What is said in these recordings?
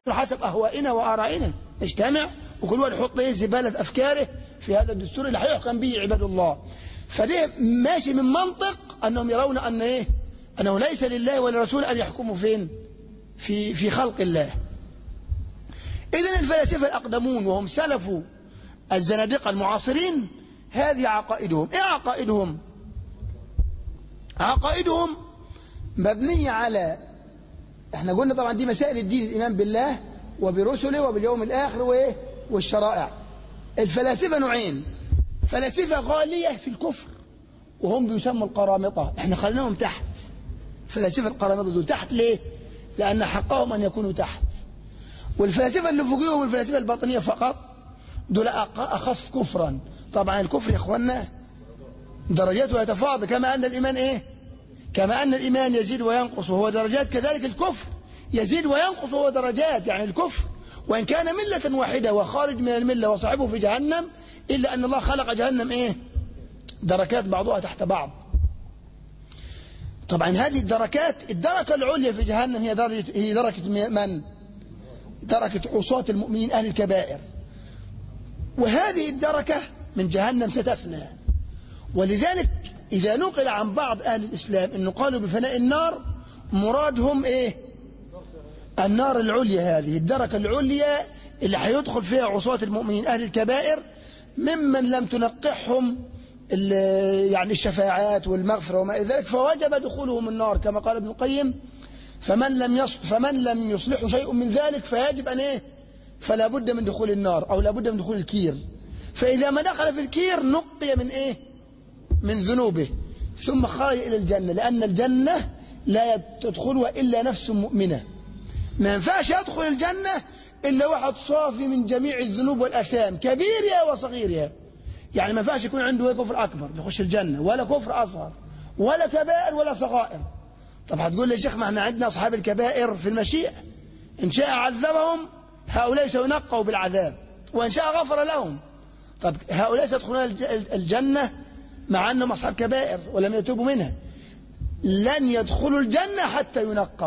حسب أهوائنا وآرائنا نجتمع وكل واحد يحط زبالة أفكاره في هذا الدستور اللي هيحكم به عباد الله. فده ماشي من منطق أنهم يرون أن أنه ليس لله ولرسول أن يحكموا فين في خلق الله. إذن الفلاسفة الأقدمون وهم سلف الزنادقة المعاصرين هذه عقائدهم. إيه عقائدهم؟ عقائدهم مبنية على، احنا قلنا طبعا دي مسائل الدين، الإيمان بالله وبرسله وباليوم الآخر والشرائع. الفلاسفة نوعين، فلاسفة غالية في الكفر وهم بيسموا القرامطة، احنا خليناهم تحت. فلاسفة القرامطة دول تحت ليه؟ لأن حقهم أن يكونوا تحت. والفلاسفة اللي فوقيهم الفلاسفة الباطنية فقط دول أخف كفرا. طبعا الكفر يا إخوانا درجاته يتفاضل، كما أن الإيمان كما أن الإيمان يزيد وينقص وهو درجات، كذلك الكفر يزيد وينقص وهو درجات. يعني الكفر وإن كان ملة واحدة وخارج من الملة وصاحبه في جهنم، إلا أن الله خلق جهنم دركات بعضها تحت بعض. طبعا هذه الدركات، الدركة العليا في جهنم هي دركة من؟ دركة عصاة المؤمنين أهل الكبائر. وهذه الدركة من جهنم ستفنى. ولذلك إذا نقل عن بعض أهل الإسلام أنه قالوا بفناء النار، مرادهم النار العليا، هذه الدركة العليا اللي هيدخل فيها عصاة المؤمنين أهل الكبائر ممن لم تنقحهم يعني الشفاعات والمغفرة وما إلى ذلك، فوجب دخولهم النار كما قال ابن القيم: فمن لم يصلح شيء من ذلك فيجب أن فلا بد من دخول النار أو لا بد من دخول الكير. فإذا ما دخل في الكير نقي من من ذنوبه ثم خرج إلى الجنة، لأن الجنة لا تدخلها إلا نفس مؤمنة. ما ينفعش يدخل الجنة إلا واحد صافي من جميع الذنوب والأثام كبيرها وصغيرها. يعني ما ينفعش يكون عنده كفر أكبر يخش الجنة، ولا كفر أصغر، ولا كبائر ولا صغائر. طب هتقول لي يا شيخ ما احنا عندنا أصحاب الكبائر في المشيئة، إن شاء عذبهم هؤلاء سينقوا بالعذاب وإن شاء غفر لهم. طب هؤلاء سيدخلون الجنة مع أنهم أصحاب كبائر ولم يتوبوا منها. لن يدخلوا الجنة حتى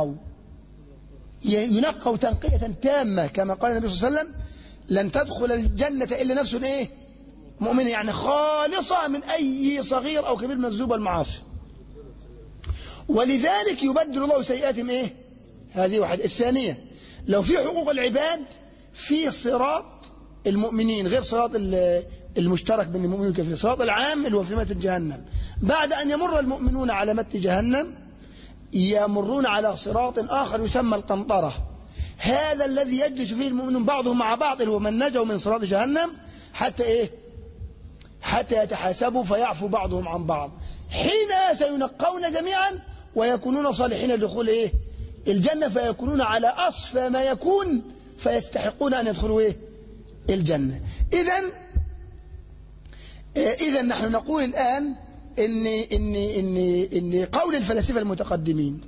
ينقوا تنقية تامة، كما قال النبي صلى الله عليه وسلم: لن تدخل الجنة إلا نفس مؤمنة، يعني خالصة من أي صغير أو كبير من الذنوب والمعاصي. ولذلك يبدل الله سيئاتهم هذه واحدة. الثانية، لو في حقوق العباد في صراط المؤمنين غير صراط المشترك بين المؤمنين والكافرين، صراط العام اللي هو في متن جهنم، بعد أن يمر المؤمنون على متن جهنم يمرون على صراط آخر يسمى القنطرة. هذا الذي يجلس فيه المؤمنون بعضهم مع بعض اللي هو من نجوا من صراط جهنم حتى يتحاسبوا فيعفو بعضهم عن بعض، حين سينقون جميعا ويكونون صالحين لدخول الجنة، فيكونون على أصفى ما يكون فيستحقون أن يدخلوا الجنة. إذن نحن نقول الآن إن قول الفلاسفة المتقدمين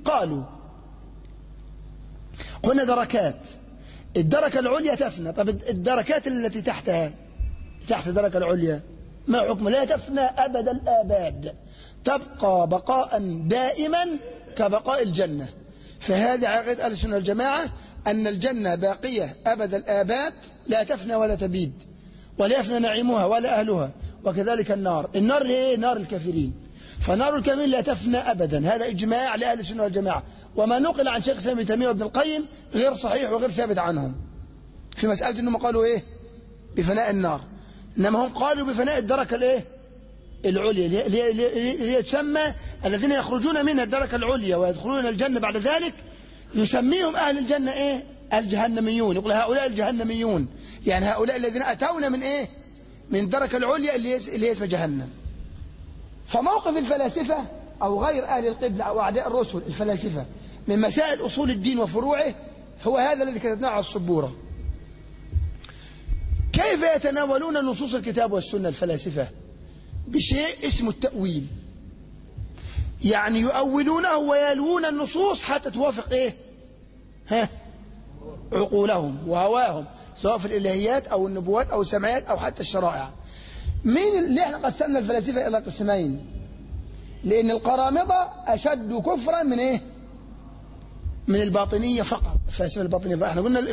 قلنا دركات، الدركة العليا تفنى. طب الدركات التي تحت الدركة العليا ما حكم؟ لا تفنى أبد الآباد، تبقى بقاء دائما كبقاء الجنة. فهذه عقيدة أهل السنة والجماعة أن الجنة باقية أبد الآباد لا تفنى ولا تبيد ولا يفنى نعيمها ولا أهلها. وكذلك النار نار الكافرين، فنار الكافرين لا تفنى أبدا. هذا إجماع لأهل السنة والجماعة. وما نقل عن شيخ الإسلام ابن تيمية وابن القيم غير صحيح وغير ثابت عنهم في مسألة أنهم قالوا بفناء النار، إنما هم قالوا بفناء الدركة العليا اللي تسمى الذين يخرجون من الدركة العليا ويدخلون الجنة بعد ذلك يسميهم أهل الجنة الجهنميون. يقول هؤلاء الجهنميون، يعني هؤلاء الذين أتونا من الدركة العليا اللي اسمها جهنم. فموقف الفلاسفة أو غير أهل القبلة أو أعداء الرسل الفلاسفة من مسائل أصول الدين وفروعه هو هذا الذي كتبناه على السبورة. كيف يتناولون نصوص الكتاب والسنة الفلاسفة؟ بشيء اسمه التأويل، يعني يؤولونه ويلوون النصوص حتى توافق عقولهم وهواهم، سواء في الإلهيات أو النبوات أو السمعيات أو حتى الشرائع. مين اللي احنا قسمنا الفلاسفة إلى قسمين؟ لأن القرامطة أشد كفرا من الباطنية فقط، فلسفة الباطنية. فاحنا قلنا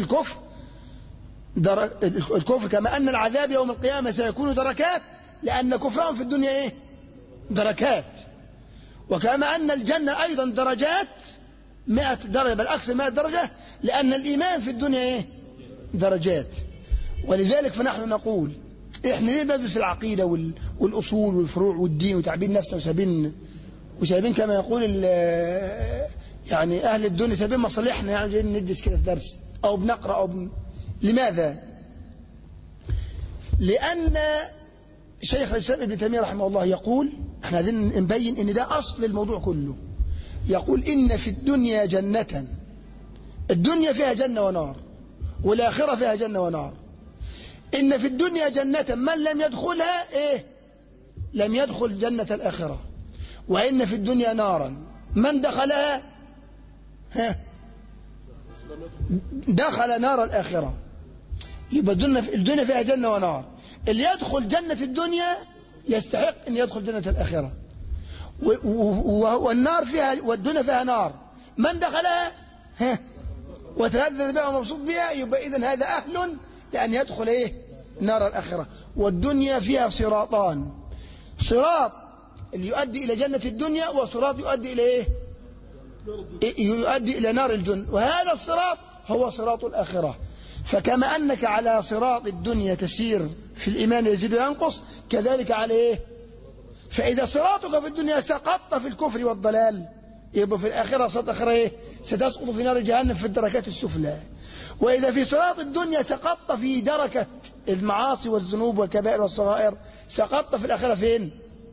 الكفر كما أن العذاب يوم القيامة سيكون دركات، لأن كفرهم في الدنيا إيه؟ دركات. وكما أن الجنة أيضا درجات 100 درجة بل أكثر 100 درجة، لأن الإيمان في الدنيا إيه؟ درجات. ولذلك فنحن نقول إحنا ليه ندرس العقيدة والأصول والفروع والدين وتعبين نفسه وسايبين كما يقول يعني أهل الدنيا سايبين مصالحنا، يعني جايين ندرس كده في درس أو بنقرأ لماذا؟ لأن شيخ الإسلام ابن تيمية رحمه الله يقول، احنا عايزين نبين ان ده أصل الموضوع كله، يقول إن في الدنيا جنة، الدنيا فيها جنة ونار، والآخرة فيها جنة ونار. إن في الدنيا جنة من لم يدخلها إيه؟ لم يدخل جنة الآخرة. وإن في الدنيا نارا من دخلها دخل نار الآخرة. يبقى الدنيا فيها جنة ونار، اللي يدخل جنة الدنيا يستحق أن يدخل جنة الآخرة. والنار فيها والدنيا فيها نار، من دخلها وتلذذ بها ومبسوط بها، يبقى إذن هذا أهل لأن يدخل إيه؟ نار الآخرة. والدنيا فيها صراطان، صراط اللي يؤدي إلى جنة الدنيا، وصراط يؤدي إلى إيه؟ يؤدي إلى نار الجنة. وهذا الصراط هو صراط الآخرة. فكما أنك على صراط الدنيا تسير في الإيمان يزيد وينقص، كذلك على إيه؟ فإذا صراطك في الدنيا سقطت في الكفر والضلال، يبقى في الآخرة صراط الآخرة إيه؟ ستسقط في نار جهنم في الدركات السفلى. وإذا في صراط الدنيا سقطت في دركة المعاصي والذنوب والكبائر والصغائر، سقطت في الآخرة فين؟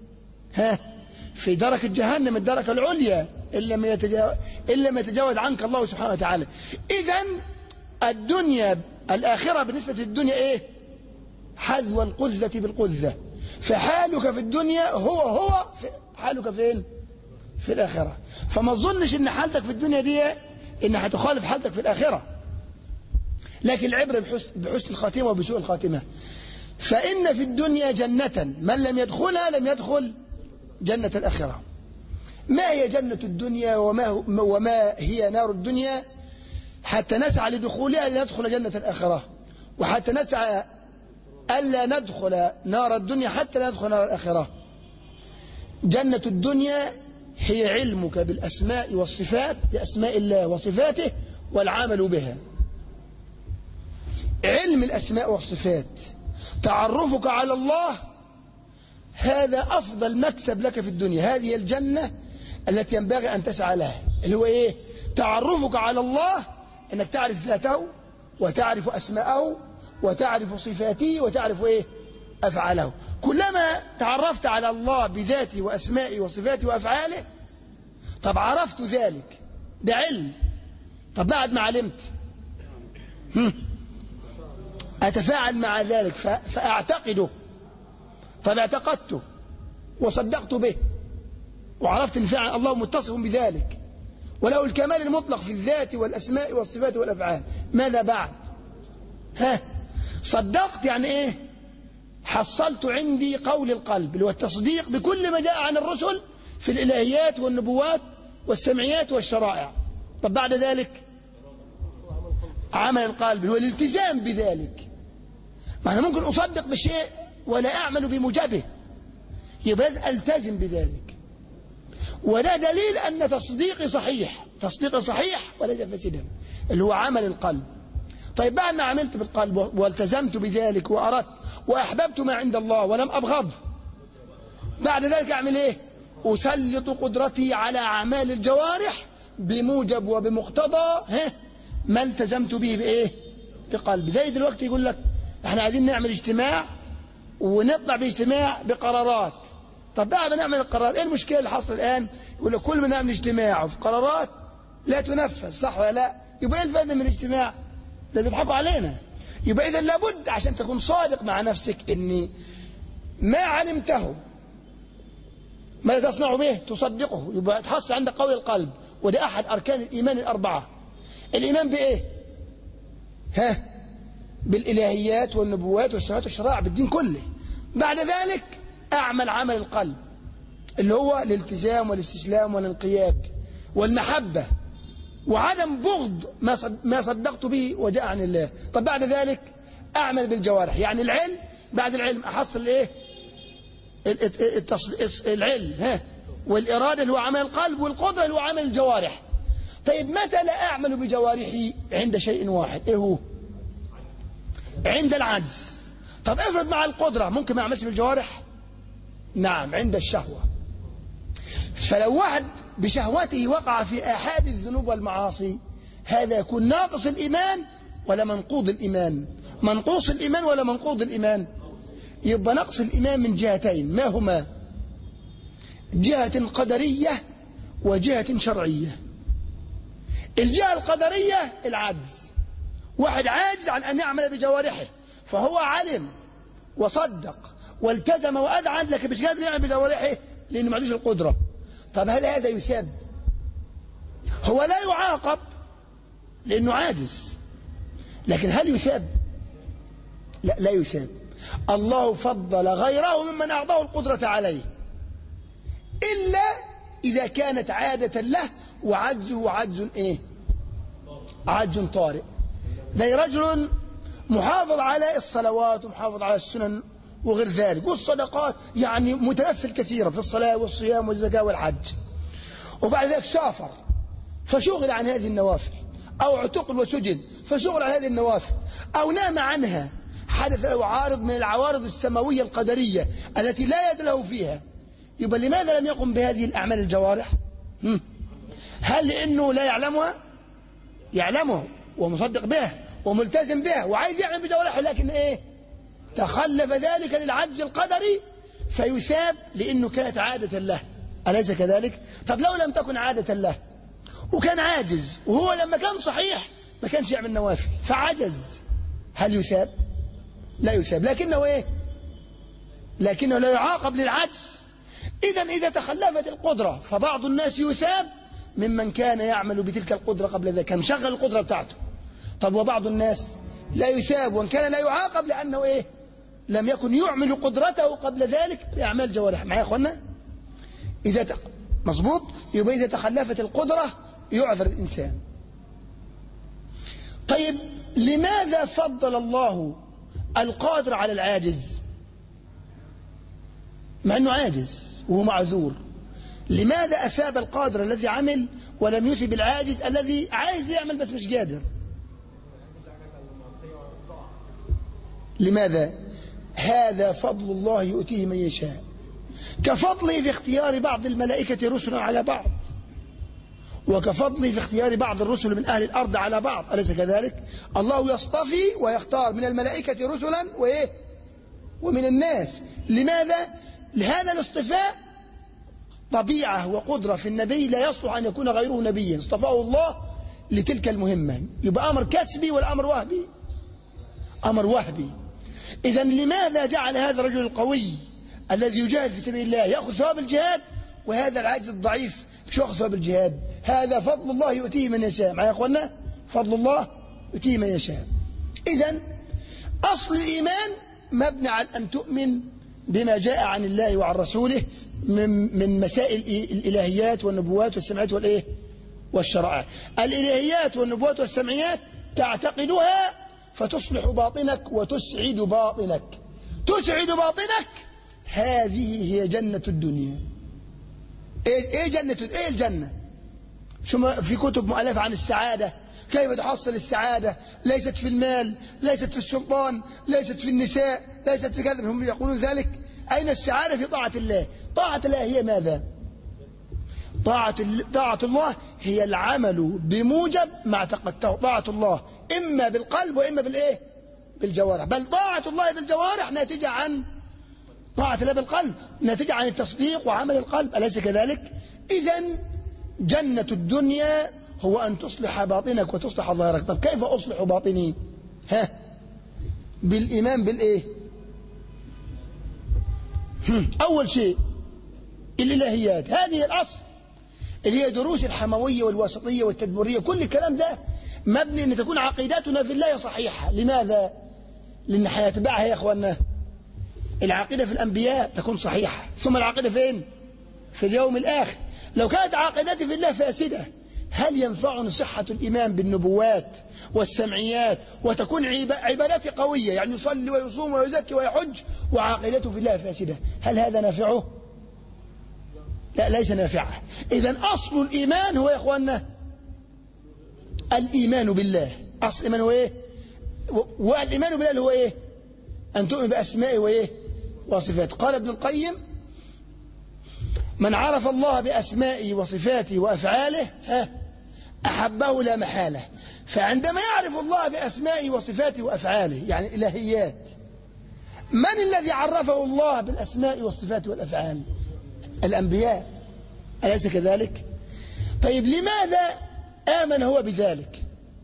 في دركة جهنم الدركة العليا، إلا ما يتجاوز عنك الله سبحانه وتعالى. إذن الدنيا الآخرة بالنسبة للدنيا إيه؟ حذو القذة بالقذة. فحالك في الدنيا هو حالك فين؟ في الآخرة. فما تظنش إن حالتك في الدنيا دي إن هتخالف حالتك في الآخرة، لكن العبرة بحسن الخاتمة وبسوء الخاتمة. فإن في الدنيا جنة من لم يدخلها لم يدخل جنة الآخرة. ما هي جنة الدنيا وما هي نار الدنيا؟ حتى نسعى لدخولها لندخل جنة الآخرة، وحتى نسعى ألا ندخل نار الدنيا حتى لا ندخل نار الآخرة. جنة الدنيا هي علمك بالأسماء والصفات، بأسماء الله وصفاته والعمل بها. علم الأسماء والصفات، تعرفك على الله، هذا أفضل مكسب لك في الدنيا. هذه الجنة التي ينبغي أن تسعى لها، اللي هو إيه؟ تعرفك على الله، أنك تعرف ذاته وتعرف أسماءه وتعرف صفاته وتعرف إيه؟ أفعاله. كلما تعرفت على الله بذاته وأسمائه وصفاته وأفعاله، طب عرفت ذلك، ده علم. طب بعد ما علمت أتفاعل مع ذلك فأعتقده. طب اعتقدته وصدقت به وعرفت ان فعلا الله متصف بذلك وله الكمال المطلق في الذات والأسماء والصفات والأفعال، ماذا بعد؟ صدقت يعني ايه؟ حصلت عندي قول القلب اللي هو التصديق بكل ما جاء عن الرسل في الإلهيات والنبوات والسمعيات والشرائع. طب بعد ذلك عمل القلب هو الالتزام بذلك. ما أنا ممكن أصدق بشيء ولا أعمل بموجبه، يبقى ألتزم بذلك. وده دليل أن تصديقي صحيح، تصديقي صحيح وليس فاسدا، اللي هو عمل القلب. طيب بعد ما عملت بالقلب والتزمت بذلك وأردت وأحببت ما عند الله ولم أبغض، بعد ذلك أعمل إيه؟ أسلط قدرتي على أعمال الجوارح بموجب وبمقتضى ما التزمت به بإيه؟ بقلبي. زي دلوقتي يقول لك احنا عايزين نعمل اجتماع ونطلع باجتماع بقرارات. طب بعد ما نعمل القرارات ايه المشكله اللي حصل الان؟ يقول لك كل ما نعمل اجتماع وفي قرارات لا تنفذ، صح ولا لا؟ يبقى ايه الفائده من الاجتماع؟ ده بيضحكوا علينا. يبقى اذا لابد عشان تكون صادق مع نفسك اني ما علمته ماذا تصنع به؟ تصدقه. يبقى تحصل عندك قوي القلب، وده احد اركان الايمان الاربعه. الايمان بايه؟ بالالهيات والنبوات والسماوات والشرائع، بالدين كله. بعد ذلك اعمل عمل القلب اللي هو الالتزام والاستسلام والانقياد والمحبه. وعدم بغض ما صدقت به وجاء عن الله. طب بعد ذلك أعمل بالجوارح، يعني العلم، بعد العلم أحصل إيه؟ العلم والإرادة اللي هو عمل القلب، والقدرة اللي هو عمل الجوارح. طيب متى لا أعمل بجوارحي؟ عند شيء واحد، إيه هو؟ عند العجز. طب افرض مع القدرة ممكن ما أعملش بالجوارح؟ نعم، عند الشهوة. فلو واحد بشهوته وقع في آحاد الذنوب والمعاصي، هذا يكون ناقص الإيمان ولا منقوض الإيمان؟ منقوص الإيمان ولا منقوض الإيمان؟ يبقى نقص الإيمان من جهتين، ما هما؟ جهة قدرية وجهة شرعية. الجهة القدرية العجز، واحد عاجز عن أن يعمل بجوارحه، فهو علم وصدق والتزم وأذعن، لكن مش قادر يعمل بجوارحه لأنه ما عندوش القدرة. طب هل هذا يثاب؟ هو لا يعاقب لأنه عاجز، لكن هل يثاب؟ لا، لا يثاب. الله فضل غيره ممن أعطاه القدرة عليه، إلا إذا كانت عادة له وعجزه عجز إيه؟ عجز طارئ. زي رجل محافظ على الصلوات ومحافظ على السنن وغير ذلك والصدقات، يعني متنفل كثيرا في الصلاة والصيام والزكاة والحج، وبعد ذلك سافر فشغل عن هذه النوافل، أو اعتقل وسجن فشغل عن هذه النوافل، أو نام عنها، حدث له عارض من العوارض السماوية القدرية التي لا يد له فيها. يبقى لماذا لم يقم بهذه الأعمال الجوارح؟ هل لأنه لا يعلمها؟ يعلمه ومصدق بها وملتزم بها وعايز يعمل بجوارحه، لكن إيه؟ تخلف ذلك للعجز القدري فيثاب لأنه كانت عادة له، أليس كذلك؟ طب لو لم تكن عادة له وكان عاجز، وهو لما كان صحيح ما كانش يعمل نوافل فعجز، هل يثاب؟ لا يثاب، لكنه إيه؟ لكنه لا يعاقب للعجز. إذا تخلفت القدرة فبعض الناس يثاب ممن كان يعمل بتلك القدرة قبل ذلك، كان مشغل القدرة بتاعته. طب وبعض الناس لا يثاب وإن كان لا يعاقب لأنه إيه؟ لم يكن يعمل قدرته قبل ذلك بأعمال جوارح. معايا يا أخوانا؟ مظبوط؟ يبقى إذا تخلفت القدرة يعذر الإنسان. طيب لماذا فضل الله القادر على العاجز مع أنه عاجز وهو معذور؟ لماذا أثاب القادر الذي عمل ولم يثب العاجز الذي عايز يعمل بس مش قادر؟ لماذا؟ هذا فضل الله يؤتيه من يشاء، كفضله في اختيار بعض الملائكة رسلا على بعض، وكفضله في اختيار بعض الرسل من أهل الأرض على بعض، أليس كذلك؟ الله يصطفي ويختار من الملائكة رسلا ومن الناس. لماذا؟ لهذا الاصطفاء طبيعة وقدرة في النبي لا يصلح أن يكون غيره نبيا، اصطفاه الله لتلك المهمة. يبقى أمر كسبي والأمر وهبي، أمر وهبي. إذا لماذا جعل هذا الرجل القوي الذي يجاهد في سبيل الله يأخذ ثواب الجهاد، وهذا العاجز الضعيف مش يأخذ ثواب الجهاد؟ هذا فضل الله يؤتيه من يشاء. معايا يا أخوانا؟ فضل الله يؤتيه من يشاء. إذا أصل الإيمان مبني على أن تؤمن بما جاء عن الله وعن رسوله من مسائل الإلهيات والنبوات والسمعيات والشرائع. الإلهيات والنبوات والسمعيات تعتقدها فتصلح باطنك وتسعد باطنك. تسعد باطنك، هذه هي جنة الدنيا. ايه جنة؟ ايه الجنة؟ شو في كتب مؤلفة عن السعادة، كيف تحصل السعادة؟ ليست في المال، ليست في السلطان، ليست في النساء، ليست في كذا. هم يقولون ذلك. أين السعادة؟ في طاعة الله. طاعة الله هي ماذا؟ طاعة الله هي العمل بموجب ما اعتقدته. طاعة الله إما بالقلب وإما بالجوارح. بل طاعة الله بالجوارح ناتجة عن طاعة الله بالقلب، ناتجة عن التصديق وعمل القلب، أليس كذلك؟ إذن جنة الدنيا هو أن تصلح باطنك وتصلح ظاهرك. طب كيف أصلح باطني؟ بالإيمان أول شيء الإلهيات، هذه الأصل اللي هي دروس الحموية والواسطية والتدبرية. كل الكلام ده مبني أن تكون عقيدتنا في الله صحيحة. لماذا؟ لأن هيتبعها يا أخوانا العقيدة في الأنبياء تكون صحيحة، ثم العقيدة فين؟ في اليوم الآخر. لو كانت عقيدتي في الله فاسدة هل ينفعني صحة الإيمان بالنبوات والسمعيات وتكون عباداتي قوية، يعني يصلي ويصوم ويزكي ويحج وعاقلته في الله فاسدة، هل هذا نافعه؟ لا، ليس نافعه. إذن أصل الإيمان هو يا إخواننا الإيمان بالله. أصل الإيمان هو إيه؟ والإيمان بالله هو إيه؟ أن تؤمن بأسمائه وإيه؟ وصفاته. قال ابن القيم: من عرف الله بأسمائه وصفاته وأفعاله أحبه لا محالة. فعندما يعرف الله بأسمائه وصفاته وأفعاله، يعني إلهيات، من الذي عرفه الله بالأسماء والصفات والأفعال؟ الأنبياء، أليس كذلك؟ طيب لماذا آمن هو بذلك؟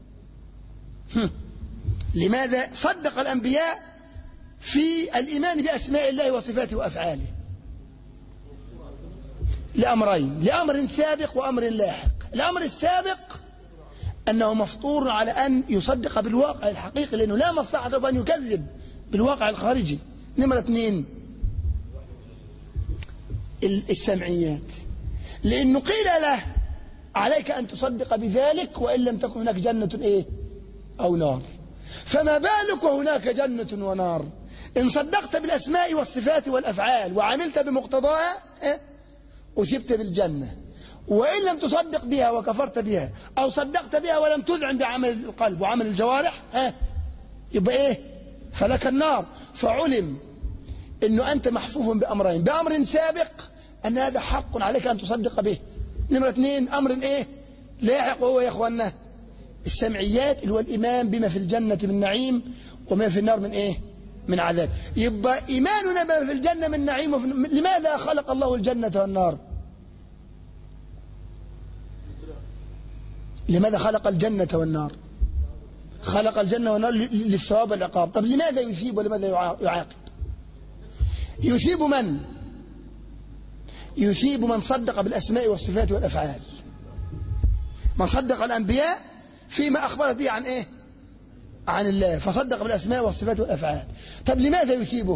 لماذا صدق الأنبياء في الإيمان بأسماء الله وصفاته وأفعاله؟ لأمرين: لأمر سابق وأمر لاحق. الأمر السابق أنه مفطور على أن يصدق بالواقع الحقيقي، لأنه لا مصلحة له أن يكذب بالواقع الخارجي. نمرة 2 السمعيات، لأنه قيل له: عليك أن تصدق بذلك وإن لم تكن هناك جنة إيه؟ أو نار. فما بالك وهناك جنة ونار؟ إن صدقت بالأسماء والصفات والأفعال وعملت بمقتضاها أثبت بالجنة، وإن لم تصدق بها وكفرت بها أو صدقت بها ولم تذعن بعمل القلب وعمل الجوارح يبقى إيه؟ فلك النار. فعلم أنه أنت محفوف بأمرين: بأمر سابق أن هذا حق عليك أن تصدق به. نمرة 2 أمر إيه؟ لاحق، وهو يا إخواننا السمعيات، اللي هو الإيمان بما في الجنة من نعيم وما في النار من إيه؟ من عذاب. يبقى إيماننا بما في الجنة من نعيم لماذا خلق الله الجنة والنار؟ لماذا خلق الجنة والنار؟ خلق الجنة والنار للثواب والعقاب. طب لماذا يثيب ولماذا يعاقب؟ يثيب من؟ يثيب من صدق بالأسماء والصفات والأفعال، من صدق الأنبياء فيما أخبرت به عن إيه؟ عن الله، فصدق بالأسماء والصفات والأفعال. طب لماذا يثيبه؟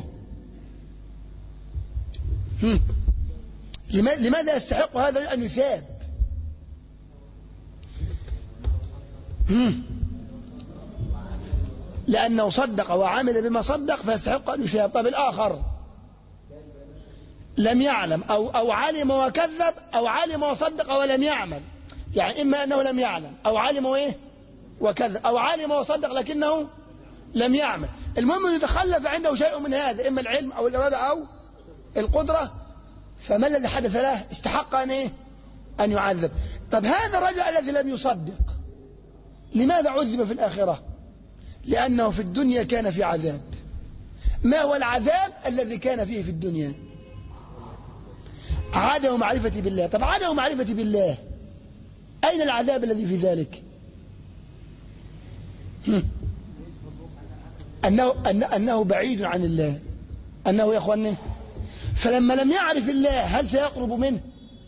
لماذا يستحق هذا أن يثاب؟ لأنه صدق وعمل بما صدق فيستحق أن يثاب. طب الآخر لم يعلم أو علم وكذب أو علم وصدق ولم يعمل، يعني إما أنه لم يعلم أو علم وإيه وكذب أو علم وصدق لكنه لم يعمل. المهم أن يتخلف عنده شيء من هذا، إما العلم أو الإرادة أو القدرة، فما الذي حدث له؟ استحق أن إيه؟ أن يعذب. طب هذا الرجل الذي لم يصدق لماذا عذب في الآخرة؟ لأنه في الدنيا كان في عذاب. ما هو العذاب الذي كان فيه في الدنيا؟ عدم معرفة بالله. طب عدم معرفة بالله، أين العذاب الذي في ذلك؟ أنه بعيد عن الله، أنه يا أخواني فلما لم يعرف الله هل سيقرب منه؟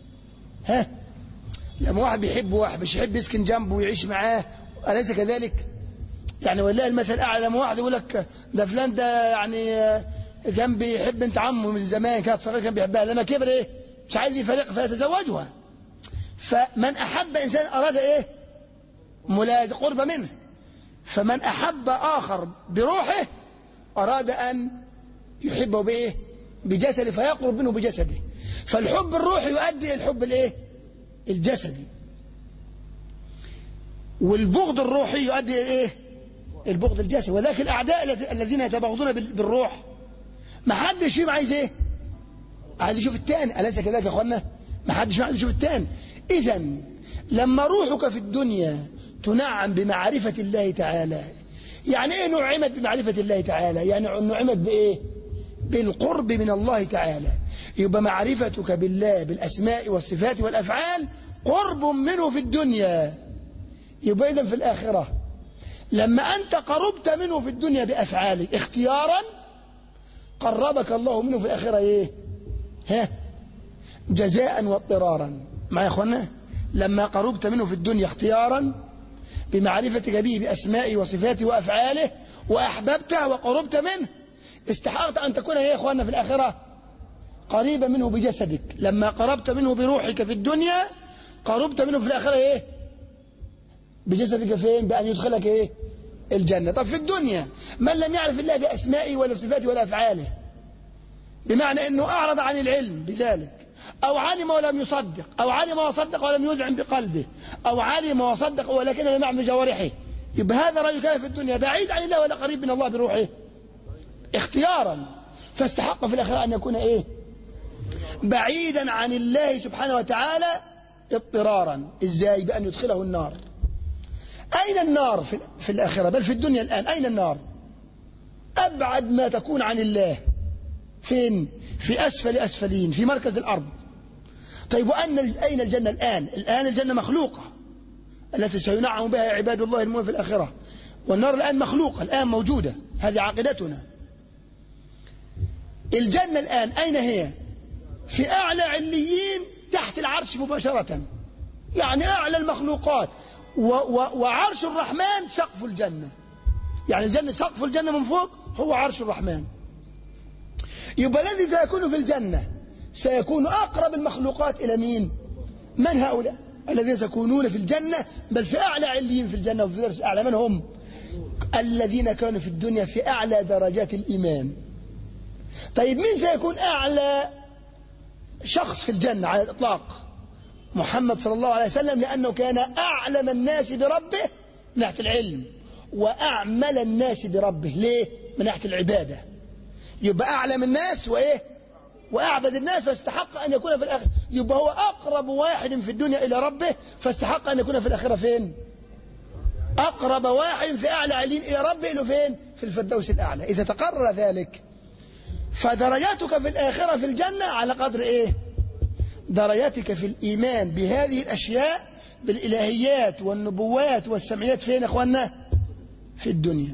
لما واحد بيحب واحد مش يحب يسكن جنبه ويعيش معاه، أليس كذلك؟ يعني والله المثل الأعلى، لما واحد يقول لك ده فلان ده يعني كان بيحب بنت عمه من زمان، كانت صغيرة كان بيحبها، لما كبر إيه؟ مش عايز يفارقها فيتزوجها. فمن أحب إنسان أراد إيه؟ قرب منه. فمن أحب آخر بروحه أراد أن يحبه بإيه؟ بجسده، فيقرب منه بجسده. فالحب الروحي يؤدي إلى الحب الإيه؟ الجسدي، والبغض الروحي يؤدي إلى إيه؟ البغض الجسدي. وذاك الأعداء الذين يتبغضون بالروح ما حدش فيهم عايز إيه؟ عايز يشوف الثاني، أليس كذلك يا أخوانا؟ ما حدش عايز يشوف الثاني. إذن لما روحك في الدنيا تنعم بمعرفة الله تعالى، يعني إيه نعمت بمعرفة الله تعالى؟ يعني نعمت بإيه؟ بالقرب من الله تعالى. يبقى معرفتك بالله بالأسماء والصفات والأفعال قرب منه في الدنيا. يبقى إذن في الآخرة لما أنت قربت منه في الدنيا بأفعالك اختيارا، قربك الله منه في الآخرة إيه؟ جزاء واضطرارا. معي يا أخوانا؟ لما قربت منه في الدنيا اختيارا بمعرفتك به بأسمائه وصفاته وأفعاله وأحببته وقربت منه، استحقت أن تكون يا أخوانا في الآخرة قريبا منه بجسدك. لما قربت منه بروحك في الدنيا قربت منه في الآخرة إيه؟ بجسدك فين؟ بأن يدخلك إيه؟ الجنة. طب في الدنيا من لم يعرف الله بأسمائه ولا صفاته ولا أفعاله، بمعنى أنه أعرض عن العلم بذلك، أو علم ولم يصدق، أو علم وصدق ولم يذعن بقلبه، أو علم وصدق ولكنه لم يعمل بجوارحه، يبقى هذا رجل كان في الدنيا بعيد عن الله ولا قريب من الله بروحه اختيارا، فاستحق في الآخرة أن يكون إيه؟ بعيدا عن الله سبحانه وتعالى اضطرارا. إزاي؟ بأن يدخله النار. أين النار في الآخرة؟ بل في الدنيا الآن أين النار؟ أبعد ما تكون عن الله. فين؟ في أسفل أسفلين، في مركز الأرض. طيب أين الجنة الآن؟ الآن الجنة مخلوقة التي سينعم بها عباد الله المؤمنين في الآخرة، والنار الآن مخلوقة، الآن موجودة، هذه عقيدتنا. الجنة الآن أين هي؟ في أعلى عليين تحت العرش مباشرة، يعني أعلى المخلوقات، وعرش الرحمن سقف الجنة، يعني الجنة سقف الجنة من فوق هو عرش الرحمن. يبقى الذي سيكون في الجنة سيكون أقرب المخلوقات إلى مين؟ من هؤلاء الذين سيكونون في الجنة، بل في أعلى عليين في الجنة وفي درجة أعلى؟ من هم؟ الذين كانوا في الدنيا في أعلى درجات الإيمان. طيب مين سيكون أعلى شخص في الجنة على الإطلاق؟ محمد صلى الله عليه وسلم، لأنه كان أعلم الناس بربه من ناحية العلم، وأعمل الناس بربه. ليه؟ من ناحية العبادة. يبقى أعلم الناس وإيه؟ وأعبد الناس، فاستحق أن يكون في الآخرة. يبقى هو أقرب واحد في الدنيا إلى ربه، فاستحق أن يكون في الآخرة فين؟ أقرب واحد في أعلى علين إلى ربه له فين؟ في الفردوس الأعلى. إذا تقرر ذلك فدرجاتك في الآخرة في الجنة على قدر إيه؟ درجاتك في الإيمان بهذه الأشياء، بالإلهيات والنبوات والسمعيات. فين يا أخوانا؟ في الدنيا.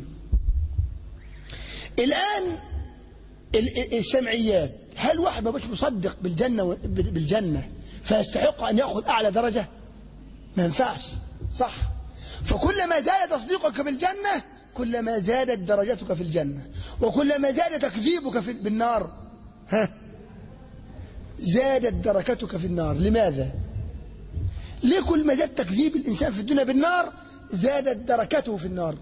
الآن السمعيات، هل واحد ما بقاش مصدق بالجنة فيستحق أن يأخذ أعلى درجة؟ ما ينفعش، صح؟ فكلما زاد تصديقك بالجنة كلما زادت درجتك في الجنة، وكلما زاد تكذيبك بالنار زادت دركتك في النار. لماذا؟ ليه كل ما زاد تكذيب الإنسان في الدنيا بالنار زادت دركته في النار؟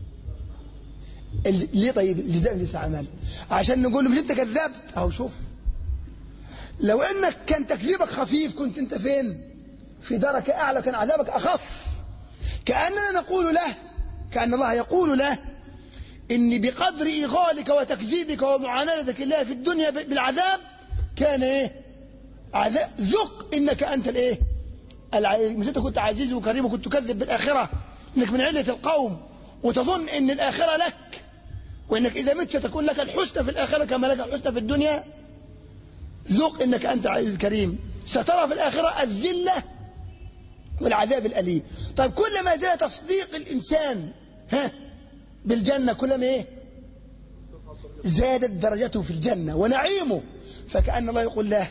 ليه؟ طيب الجزاء ليس عمل، عشان نقول له مش انت كذبت؟ اهو شوف، لو انك كان تكذيبك خفيف كنت انت فين؟ في دركة اعلى، كان عذابك اخف. كأننا نقول له، كأن الله يقول له إن بقدر إيغالك وتكذيبك ومعاندتك الله في الدنيا بالعذاب كان إيه؟ عذاب. ذق إنك أنت الإيه؟ مش أنت كنت عزيز وكريم وكنت تكذب بالآخرة، إنك من علة القوم وتظن إن الآخرة لك، وإنك إذا مت ستكون لك الحسنى في الآخرة كما لك الحسنى في الدنيا. ذق إنك أنت عزيز كريم، سترى في الآخرة الذلة والعذاب الأليم. طيب كلما زاد تصديق الإنسان بالجنة كلما إيه؟ زادت درجته في الجنة ونعيمه. فكأن الله يقول له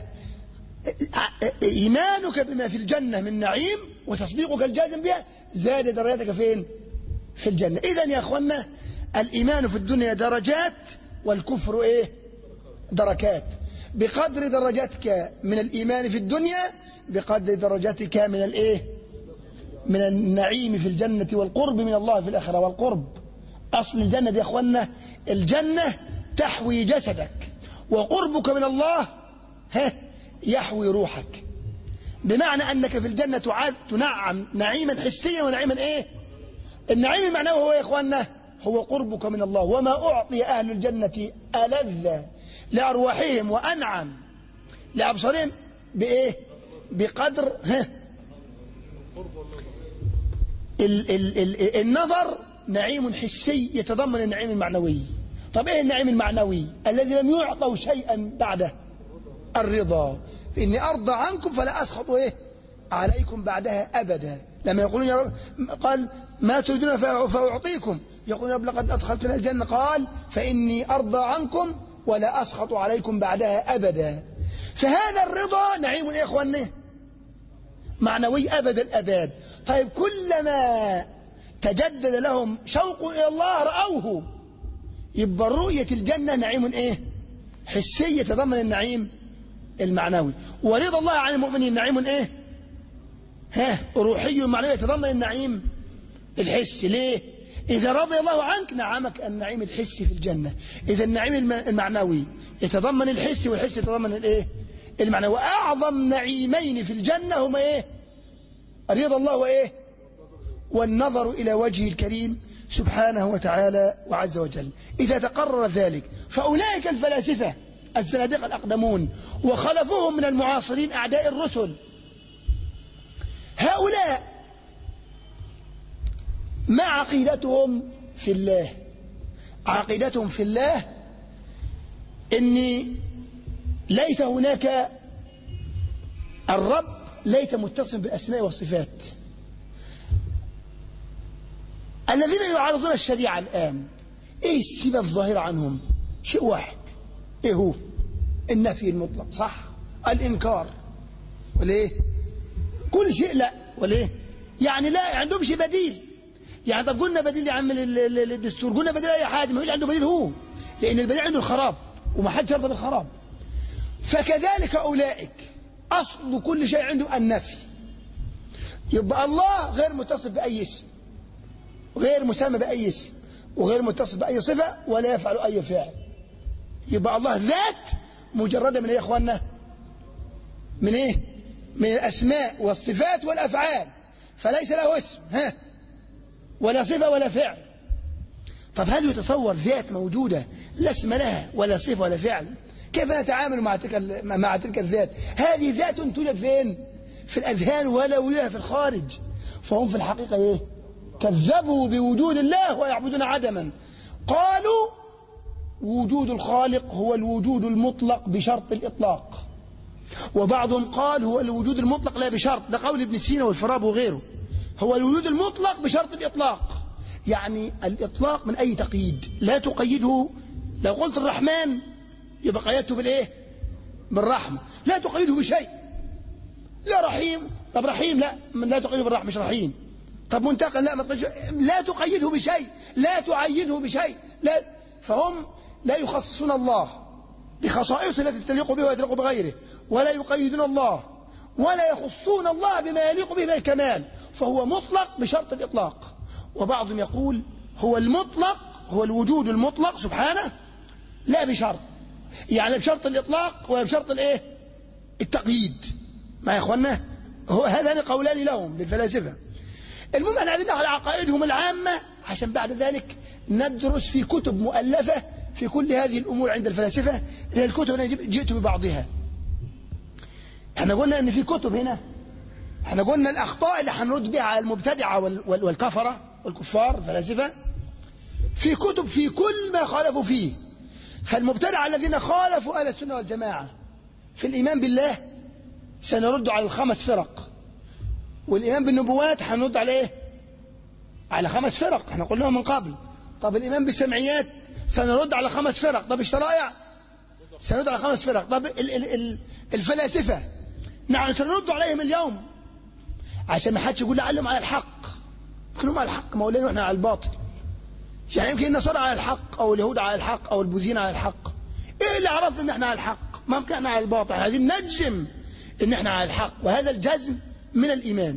إيمانك بما في الجنة من نعيم وتصديقك الجازم بها زاد درجتك فين؟ في الجنة. إذن يا أخوانا الإيمان في الدنيا درجات والكفر إيه؟ دركات. بقدر درجاتك من الإيمان في الدنيا بقدر درجاتك من الإيه؟ من النعيم في الجنة والقرب من الله في الآخرة. والقرب أصل الجنة دي يا أخوانا، الجنة تحوي جسدك، وقربك من الله يحوي روحك، بمعنى أنك في الجنة تنعم نعيما حسيا ونعيما إيه؟ النعيم المعنوي هو يا أخوانا هو قربك من الله. وما أعطي أهل الجنة ألذ لأرواحهم وأنعم لأبصارهم بإيه؟ بقدر النظر نعيم حسي يتضمن النعيم المعنوي. طب إيه النعيم المعنوي الذي لم يعطوا شيئا بعده؟ الرضا. فإني أرضى عنكم فلا أسخط إيه؟ عليكم بعدها أبدا. لما يقولون يا رب، قال ما تريدون فأعطيكم، يقولون رب لقد أدخلتنا الجنة، قال فإني أرضى عنكم ولا أسخط عليكم بعدها أبدا. فهذا الرضا نعيم يا إخواني معنوي أبد الأباد. طيب كلما تجدد لهم شوق إلى الله رأوه، يبقى رؤية الجنة نعيم إيه؟ حسي يتضمن النعيم المعنوي. ورضا الله عن المؤمنين نعيم إيه؟ روحي معنوي يتضمن النعيم الحسي. ليه؟ إذا رضي الله عنك نعمك النعيم الحسي في الجنة. إذا النعيم المعنوي يتضمن الحسي، والحسي يتضمن الإيه؟ المعنوي. وأعظم نعيمين في الجنة هما إيه؟ رضا الله وإيه؟ والنظر إلى وجهه الكريم سبحانه وتعالى وعز وجل. إذا تقرر ذلك فأولئك الفلاسفة الزنادقة الأقدمون وخلفوهم من المعاصرين أعداء الرسل، هؤلاء ما عقيدتهم في الله؟ عقيدتهم في الله إني ليس هناك الرب ليس متصف بالأسماء والصفات. الذين يعارضون الشريعة الآن إيه السبب الظاهرة عنهم؟ شيء واحد، إيه هو؟ النفي المطلق، صح؟ الإنكار، وليه؟ كل شيء لا، وليه؟ يعني لا عندهم شيء بديل. يعني طب قلنا بديل يا عم الدستور، قلنا بديل أي حاجة، ما فيش عنده بديل هو، لأن البديل عنده الخراب وما حد يرضى بالخراب. فكذلك أولئك أصل كل شيء عنده النفي. يبقى الله غير متصف بأي اسم، غير مسمى بأي اسم، وغير متصف بأي صفة، ولا يفعل أي فعل. يبقى الله ذات مجردة من إيه يا إخواننا؟ من إيه؟ من الأسماء والصفات والأفعال، فليس له اسم ولا صفة ولا فعل. طب هل يتصور ذات موجودة لا اسم لها ولا صفة ولا فعل؟ كيف نتعامل مع تلك الذات؟ هذه ذات توجد فين؟ في الأذهان ولا وجودها في الخارج. فهم في الحقيقة إيه؟ كذبوا بوجود الله ويعبدون عدما. قالوا وجود الخالق هو الوجود المطلق بشرط الإطلاق، وبعضهم قال هو الوجود المطلق لا بشرط. ده قول ابن سينا والفارابي وغيره. هو الوجود المطلق بشرط الإطلاق، يعني الإطلاق من أي تقييد، لا تقيده. لو قلت الرحمن يبقى قيدته بالإيه؟ بالرحمة، لا تقيده بشيء. لا رحيم، طب رحيم لا تقيده بالرحمة، مش رحيم. طب منتقل لا تقيده بشيء، لا تعيده بشيء، لا. فهم لا يخصصون الله بخصائص التي تليق به ويتليق بغيره، ولا يقيدون الله، ولا يخصون الله بما يليق به من الكمال، فهو مطلق بشرط الإطلاق. وبعضهم يقول هو المطلق هو الوجود المطلق سبحانه لا بشرط، يعني بشرط الإطلاق ولا بشرط الإيه؟ التقييد. ما يا إخوانا هذان قولان لهم للفلاسفة. المهم احنا عايزين ناخذ عقائدهم العامة عشان بعد ذلك ندرس في كتب مؤلفة في كل هذه الأمور عند الفلاسفة. هي الكتب أنا جئت ببعضها. احنا قلنا ان في كتب هنا، احنا قلنا الأخطاء اللي هنرد بها على المبتدعة والكفرة والكفار الفلاسفة في كتب في كل ما خالفوا فيه. فالمبتدعة الذين خالفوا أهل السنة والجماعة في الإيمان بالله سنرد على ال5 فرق، والإيمان بالنبوات هنرد على إيه؟ على 5 فرق احنا قلناها من قبل. طب الإيمان بالسمعيات سنرد على 5 فرق. طب الشرائع سنرد على 5 فرق. طب الفلاسفة نحن سنرد عليهم اليوم عشان ما حدش يقول لعلهم على الحق. كلهم على الحق مولانا واحنا على الباطل. يعني يمكن النصارى على الحق او اليهود على الحق او البوذيين على الحق. ايه اللي عرفنا ان احنا على الحق؟ ما ممكن احنا على الباطل. عايزين نجزم ان احنا على الحق، وهذا الجزم من الإيمان.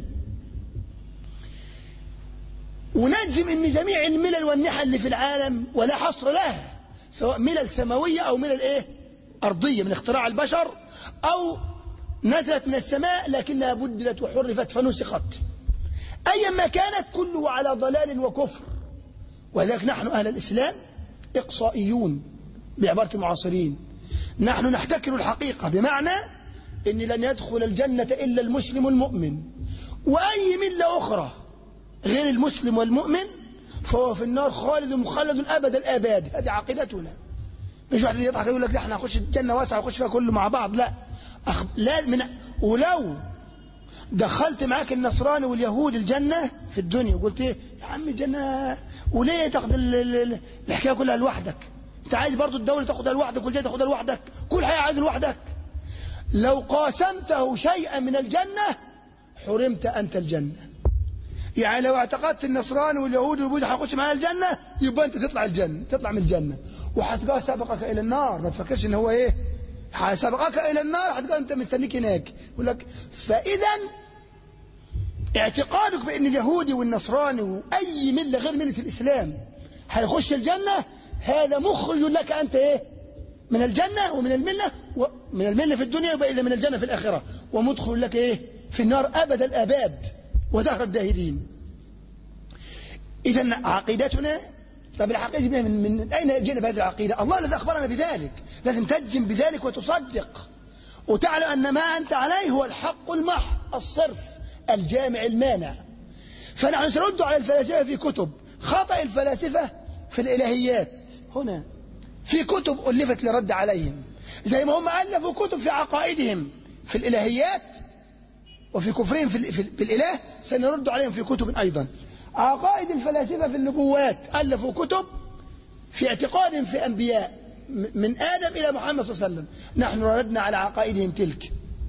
ونجزم ان جميع الملل والنحل اللي في العالم ولا حصر لها، سواء ملل سماوية او ملل ايه؟ أرضية من اختراع البشر، او نزلت من السماء لكنها بدلت وحرفت فنسخت، ايا ما كانت كله على ضلال وكفر. ولذلك نحن أهل الإسلام إقصائيون بعبارة المعاصرين. نحن نحتكر الحقيقة، بمعنى إن لن يدخل الجنة إلا المسلم المؤمن، وأي ملة أخرى غير المسلم والمؤمن فهو في النار خالد مخلد أبد الآباد. هذه عقيدتنا. مش واحد يضحك يقول لك احنا هنخش الجنة واسعة ونخش فيها كله مع بعض. لا ولو دخلت معاك النصراني واليهود الجنة في الدنيا وقلت ايه يا عم الجنة، وليه تاخد الحكاية كلها لوحدك؟ انت عايز برضو الدولة تاخدها لوحدك والجنة تاخدها لوحدك، كل حاجة عايز لوحدك. لو قاسمته شيئا من الجنة حرمت أنت الجنة. يعني لو اعتقدت النصراني واليهود والبوذي هيخش معايا الجنة، يبقى انت تطلع الجنة، تطلع من الجنة، وهتلقاه سابقك إلى النار. ما تفكرش ان هو ايه سابقك إلى النار، هتلقاه انت مستنيك هناك. يقول لك فإذا اعتقادك بأن اليهودي والنصراني وأي ملة غير ملة الإسلام هيخش الجنة، هذا مخرج لك أنت إيه من الجنة ومن الملة، ومن الملة في الدنيا وإذا من الجنة في الآخرة، ومدخل لك إيه في النار أبد الآباد ودهر الداهرين. إذن عقيدتنا، طب العقيدة من أين جئنا بهذه العقيدة؟ الله الذي أخبرنا بذلك، لازم تجزم بذلك وتصدق وتعلم أن ما أنت عليه هو الحق المحض الصرف الجامع المانع. فنحن سنرد على الفلاسفة في كتب، خطأ الفلاسفة في الإلهيات هنا، في كتب ألفت لرد عليهم، زي ما هم ألفوا كتب في عقائدهم في الإلهيات وفي كفرهم بالإله، سنرد عليهم في كتب أيضا. عقائد الفلاسفة في النبوات، ألفوا كتب في اعتقادهم في أنبياء من آدم إلى محمد صلى الله عليه وسلم، نحن ردنا على عقائدهم تلك.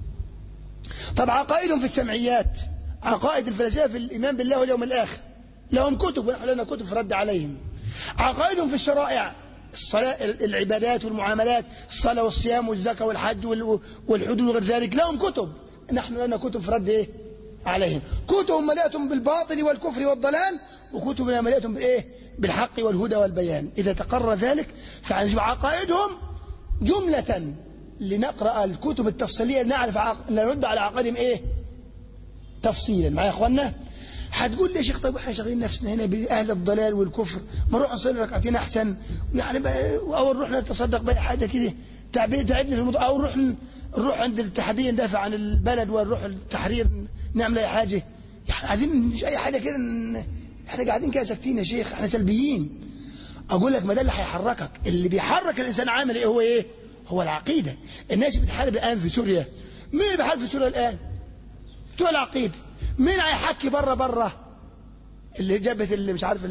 طب عقائدهم في السمعيات، عقائد الفلاسفة في الإيمان بالله واليوم الآخر، لهم كتب ونحن لنا كتب في رد عليهم. عقائدهم في الشرائع، الصلاة، العبادات والمعاملات، الصلاة والصيام والزكاة والحج والحدود وغير ذلك، لهم كتب، نحن لنا كتب في رد إيه عليهم. كتب مليئة بالباطل والكفر والضلال، وكتب مليئة بإيه بالحق والهدى والبيان. إذا تقرر ذلك فعنجب عقائدهم جملة، لنقرأ الكتب التفصيلية نعرف نرد على عقائدهم إيه تفصيلا. معايا يا أخوانا؟ هتقول لي يا شيخ طيب احنا شاغلين نفسنا هنا بأهل الضلال والكفر، ما نروح نصلي ركعتين أحسن يعني، أو نروح نتصدق بأي حاجة كده تعبنا في الموضوع، أو نروح عند الاتحادية ندافع عن البلد، ونروح التحرير نعمل أي حاجة. يعني عايزين مش أي حاجة كده، احنا قاعدين كده ساكتين يا شيخ، احنا سلبيين. أقول لك ما ده اللي هيحركك، اللي بيحرك الإنسان عامل إيه؟ هو إيه؟ هو العقيدة. الناس بتحارب الآن في سوريا، مين اللي بيحارب في سوريا الآن؟ بتوع العقيدة. مين هيحكي بره اللي جابت اللي مش عارف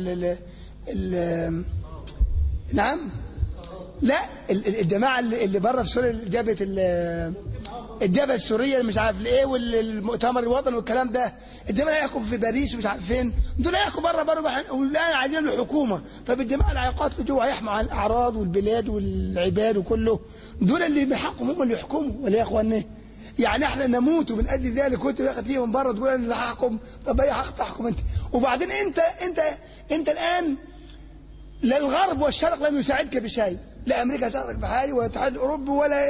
نعم لا الجماعة اللي بره في سوريا اللي جابت الجبهة السورية مش عارف الايه والمؤتمر الوطني والكلام ده، الجماعة اللي يحكوا في باريس ومش عارف فين، دول يحكوا بره والآن عايزين الحكومة. طب الجماعة اللي هيقاتلوا جوه هيحموا عن الأعراض والبلاد والعباد وكله، دول اللي بيحقوا هم اللي يحكموا ولا يا اخواننا؟ يعني احنا نموت من اجل ذلك، وانت واخد فيه من بره تقول انا اللي هحكم. طب اي حق تحكم انت؟ وبعدين انت الان لا الغرب والشرق لم يساعدك بشيء، لا امريكا ساعدك بحالي ولا الاتحاد الاوروبي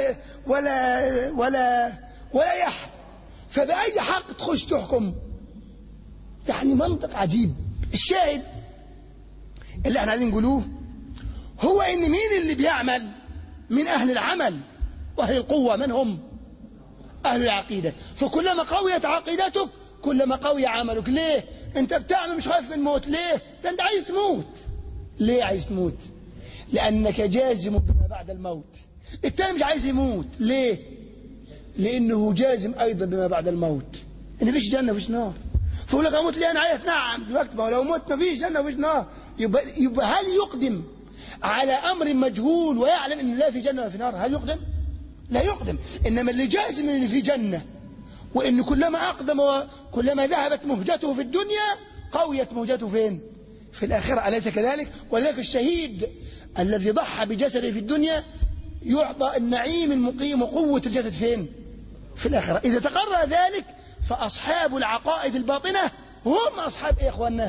ولا اي احد، فباي حق تخش تحكم؟ يعني منطق عجيب. الشاهد اللي احنا عايزين نقولوه هو ان مين اللي بيعمل من اهل العمل واهل القوه؟ من هم؟ أهل العقيدة. فكلما قويت عقيدتك كلما قوي عملك. ليه؟ أنت بتعمل مش خايف من الموت، ليه؟ ده أنت عايز تموت. ليه عايز تموت؟ لأنك جازم بما بعد الموت. التاني مش عايز يموت، ليه؟ لأنه جازم أيضا بما بعد الموت، إن فيش جنة وفيش نار. فيقول لك أموت ليه؟ أنا عايز نعم دلوقتي، ما لو مت ما فيش جنة وفيش نار، يبقى هل يقدم على أمر مجهول ويعلم أن لا في جنة ولا في نار؟ هل يقدم؟ لا يقدم. إنما اللي جازم إن في جنة، وإن كلما أقدم وكلما ذهبت مهجته في الدنيا قويت مهجته فين؟ في الآخرة، أليس كذلك؟ ولذلك الشهيد الذي ضحى بجسده في الدنيا يعطى النعيم المقيم وقوة الجسد فين؟ في الآخرة. إذا تقرر ذلك فأصحاب العقائد الباطنة هم أصحاب إيه يا إخواننا؟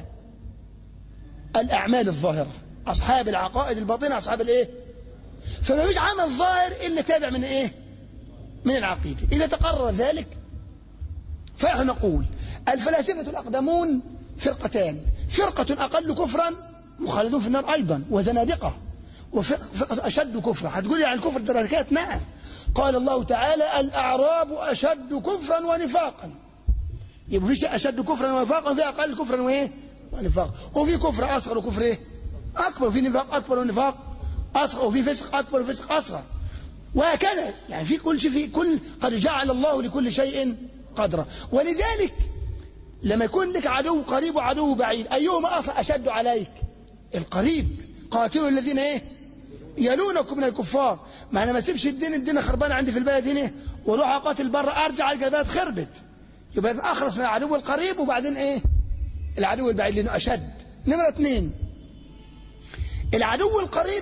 الأعمال الظاهرة. أصحاب العقائد الباطنة أصحاب الإيه؟ فما فيش عمل ظاهر إلا تابع من إيه؟ من العقيدة. إذا تقرر ذلك فنحن نقول الفلاسفة الأقدمون فرقتان، فرقة أقل كفرا مخلدون في النار أيضا وزنادقة، وفرقة أشد كفرا. هتقول يعني الكفر درجات؟ نعم. قال الله تعالى الأعراب أشد كفرا ونفاقا. يبقى في أشد كفرا ونفاقا، وفي أقل كفرا وإيه؟ ونفاقا. وفي كفر أصغر وكفر إيه؟ أكبر، وفي نفاق أكبر ونفاق أصغر، وفي فسق أكبر وفسق أصغر، وهكذا. يعني في كل شيء، في كل قد جعل الله لكل شيء قدرا. ولذلك لما يكون لك عدو قريب وعدو بعيد، أيهما أصلا أشد عليك؟ القريب. قاتلوا الذين إيه؟ يلونكم من الكفار. ما أنا ما سيبش الدين خربان عندي في البلد هنا واروح أقاتل بره أرجع البلد خربت. يبقى أخلص من العدو القريب وبعدين إيه؟ العدو البعيد، لأنه أشد. نمرة 2، العدو القريب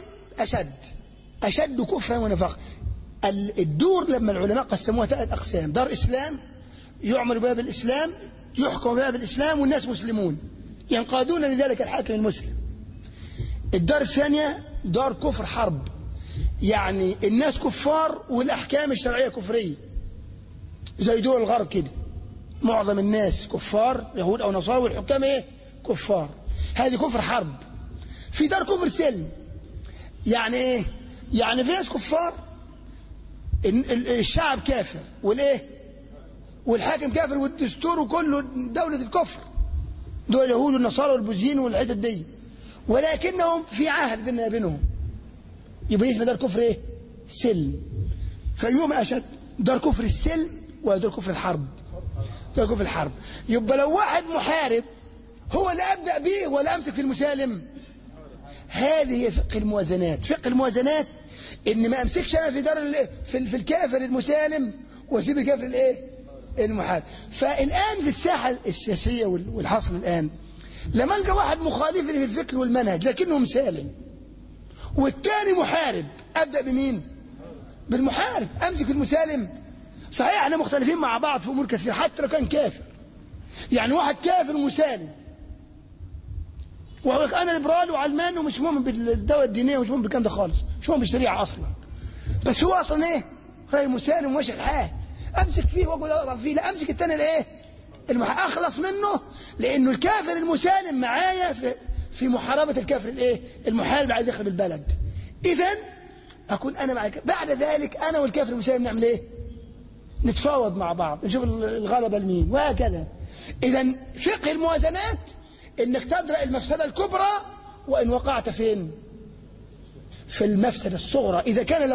أشد كفرا ونفاقا. الدور لما العلماء قسموها 3 أقسام: دار إسلام يعمل بها بالإسلام يحكم بها بالإسلام والناس مسلمون ينقادون لذلك الحاكم المسلم. الدار الثانية دار كفر حرب، يعني الناس كفار والأحكام الشرعية كفرية زي دول الغرب كده، معظم الناس كفار يهود أو نصارى والحكام إيه؟ كفار. هذه كفر حرب. في دار كفر سلم، يعني إيه؟ يعني في ناس كفار، الشعب كافر والإيه؟ والحاكم كافر والدستور وكله دولة الكفر، دول اليهود والنصارى والبوذيين والحتت دي، ولكنهم في عهد بيننا وبينهم، يبقى اسمه دار كفر ايه؟ سلم. فيوم اشد دار كفر السلم ودار كفر الحرب. دار كفر الحرب يبقى لو واحد محارب هو لا ابدا به ولا امسك في المسالم. هذه هي فقه الموازنات. فقه الموازنات ان ما امسكش انا في دار في الكافر المسالم واسيب الكافر الايه؟ المحارب. فالان في الساحه السياسيه والحصر الان لما القى واحد مخالف في الفكر والمنهج لكنه مسالم والتاني محارب، ابدا بمين؟ بالمحارب. امسك المسالم. صحيح احنا مختلفين مع بعض في امور كثيره حتى لو كان كافر، يعني واحد كافر مسالم ويقول لك انا ليبرالي وعلماني ومش مؤمن بالدوله الدينيه ومش مؤمن بالكلام ده خالص، مش مؤمن بالشريعه اصلا، بس هو اصلا ايه؟ راجل مسالم وماشي الحال، امسك فيه واقعد اقرا فيه؟ لا، امسك الثاني الايه؟ اخلص منه، لانه الكافر المسالم معايا في محاربه الكافر الايه؟ المحارب عايز يخرب البلد. اذا اكون انا معك. بعد ذلك انا والكافر المسالم نعمل ايه؟ نتفاوض مع بعض، نشوف الغلبه لمين، وهكذا. اذا فقه الموازنات انك تدرأ المفسده الكبرى وان وقعت فين؟ في المفسده الصغرى. اذا كان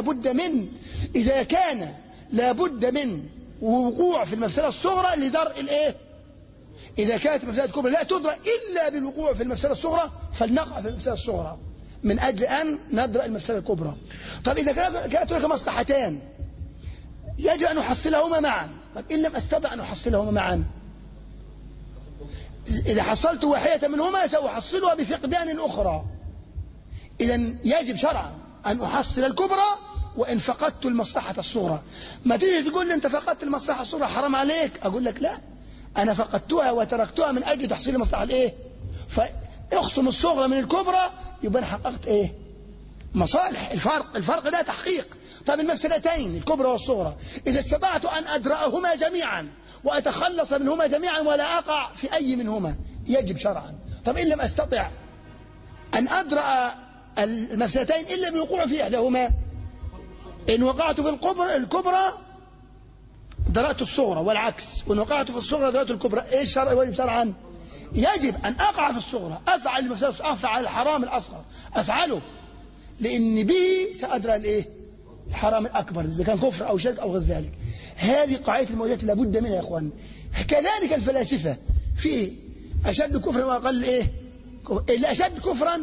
لابد من وقوع في المفسده الصغرى لدرء الايه؟ اذا كانت المفسده الكبرى لا تدرأ الا بالوقوع في المفسده الصغرى فلنقع في المفسده الصغرى من اجل ان ندرأ المفسده الكبرى. طب اذا كانت هناك مصلحتان يجب ان نحصلهما معا، طب ان لم استطع ان احصلهما معا، اذا حصلت واحده منهما ساحصلها بفقدان اخرى. اذا يجب شرعا ان احصل الكبرى وان فقدت المصلحه الصغرى. ما تيجي تقول لي انت فقدت المصلحه الصغرى حرام عليك، اقول لك لا، انا فقدتها وتركتها من اجل تحصيل المصلحه الايه؟ فاخصم الصغرى من الكبرى يبقى انا حققت ايه؟ مصالح. الفرق ده تحقيق. طب المفسدتين الكبرى والصغرى اذا استطعت ان ادرأهما جميعا واتخلص منهما جميعا ولا اقع في اي منهما يجب شرعا. طب ان لم استطع ان ادرأ المفسدتين الا بالوقوع في احداهما، ان وقعت في الكبرى درأت الصغرى والعكس، وان وقعت في الصغرى درأت الكبرى. ايش الشرع يجب شرعا؟ يجب ان اقع في الصغرى، افعل المفسده، افعل الحرام الاصغر، افعله لان به سادرأ الايه؟ الحرام الاكبر اذا كان كفر او شرك او غير ذلك. هذه قاعده الموازنات لابد منها يا اخوان. كذلك الفلاسفه في اشد كفرا واقل ايه؟ اللي اشد كفرا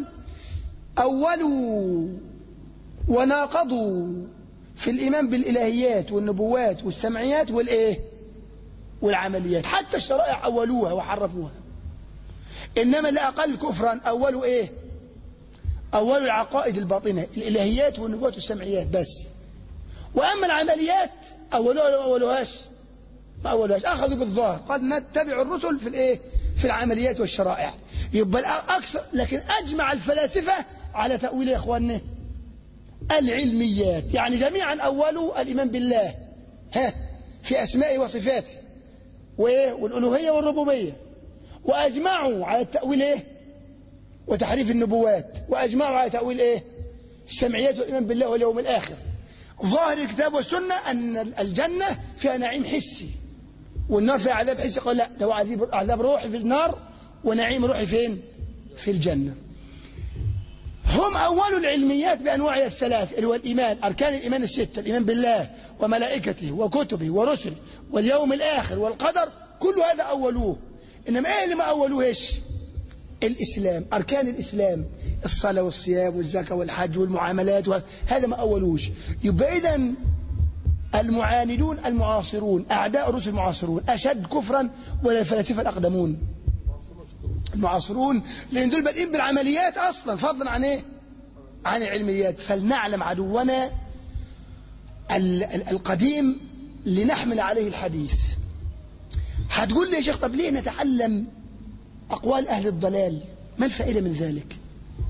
اولوا وناقضوا في الايمان بالالهيات والنبوات والسمعيات والايه؟ والعمليات. حتى الشرائع اولوها وحرفوها. انما اللي اقل كفرا اولوا ايه؟ اولوا العقائد الباطنه، الالهيات والنبوات والسمعيات بس. واما العمليات اولوها ولا اولوهاش؟ ما اولوهاش، اخذوا بالظاهر، قد نتبع الرسل في الايه؟ في العمليات والشرائع. يبقى اكثر، لكن اجمع الفلاسفه على تاويل يا اخواننا العلميات، يعني جميعا اولوا الايمان بالله في اسمائه وصفاته والالوهيه والربوبيه، واجمعوا على التاويل ايه؟ وتحريف النبوات، واجمعوا على تاويل ايه؟ السمعيات والايمان بالله واليوم الاخر. ظاهر الكتاب والسنه ان الجنه فيها نعيم حسي والنار فيها عذاب حسي. قال لا، ده هو عذاب روحي في النار ونعيم روحي فين؟ في الجنه. هم اولوا العلميات بانواعها الثلاث اللي هو الايمان، اركان الايمان السته، الايمان بالله وملائكته وكتبه ورسله واليوم الاخر والقدر، كل هذا اولوه. انما ايه اللي ما اولوهش؟ الإسلام، أركان الإسلام، الصلاة والصيام والزكاة والحج والمعاملات، هذا ما أولوش. يبقى إذن المعاندون المعاصرون، أعداء الرسل المعاصرون أشد كفرا ولا الفلاسفة الأقدمون؟ المعاصرون، لأن دول بادئين بالعمليات أصلا فضلا عن إيه؟ عن العلميات. فلنعلم عدونا القديم لنحمل عليه الحديث. هتقول لي يا شيخ طب ليه نتعلم أقوال أهل الضلال؟ ما الفائدة من ذلك؟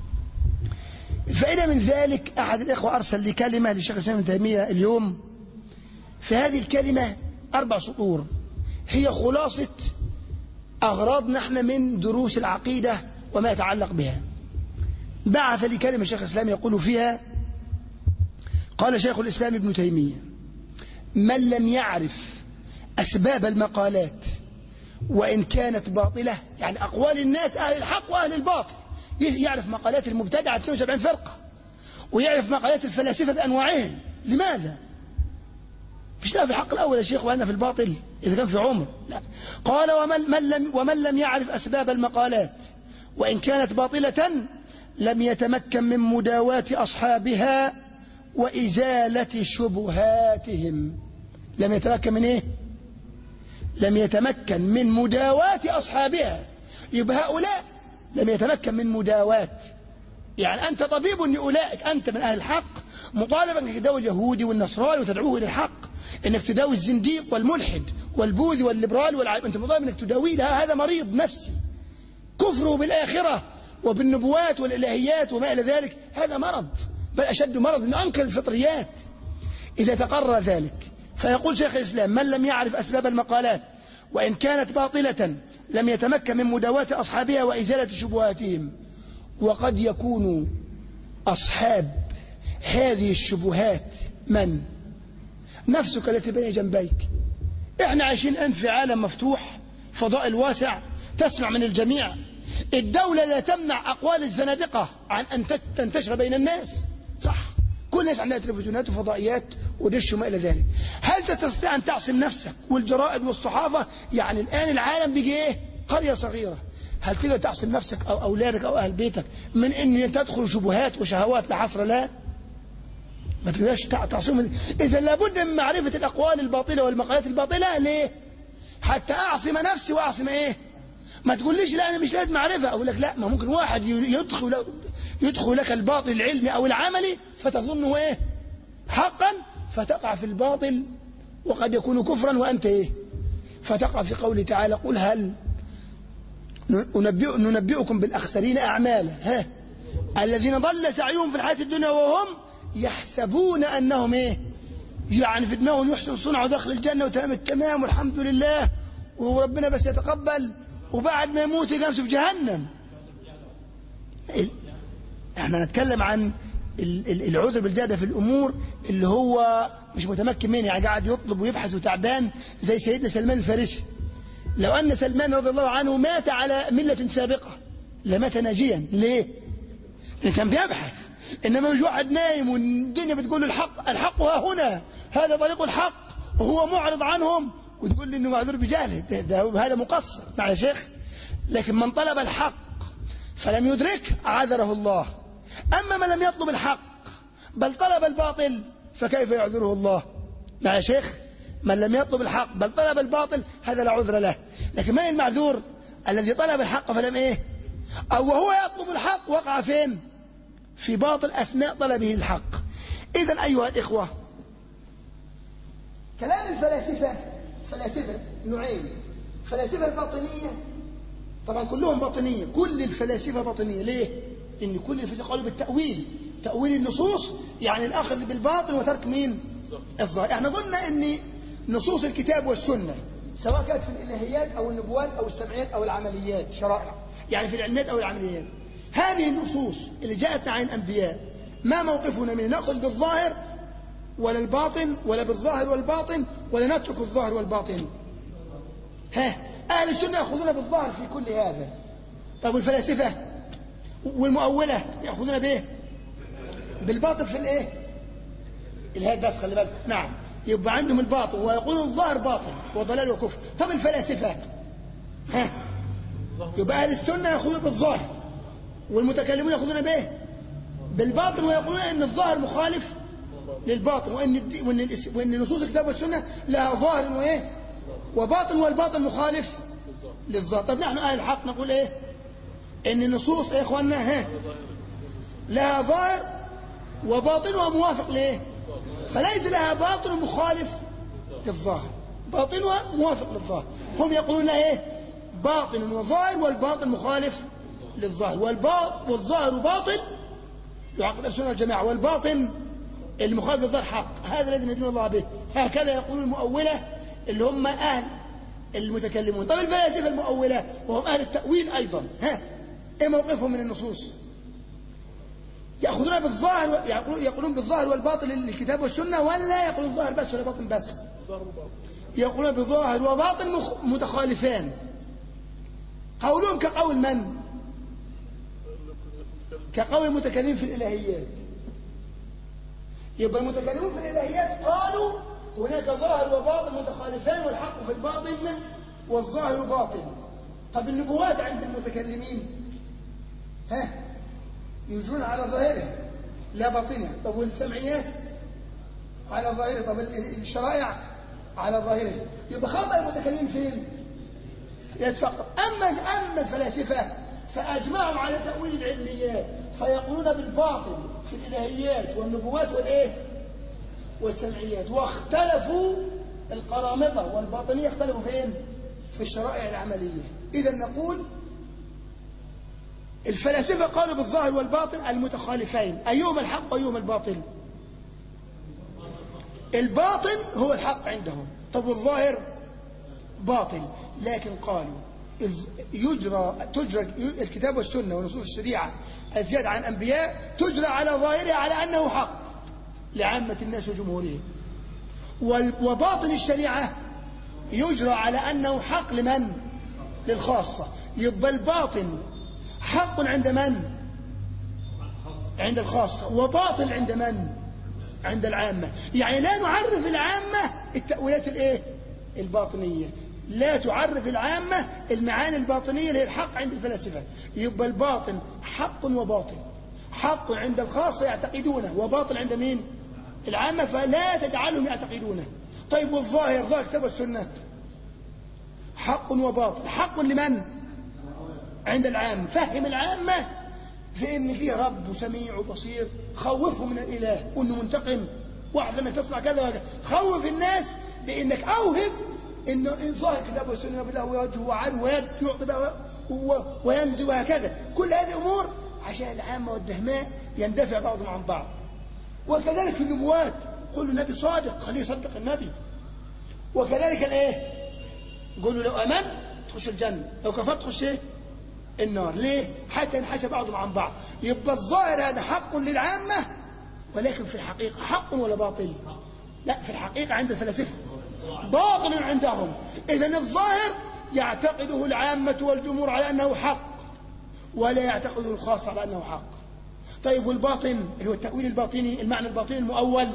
الفائدة من ذلك أحد الإخوة أرسل لي كلمة للشيخ الإسلام ابن تيمية اليوم، في هذه الكلمة 4 سطور هي خلاصة أغراضنا احنا من دروس العقيدة وما يتعلق بها. بعث لي كلمة الشيخ الإسلام يقول فيها: قال شيخ الإسلام ابن تيمية: من لم يعرف أسباب المقالات وإن كانت باطلة، يعني أقوال الناس أهل الحق وأهل الباطل، يعرف مقالات المبتدعة 72 فرقة، ويعرف مقالات الفلاسفة بأنواعهم. لماذا؟ مش لا في الحق الأول يا شيخ وأنا في الباطل إذا كان في عمر. لا. قال: ومن لم يعرف أسباب المقالات وإن كانت باطلة لم يتمكن من مداواة أصحابها وإزالة شبهاتهم. لم يتمكن من إيه؟ لم يتمكن من مداواة أصحابها. يبقى هؤلاء لم يتمكن من مداواة، يعني أنت طبيب لأولئك، أنت من أهل الحق مطالب أنك تداوي اليهودي والنصراني وتدعوه إلى الحق، أنك تداوي الزنديق والملحد والبوذي والليبرال والعالم، أنت مطالب أنك تداوي لها. هذا مريض نفسي، كفره بالآخرة وبالنبوات والإلهيات وما إلى ذلك، هذا مرض، بل أشد مرض أنه أنكر الفطريات إذا تقرر ذلك. فيقول شيخ الإسلام: من لم يعرف أسباب المقالات وإن كانت باطلة لم يتمكن من مداواة أصحابها وإزالة شبهاتهم. وقد يكون أصحاب هذه الشبهات من؟ نفسك التي بين جنبيك. إحنا عايشين الآن في عالم مفتوح، فضاء الواسع، تسمع من الجميع. الدولة لا تمنع أقوال الزنادقة عن أن تنتشر بين الناس، صح؟ كل الناس عندها تلفزيونات وفضائيات ودش وما إلى ذلك. هل تستطيع أن تعصم نفسك والجرائد والصحافة؟ يعني الآن العالم بيجي إيه؟ قرية صغيرة. هل تقدر تعصم نفسك أو أولادك أو أهل بيتك من أن تدخل شبهات وشهوات لا حصر لها؟ ما تقدرش تعصم. إذا لابد من معرفة الأقوال الباطلة والمقالات الباطلة. ليه؟ حتى أعصم نفسي وأعصم إيه؟ ما تقوليش لا أنا مش لازم معرفة. أقول لك لا، ما ممكن واحد يدخل لك الباطل العلمي أو العملي فتظنه إيه؟ حقا، فتقع في الباطل وقد يكون كفرا وأنت إيه؟ فتقع في قوله تعالى: قل هل ننبئكم بالأخسرين أعمالا الذين ضل سعيهم في الحياة الدنيا وهم يحسبون أنهم إيه؟ يعني في دماغهم يحسن صنع ودخل الجنة وتمام التمام والحمد لله وربنا بس يتقبل، وبعد ما يموت يلقى نفسه في جهنم. احنا نتكلم عن العذر بالجهد في الأمور اللي هو مش متمكن منه، يعني قاعد يطلب ويبحث وتعبان زي سيدنا سلمان الفارسي. لو أن سلمان رضي الله عنه مات على ملة سابقة لمات ناجيا. ليه؟ لأنه كان بيبحث. إنما مش واحد نايم والدنيا بتقول الحق ها هنا، هذا طريق الحق، وهو معرض عنهم وتقول لي إنه معذور بجهله، هذا مقصر مع شيخ. لكن من طلب الحق فلم يدركه عذره الله. أما من لم يطلب الحق بل طلب الباطل فكيف يعذره الله؟ مع شيخ، من لم يطلب الحق بل طلب الباطل هذا لا عذر له. لكن من المعذور؟ الذي طلب الحق فلم إيه؟ أو وهو يطلب الحق وقع فين؟ في باطل أثناء طلبه الحق. إذن أيها الإخوة، كلام فلاسفة نوعين: فلاسفة الباطنية، طبعا كلهم باطنية، كل الفلاسفة باطنية. ليه؟ إن كل الفلاسفة قالوا بالتأويل، تأويل النصوص، يعني الأخذ بالباطن وترك مين؟ الظاهر. احنا قلنا إن نصوص الكتاب والسنة سواء كانت في الإلهيات أو النبوات أو السمعيات أو العمليات، شرائع يعني في العلميات أو العمليات، هذه النصوص اللي جاءتنا عن الأنبياء ما موقفنا منه؟ نأخذ بالظاهر ولا الباطن، ولا بالظاهر والباطن، ولا نترك الظاهر والباطن؟ أهل السنة يأخذون بالظاهر في كل هذا. طب والفلاسفة والمؤولة يأخذون به بالباطن في الإيه؟ الهاد بس، خلي بالك. نعم، يبقى عندهم الباطن ويقولون الظاهر باطن وضلال وكفر. طب الفلاسفة يبقى أهل السنة يأخذون بالظاهر والمتكلمون يأخذون به بالباطن، ويقولون أن الظاهر مخالف للباطن، وأن نصوص الكتاب والسنة لها ظاهر وإيه؟ وباطن، والباطن مخالف للظاهر. طب نحن أهل الحق نقول إيه؟ أن النصوص يا إخواننا لها ظاهر وباطنها موافق ليه؟ فليس لها باطن مخالف للظاهر. باطنها موافق للظاهر. هم يقولون ايه؟ باطن وظاهر، والباطن مخالف للظاهر، والظاهر باطل يعقد السنة والجماعة، والباطن المخالف للظاهر حق. هذا الذي ندين الله به. هكذا يقول المؤولة اللي هم أهل المتكلمون. طب الفلاسفة المؤولة وهم أهل التأويل أيضا، ايه موقفهم من النصوص؟ يأخذون بالظاهر، يقولون بالظاهر والباطل للكتاب والسنة، ولا يقولون الظاهر بس ولا باطن بس؟ يقولون بظاهر وباطن متخالفان. قولهم كقول من؟ كقول المتكلمين في الإلهيات. يبقى المتكلمون في الإلهيات قالوا هناك ظاهر وباطن متخالفان، والحق في الباطن والظاهر باطن. طب النبوات عند المتكلمين يجرون على ظاهره لا باطنه. طب والسمعيات على ظاهره. طب الشرائع على ظاهره. يبقى خطأ المتكلمين فين؟ فقط. أما الفلاسفة فأجمعوا على تأويل العلميات، فيقولون بالباطل في الإلهيات والنبوات والسمعيات. واختلفوا القرامطة والباطنية، اختلفوا فين؟ في الشرائع العملية. إذا نقول الفلاسفة قالوا بالظاهر والباطن المتخالفين، أيهما الحق وأيهما الباطل؟ الباطن هو الحق عندهم. طب والظاهر باطل. لكن قالوا تجرى الكتاب والسنة ونصوص الشريعة الزيادة عن أنبياء تجرى على ظاهرها على أنه حق لعامة الناس وجمهورهم، وباطن الشريعة يجرى على أنه حق لمن؟ للخاصة. يبقى الباطن حق عند من؟ عند الخاصة. وباطل عند من؟ عند العامة. يعني لا نعرف العامة التأويلات الباطنية، لا تعرف العامة المعاني الباطنية اللي هي الحق عند الفلاسفة. يبقى الباطن حق وباطل، حق عند الخاصة يعتقدونه، وباطل عند مين؟ العامة، فلا تجعلهم يعتقدونه. طيب والظاهر، ظاهر الكتاب والسنة حق وباطل، حق لمن؟ عند العامة. فهم العامة في ان فيه رب وسميع وبصير، خوفه من الاله وانه منتقم، واحذر انك تصنع كذا وكذا. خوف الناس بانك اوهم انه ظاهر الكتاب والسنه بالله ويوجه وعنه ويعطي وينزل وهكذا. كل هذه امور عشان العامه والدهماء يندفع بعضهم عن بعض. وكذلك في النبوات، قل له نبي صادق خليه يصدق النبي. وكذلك قولوا لو امنت تخش الجنه، لو كفرت تخش النار. ليه؟ حتى ينحشى بعضهم عن بعض. يبقى الظاهر هذا حق للعامة، ولكن في الحقيقة حق ولا باطل؟ لا، في الحقيقة عند الفلاسفة باطل عندهم. إذن الظاهر يعتقده العامة والجمهور على أنه حق، ولا يعتقده الخاص على أنه حق. طيب والباطن اللي هو التأويل الباطني، المعنى الباطني المؤول،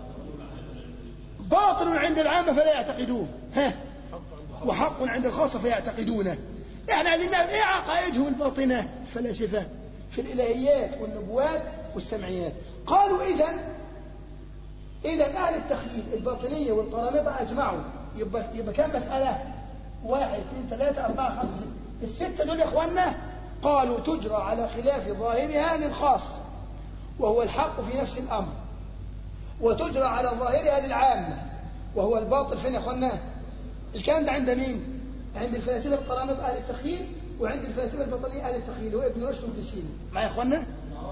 باطل عند العامة فلا يعتقدوه، وحق عند الخاصة فيعتقدونه. احنا عايزين نعرف ايه عقائدهم الباطنة الفلاسفة في الإلهيات والنبوات والسمعيات. قالوا إذا أهل التخييل الباطنية والقرامطة أجمعوا. يبقى كم مسألة؟ 1 2 3 4 5 6. الستة دول يا إخواننا قالوا تجرى على خلاف ظاهرها للخاص وهو الحق في نفس الأمر، وتجرى على ظاهرها للعامة وهو الباطل. فين يا إخواننا الكلام ده؟ عند مين؟ عند الفلاسفة القرامطة أهل التخييل، وعند الفلاسفة الباطنية أهل التخييل، هو ابن رشد والدشيني. معايا يا إخواننا؟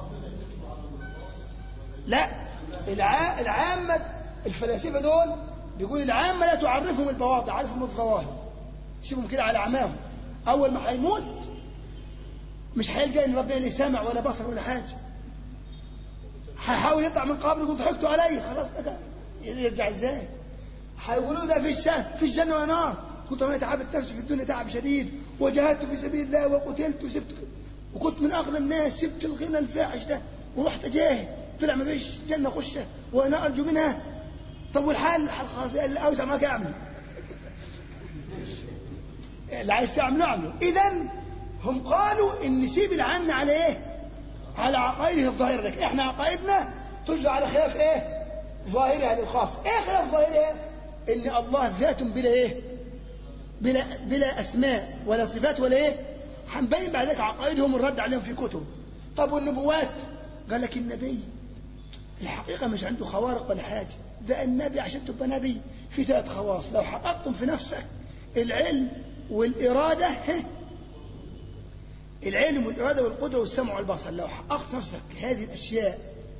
لا، العامة الفلاسفة دول بيقول العامة لا تعرفهم البواطن، عارفهم الظواهر، سيبهم كده على أعماهم. أول ما هيموت مش هيلقى إن ربنا ليه سمع ولا بصر ولا حاجة، هيحاول يطلع من قبره يقول ضحكتوا علي، خلاص بقى يرجع إزاي؟ هيقولوا ده في الجنة ونار. كنت أنا تعبت نفسي في الدنيا تعب شديد، وجاهدت في سبيل الله وقتلت وكنت من أغنى الناس، سبت الغنى الفاحش ده ورحت أجاهد، طلع ما فيش جنة أخشها وأنا أرجو منها. طب والحال خلاص اللي أوسع معك أعمل، اللي عايز تعمله أعمله. إذن هم قالوا إن نسيب العامة على إيه؟ على عقائده الظاهرة. لك إحنا عقائدنا تجرى على خلاف إيه؟ ظاهرها للخاص. إيه خلاف ظاهرها؟ إن الله ذات بلا إيه؟ بلا أسماء ولا صفات ولا إيه؟ هنبين بعد ذلك عقائدهم الرد عليهم في كتب. طب والنبوات؟ قال لك النبي الحقيقة مش عنده خوارق ولا حاجة. ده النبي عشان تبقى نبي في 3 خواص لو حققتم في نفسك: العلم والإرادة، العلم والإرادة والقدرة والسمع والبصر. لو حققت نفسك هذه الأشياء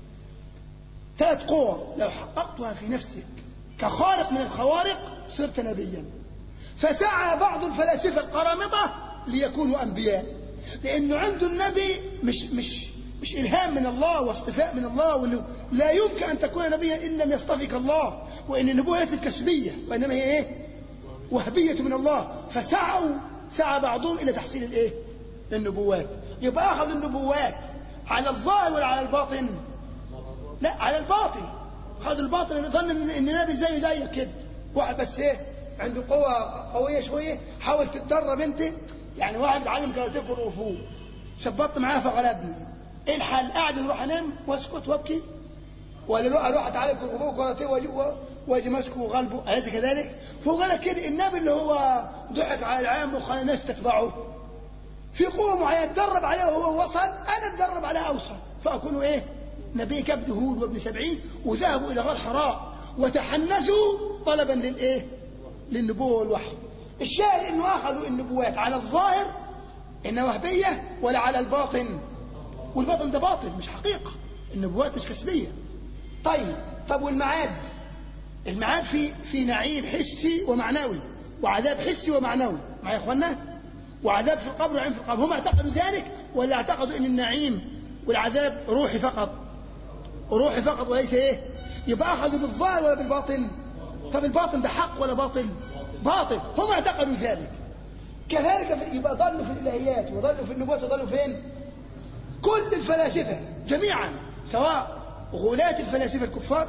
3 قوى لو حققتها في نفسك كخارق من الخوارق صرت نبيا. فسعى بعض الفلاسفة القرامطة ليكونوا أنبياء، لأنه عنده النبي مش إلهام من الله واصطفاء من الله، وأنه لا يمكن أن تكون نبيا إن لم يصطفك الله، وإن النبوة ليست كسبية وإنما هي إيه؟ وهبية من الله. سعى بعضهم إلى تحصيل النبوات. يبقى أخذ النبوات على الظاهر ولا على الباطن؟ لا، على الباطن. خذ الباطن، ظن إن نبي زيك كده، واحد بس عنده قوة قوية شوية، حاول تتدرب أنت. يعني واحد بيتعلم كاراتيه في الوفو، شبطت معاه فغلبني، ايه الحل؟ قاعد نروح انام واسكت وابكي، ولا اروح اتعلم كاراتيه واجي ماسكه وغلبه؟ أليس كذلك؟ فهو قال لك كده النبي اللي هو ضحك على العام وخلى الناس تتبعه في قوة معينة اتدرب عليها وهو وصل، انا اتدرب عليها اوصل فاكون نبي كابن هود وابن 70. وذهبوا الى غار حراء وتحنثوا طلبا للنبوة والوحي. الشاهد انه اخذوا النبوات على الظاهر انها وهبية، ولا على الباطن؟ والباطن ده باطل مش حقيقة، النبوات مش كسبية. طب والمعاد؟ المعاد في نعيم حسي ومعنوي وعذاب حسي ومعنوي، معايا يا اخوانا؟ وعذاب في القبر وعين في القبر. هم اعتقدوا ذلك ولا اعتقدوا ان النعيم والعذاب روحي فقط؟ روحي فقط وليس يبقى اخذوا بالظاهر ولا بالباطن؟ طب الباطن ده حق ولا باطل؟ باطل. هم اعتقدوا ذلك. كذلك يبقى ضلوا في الالهيات وضلوا في النبوات وضلوا فين؟ كل الفلاسفة جميعا، سواء غلاة الفلاسفة الكفار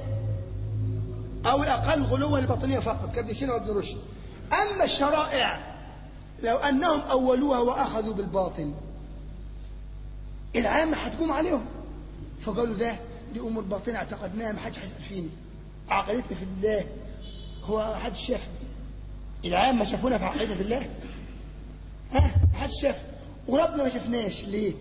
أو الأقل غلوا الباطنية فقط كابن سينا وابن رشد. أما الشرائع لو أنهم أولوها وأخذوا بالباطن العامة هتقوم عليهم، فقالوا دي أمور باطنة اعتقدناها، ما حدش هيسأل فينا، عقيدتنا في الله هو حد شاف العامة شافونا في عقيدتنا في الله؟ ما حدش شاف، وربنا ما شفناش ليه؟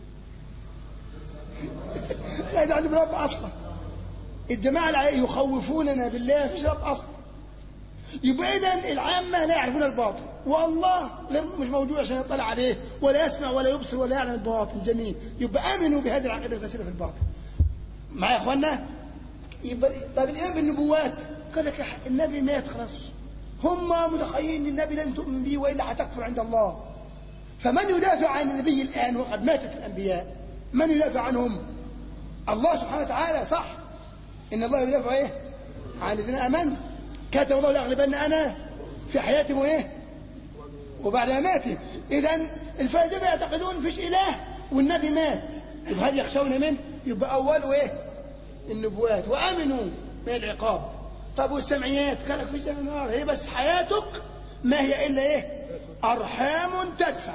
لا يدعون برب أصلا. الجماعة اللي يخوفوننا بالله فيش رب أصلا. يبقى إذن العامة لا يعرفون الباطن، والله مش موجود عشان يطلع عليه ولا يسمع ولا يبصر ولا يعلم الباطن. جميل. يبقى آمنوا بهذه العقيدة الفاسدة في الباطن. معايا يا إخوانا؟ يبقى طيب الإيمان بالنبوات، قال لك النبي مات خلاص، هم متخيلين ان النبي لن تؤمن به والا هتكفر عند الله. فمن يدافع عن النبي الآن وقد ماتت الأنبياء؟ من يدافع عنهم؟ الله سبحانه وتعالى. صح، إن الله يدافع عن الذين آمنوا، كاتب الله لأغلبن أنا في حياتهم وبعد مماتهم. إذن الفلاسفة يعتقدون فيش إله والنبي مات، يبقى هل يخشون منه؟ يبقى أوله النبوات وآمنوا من العقاب. طب والسمعيات؟ قال لك فيش جنة نار، هي بس حياتك ما هي إلا أرحام تدفع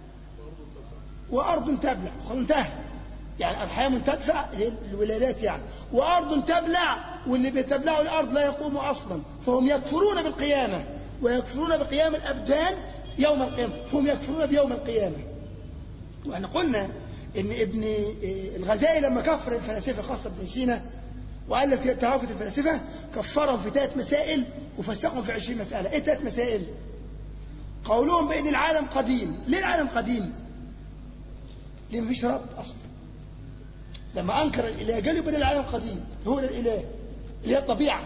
وأرض تبلع. انتهى. يعني أرحام تدفع الولادات يعني، وأرض تبلع، واللي بيتبلعوا الأرض لا يقوم أصلا، فهم يكفرون بالقيامة ويكفرون بقيام الأبدان يوم القيامة، فهم يكفرون بيوم القيامة. وإحنا قلنا إن ابن الغزالي لما كفر الفلاسفة خاصة ابن سينا وقال لك تهافت الفلاسفة، كفرهم في 3 مسائل وفسقهم في 20 مسألة. إيه 3 مسائل؟ قولهم بأن العالم قديم. ليه العالم قديم؟ ليه مفيش رب أصلا. لما أنكر الإله قال يبقى العالم قديم، هو الإله اللي هي الطبيعة،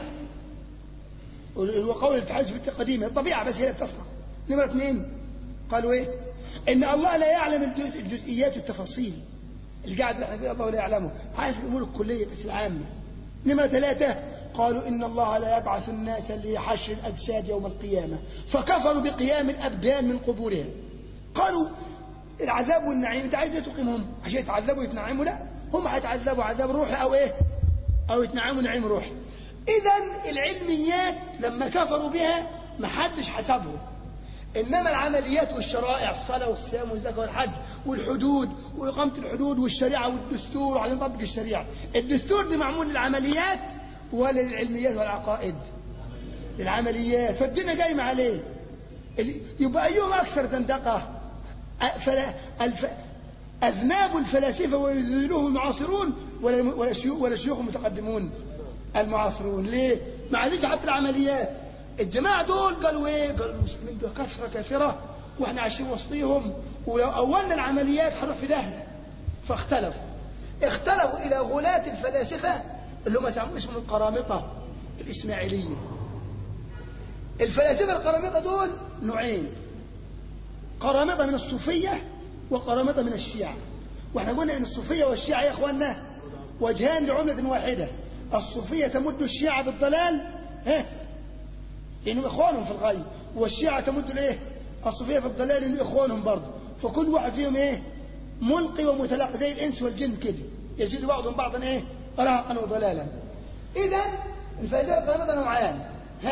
وقول التحدث في القديمة الطبيعة بس هي اللي بتصنع. نمرة 2 قالوا إن الله لا يعلم الجزئيات والتفاصيل اللي قاعد نحن فيه، الله لا يعلمه، عارف الأمور الكلية بس العامة. نمرة 3 قالوا إن الله لا يبعث الناس لحشر الأجساد يوم القيامة، فكفروا بقيام الأبدان من قبورها. قالوا العذاب والنعيم أنت عايز تقيمهم عشان يتعذبوا ويتنعموا؟ لا، هم هيتعذبوا عذاب روحي أو يتنعموا نعيم روحي. إذن العلميات لما كفروا بها ما حدش حسبهم، إنما العمليات والشرائع، الصلاة والصيام والزكاة والحج والحدود وإقامة الحدود والشريعة والدستور وعلى نطبق الشريعة. الدستور دي معمول للعمليات ولا للعلميات والعقائد؟ للعمليات، فالدنيا قايمة عليه. يبقى أيهم أكثر زندقة؟ أذناب الفلاسفة ويذيلهم المعاصرون ولا شيوخ متقدمون المعاصرون. ليه؟ ما عادتش حتى العمليات. الجماعة دول قالوا إيه؟ قالوا المسلمين دول كثرة كثيرة وإحنا عايشين وسطيهم، ولو أولنا العمليات هنروح في داهية. اختلفوا إلى غلاة الفلاسفة اللي هم اسمهم القرامطة الإسماعيلية. الفلاسفة القرامطة دول نوعين، قرامطة من الصوفية وقرامطة من الشيعة. واحنا قلنا ان الصوفية والشيعة يا اخواننا وجهان لعملة واحدة. الصوفية تمد الشيعة بالضلال لانهم اخوانهم في الغي، والشيعة تمد الايه الصوفية في الضلال لانهم اخوانهم برضه. فكل واحد فيهم ملقي ومتلقي زي الانس والجن كده، يزيد بعضهم بعضا رهقا وضلالا. اذا الفلاسفة القرامطة نوعان،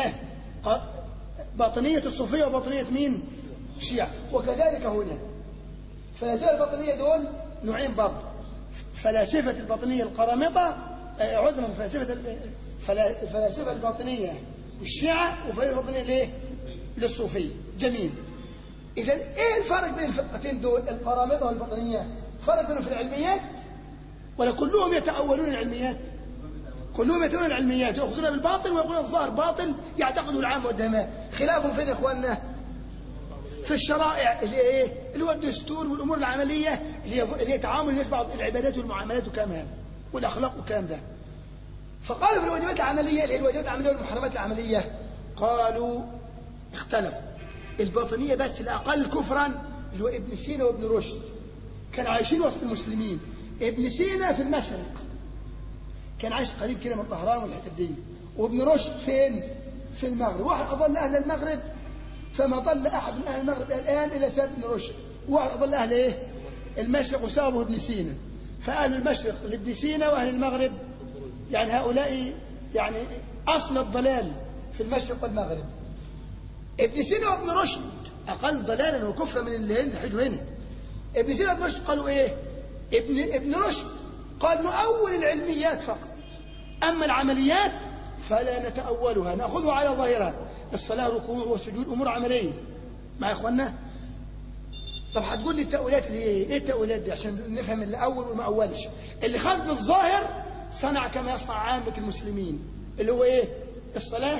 باطنية الصوفية وباطنية مين؟ الشيعة. وكذلك هنا فلاسفة الباطنية دول نوعين برضه، فلاسفة الباطنية القرامطة عذرا فلاسفة الباطنية الشيعة وفلاسفة الباطنية للصوفية. جميل. إذا إيه الفرق بين الفرقتين دول القرامطة والباطنية؟ فرق بينهم في العلميات ولا كلهم يتأولون العلميات؟ كلهم يتأولون العلميات، يأخذون بالباطل ويقولون الظاهر باطل يعتقده العام والدماء. خلافهم فين يا إخواننا؟ في الشرائع اللي هو الدستور والامور العمليه اللي هي تعامل الناس بعض العبادات والمعاملات وكلام هذا والاخلاق والكلام ده. فقالوا في الواجبات العمليه اللي هي الواجبات العمليه والمحرمات العمليه، قالوا اختلفوا. الباطنيه بس الاقل كفرا اللي هو ابن سينا وابن رشد كانوا عايشين وسط المسلمين. ابن سينا في المشرق كان عايش قريب كده من طهران والحته دي، وابن رشد فين؟ في المغرب. واحد اضل اهل المغرب فما ضل أحد من أهل المغرب الآن إلا ساب ابن رشد، واحد أضل أهل المشرق وسابه ابن سينا. فأهل المشرق لابن سينا وأهل المغرب يعني هؤلاء يعني أصل الضلال في المشرق والمغرب. ابن سينا وابن رشد أقل ضلالا وكفرا من اللي حجوا هنا. ابن سينا وابن رشد قالوا ابن رشد قال نؤول العلميات فقط، أما العمليات فلا نتأولها، نأخذها على ظاهرها. الصلاة ركوع وسجود أمور عملية مع إخواننا. طب هتقول لي التأويلات اللي إيه التأويلات دي عشان نفهم اللي أول وما أولش. اللي خد بالظاهر صنع كما يصنع عامة المسلمين، اللي هو الصلاة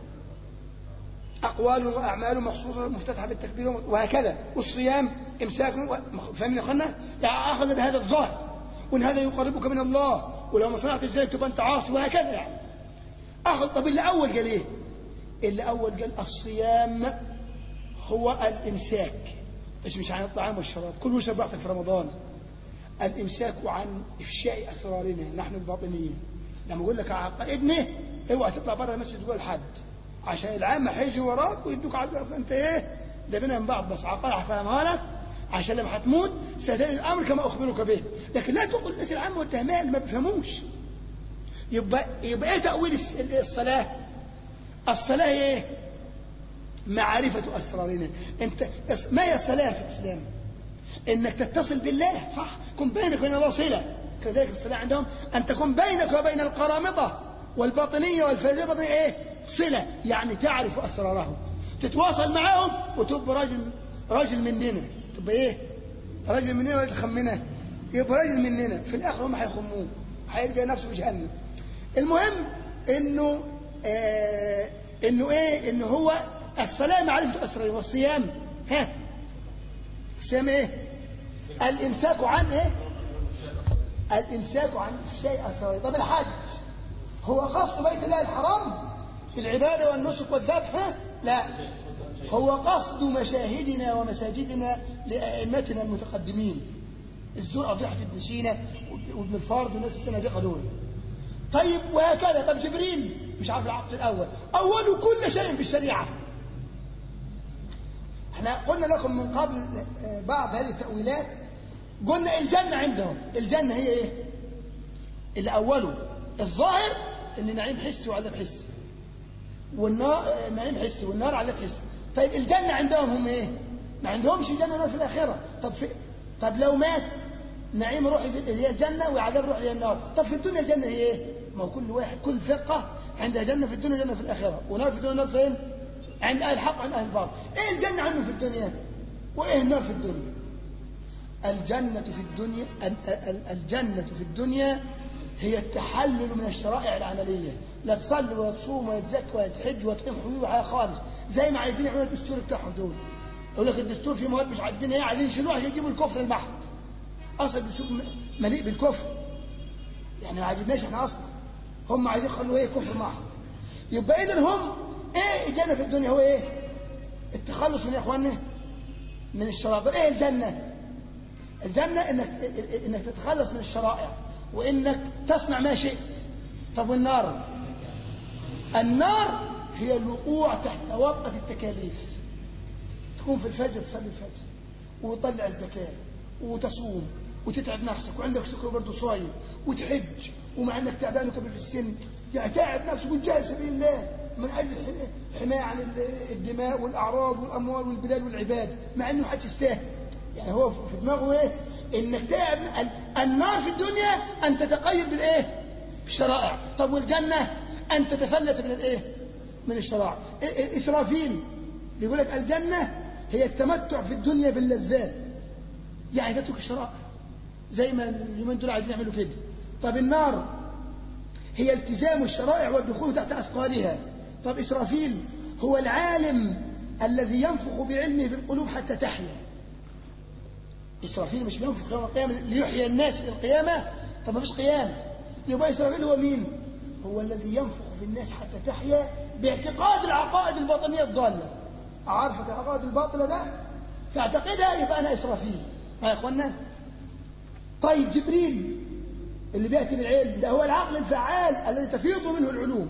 أقوال وأعمال مخصوصة مفتتحة بالتكبير وهكذا، والصيام إمساك. فاهمين يا إخواننا؟ يعني أخذ بهذا الظاهر وإن هذا يقربك من الله، ولو ما صنعت إزاي تبقى أنت عاصي وهكذا يعني أخذ. طب اللي أول قال اللي أول قال الصيام هو الإمساك، بس مش عن الطعام والشراب. كل وشرب براحتك في رمضان. الإمساك عن إفشاء أسرارنا نحن الباطنية. لما أقول لك عقائدنا اوعى تطلع بره المسجد تقول لحد، عشان العامة هيجوا وراك ويدوك أنت ده بينها من بعض، بس عقائد هفهمها لك عشان لما هتموت ستجد الأمر كما أخبرك به. لكن لا تقول الناس العامة والتهماء اللي ما بيفهموش. يبقى إيه تأويل الصلاة؟ الصلاة معرفة أسرارنا. أنت ما هي الصلاة في الإسلام؟ إنك تتصل بالله، صح؟ كن بينك وبين الله صلة. كذلك الصلاة عندهم أن تكون بينك وبين القرامطة والباطنية والفلسفة صلة، يعني تعرف أسرارهم، تتواصل معهم وتبقى راجل مننا. تبقى راجل مننا ولا تخمنا؟ يبقى راجل مننا. في الآخر هم هيخموه، هيلقى نفسه في جهنم. المهم إنه إنه هو الصلاة معرفة أسرار، والصيام الصيام الإمساك عن الإمساك عن إفشاء أسرار. طب الحج هو قصد بيت الله الحرام بالعبادة والنسك والذبح؟ لا، هو قصد مشاهدنا ومساجدنا لأئمتنا المتقدمين، الزرع ضحى ابن سينا وابن الفارض والناس السنادقة دول. طيب وهكذا. طب جبريل مش عارف العقل الأول أول كل شيء في الشريعة. احنا قلنا لكم من قبل بعض هذه التأويلات. قلنا الجنة عندهم، الجنة هي اللي أوله الظاهر إن نعيم حسي وعذاب حسي، والنار نعيم حسي والنار عذاب حسي. طيب الجنة عندهم هم ما عندهمش جنة ونار في الآخرة. طب لو مات نعيم روحي اللي هي الجنة وعذاب روحي اللي هي النار. طب في الدنيا الجنة هي ما هو كل واحد كل فرقة عندها جنة في الدنيا جنة في الآخرة، ونار في الدنيا نار فين؟ عند أهل الحق وعند أهل الباطل. إيه الجنة عندهم في الدنيا وإيه النار في الدنيا؟ الجنة في الدنيا هي التحلل من الشرائع العملية، لا تصلي ولا تصوم ولا تزكي ولا تحج ولا تقيم حدود وحاجة خالص، زي ما عايزين يعملوا الدستور بتاعهم دول. يقول لك الدستور فيه مواد مش عاجبين، ايه عايزين يشيلوه عشان يجيبوا الكفر المحض. اصلا الدستور مليء بالكفر، يعني ما عاجبناش احنا اصلا، هم عايزين يخلوه ايه؟ كفر محض. يبقى اذا هم ايه الجنة في الدنيا؟ هو ايه؟ التخلص من يا اخواننا من الشرائع. ايه الجنة؟ الجنة انك تتخلص من الشرائع وانك تصنع ما شئت. طب والنار؟ النار هي الوقوع تحت وطأة التكاليف. تكون في الفجر تصلي الفجر وتطلع الزكاة وتصوم وتتعب نفسك وعندك سكر برضه صايم وتحج ومع انك تعبان وكبير في السن، يعني تعب نفسك وتجاهد سبيل الله من اجل الحماية عن الدماء والاعراض والاموال والبلاد والعباد، مع انه محدش يستاهل. يعني هو في دماغه ايه؟ انك تعب. النار في الدنيا ان تتقيد بالايه؟ بالشرائع. طب والجنة ان تتفلت من الايه؟ من الشرائع. اسرافيل بيقول لك الجنة هي التمتع في الدنيا باللذات، يعني تترك الشرائع زي ما اليومين دول عايزين يعملوا كده. طب النار هي التزام الشرائع والدخول تحت اثقالها. طب اسرافيل هو العالم الذي ينفخ بعلمه في القلوب حتى تحيا. إسرافيل مش بينفخ يوم القيامة ليحيي الناس في القيامة؟ طب ما فيش قيامة. يبقى إسرافيل هو مين؟ هو الذي ينفخ في الناس حتى تحيا باعتقاد العقائد الباطنية الضالة. أعرفك العقائد الباطلة ده تعتقدها، يبقى أنا إسرافيل. يا إخوانا، طيب جبريل اللي بيأتي بالعلم ده هو العقل الفعال الذي تفيض منه العلوم.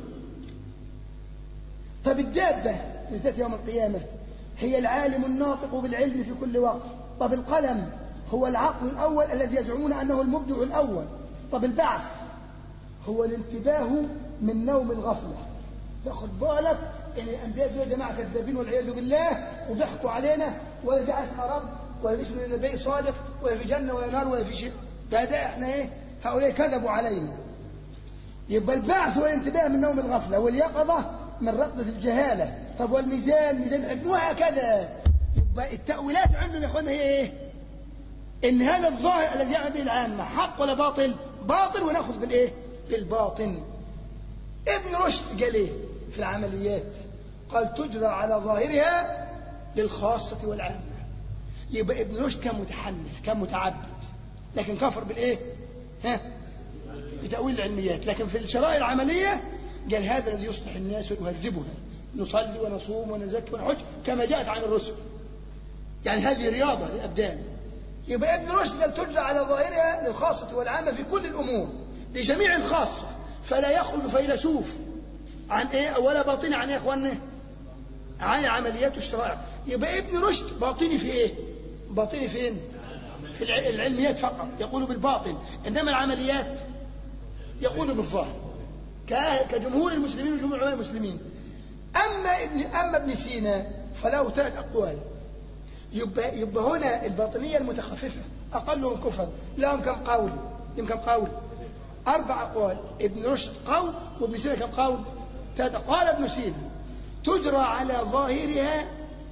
طب الدابة اللي تأتي يوم القيامة هي العالم الناطق بالعلم في كل وقت. طب القلم هو العقل الأول الذي يزعمون أنه المبدع الأول. طب البعث هو الانتباه من نوم الغفلة. تاخد بالك ان الانبياء دول جماعه كذابين والعياذ بالله وضحكوا علينا، ولا في اسمى رب ولا فيش من النبي صادق ولا في جنه ولا نار ولا في شيء. ده احنا ايه؟ هؤلاء كذبوا علينا. يبقى البعث هو الانتباه من نوم الغفله، واليقظه من رقدة الجهاله. طب والميزان ميزان الحكم، وهكذا. يبقى التأويلات عندهم يا اخوانا هي ايه؟ ان هذا الظاهر الذي يعمل به العامه حق ولا باطل؟ باطل، وناخذ بالايه؟ بالباطن. ابن رشد قال ايه في العمليات؟ قال تجرى على ظاهرها للخاصة والعامة. يبقى ابن رشد كان متحنث، كان متعبد، لكن كفر بالايه؟ بتأويل العلميات. لكن في الشرائع العملية قال هذا الذي يصلح الناس ويهذبها، نصلي ونصوم ونزكي ونحج كما جاءت عن الرسل، يعني هذه رياضة للأبدان. يبقى ابن رشد قال تجرى على ظاهرها للخاصة والعامة في كل الأمور لجميع الخاصة، فلا يخرج فيلسوف عن ايه ولا باطني عن ايه يا اخوانا؟ عن العمليات والشرائع. يبقى ابن رشد باطني في ايه؟ باطني فين؟ في العلميات فقط، يقول بالباطن، انما العمليات يقول بالظاهر كجمهور المسلمين وجمهور علماء المسلمين. اما ابن سينا فله 3 أقوال. يبقى هنا الباطنية المتخففة أقلهم كفرا لهم كم قول؟ لهم كم قول؟ 4 أقوال. ابن رشد قول، وابن سينا كم قول؟ 3. قال ابن سينا تجرى على ظاهرها.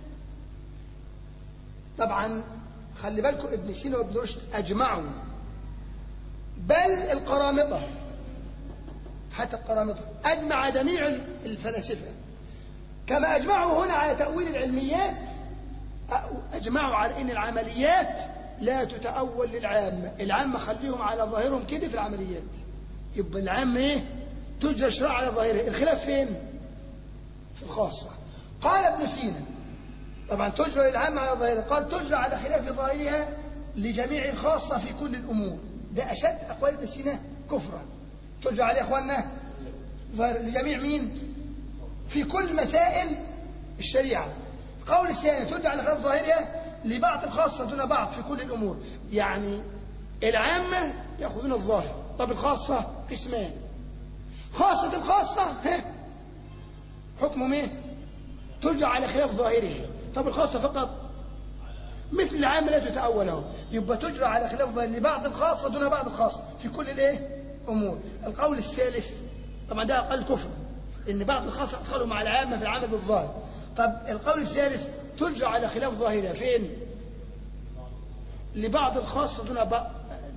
طبعا خلي بالكم ابن سينا وابن رشد أجمعوا، بل القرامطة، حتى القرامطة أجمع جميع الفلاسفة كما أجمعوا هنا على تأويل العلميات، أجمعوا على أن العمليات لا تتأول للعامة. العامة خليهم على ظاهرهم كده في العمليات. يبقى العامة ايه؟ تجرى الشرائع على ظاهرها. الخلاف فين؟ في الخاصة. قال ابن سينا طبعا تجرى العامة على ظاهرها، قال تجرى على خلاف ظاهرها لجميع الخاصة في كل الأمور. ده أشد أقوال ابن سينا كفرا. تجرى عليه أخواننا لجميع مين؟ في كل مسائل الشريعة. القول الثاني تجرى على خلاف ظاهرها لبعض الخاصة دون بعض في كل الأمور. يعني العامة يأخذون الظاهر. طب الخاصة قسمان. خاصة الخاصة حكمهم ايه؟ ترجع على خلاف ظاهره. طب الخاصة فقط مثل العامة لا تتأوله، يبقى تجرى على خلاف ظاهر لبعض الخاصة دون بعض الخاصة في كل الايه؟ أمور. القول الثالث طبعا ده أقل كفر، إن بعض الخاصة أدخلوا مع العامة في العمل بالظاهر. طب القول الثالث ترجع على خلاف ظاهرها فين؟ لبعض الخاصة دون بعض،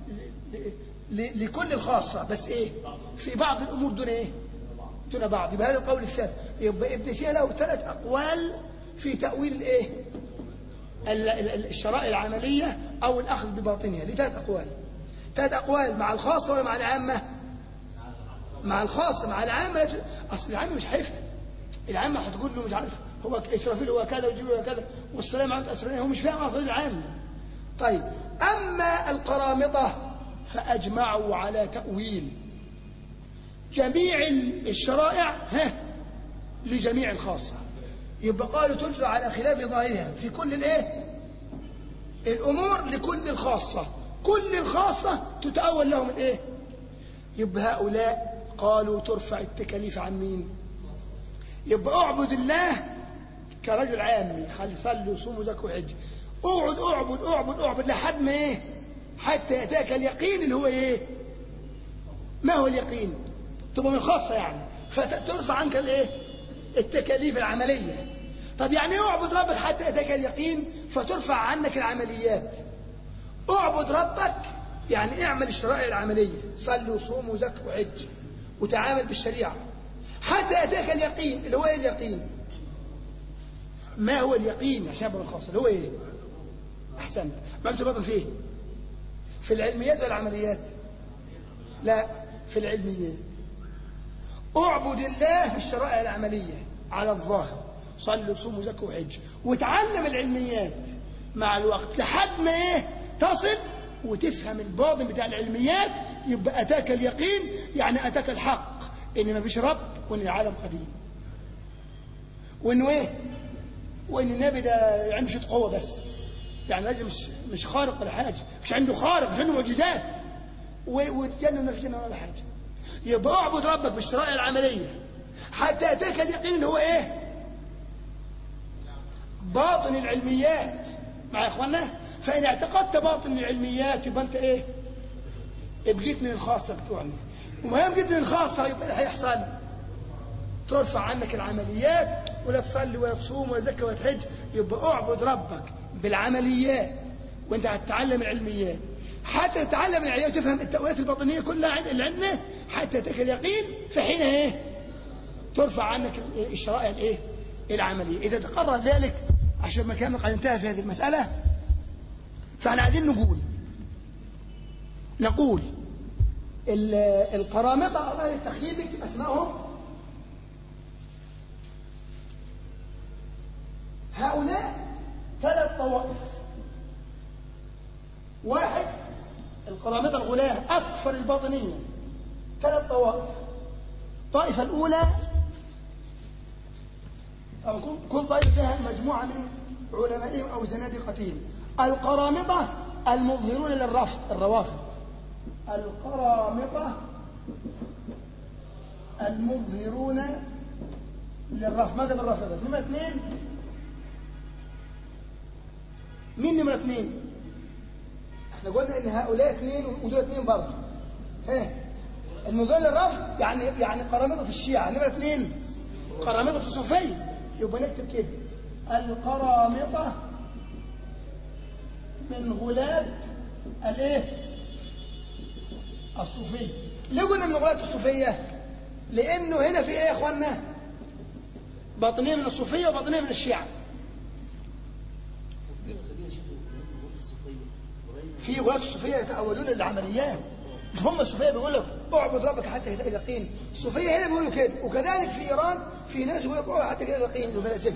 لكل الخاصة، بس إيه في بعض الأمور دون إيه دون بعض. يبقى هذا القول الثالث. يبقى ابن سينا له 3 أقوال في تأويل الإيه الشرائع العملية أو الأخذ بباطنها. ليه 3 أقوال؟ 3 أقوال مع الخاصة ولا مع العامة؟ مع الخاصة. مع العامة أصل العامة مش هيفهم. العامة هتقول له مش عارف هو إسرافيل هو كذا وجبريل هو كذا والسلام عليكم أسرائيل، هو مش فاهم أصل العامة. طيب أما القرامطة فأجمعوا على تأويل جميع الشرائع لجميع الخاصة. يبقى قالوا تجرى على خلاف ظاهرها في كل الإيه الأمور لكل الخاصة، كل الخاصة تتأول لهم الإيه. يبقى هؤلاء قالوا ترفع التكاليف عن مين؟ يبقى اعبد الله كرجل عامي، خلي صلي وصوم وزكي وحج، اقعد اعبد اعبد اعبد لحد ما ايه حتى ياتاك اليقين اللي هو ايه. ما هو اليقين؟ تبقى من خاصة يعني، فترفع عنك الايه التكاليف العملية. طب يعني اعبد ربك حتى ياتاك اليقين فترفع عنك العمليات. اعبد ربك يعني اعمل الشرائع العملية، صلي وصوم وزكي وحج وتعامل بالشريعة حتى يأتيك اليقين اللي هو ايه اليقين؟ ما هو اليقين يا شباب الخاصة اللي هو ايه؟ احسنت. ما بتبطل فيه؟ في العلميات ولا العمليات؟ لا في العلميات. اعبد الله في الشرائع العملية على الظاهر، صلي وصوم وزكي وحج وتعلم العلميات مع الوقت لحد ما ايه تصل وتفهم الباطن بتاع العلميات. يبقى اتاك اليقين يعني اتاك الحق ان ما فيش رب وان العالم قديم وانه ايه وان النبي ده عنده شويه قوه بس، يعني راجل مش خارق ولا حاجه، مش عنده خارق مش عنده معجزات، والجنه ما فيش جنه ولا حاجه. يبقى اعبد ربك بالشرائع العمليه حتى اتاك اليقين اللي هو ايه باطن العلميات مع اخواننا. فان اعتقدت باطن العلميات يبقى انت ايه بقيت من الخاصه بتوعنا. وما يوم جيت من الخاصه يبقى اللي هيحصل ترفع عنك العمليات ولا تصلي ولا تصوم ولا تزكي ولا تحج. يبقى اعبد ربك بالعمليات وانت هتتعلم العلميات حتى تتعلم العلميات وتفهم التأويلات الباطنيه كلها اللي عندنا حتى يأتيك اليقين. فحينها ايه ترفع عنك الشرائع الايه العمليه. اذا تقرر ذلك عشان ما كان قد انتهى في هذه المساله، فاحنا عايزين نقول القرامطه او اهل التخييم نكتب اسمائهم. هؤلاء 3 طوائف. 1 القرامطه الغلاة اكثر الباطنيه 3 طوائف. الطائفه الاولى أو كل طائفه لها مجموعه من علمائهم او زنادقتهم. القرامطه المظهرون للرفض الروافض. القرامطه المظهرون للرفض. ماذا بالرافضه؟ نمرة 2 مين نمرة 2؟ احنا قلنا ان هؤلاء 2 ودول 2 برضه. المظهرون للرفض يعني قرامطه الشيعة. نمرة 2 قرامطه الصوفية. يبقى نكتب كده القرامطه من غلاة الايه الصوفية. ليه قلنا من غلاة الصوفية؟ لانه هنا في ايه يا اخوانا باطنية من الصوفية وباطنية من الشيعة. في غلاة الصوفية يتأولون العمليات، مش هم الصوفية بيقول لك اعبد ربك حتى يأتيك اليقين. الصوفية هنا بيقولوا كده. وكذلك في ايران في ناس يقول لك اعبد حتى يأتيك اليقين وفلاسفة.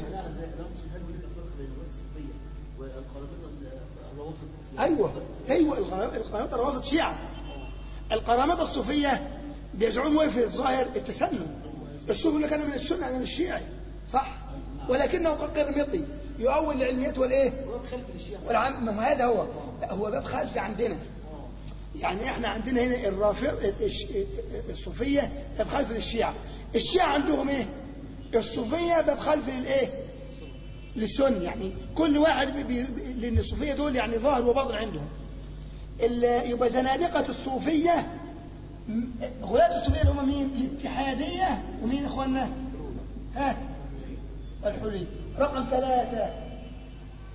ايوه القرامطه الروافض شيعة. القرامطه الصوفيه بيزعموا في الظاهر التسنن. الصوفي اللي كان من السنه يعني مش شيعي صح، ولكنه قرمطي يؤول العلميات والايه والعام. ما هذا هو هو باب خلفي عندنا. يعني احنا عندنا هنا الرافض الصوفيه باب خلفي للشيعه. الشيعه عندهم ايه الصوفيه باب خلفي للايه للسنة. يعني كل واحد لأن الصوفية دول يعني ظاهر وباطن عندهم. يبقى زنادقة الصوفية غلاة الصوفية اللي هم مين؟ الاتحادية ومين اخوانا؟ الحلي. رقم 3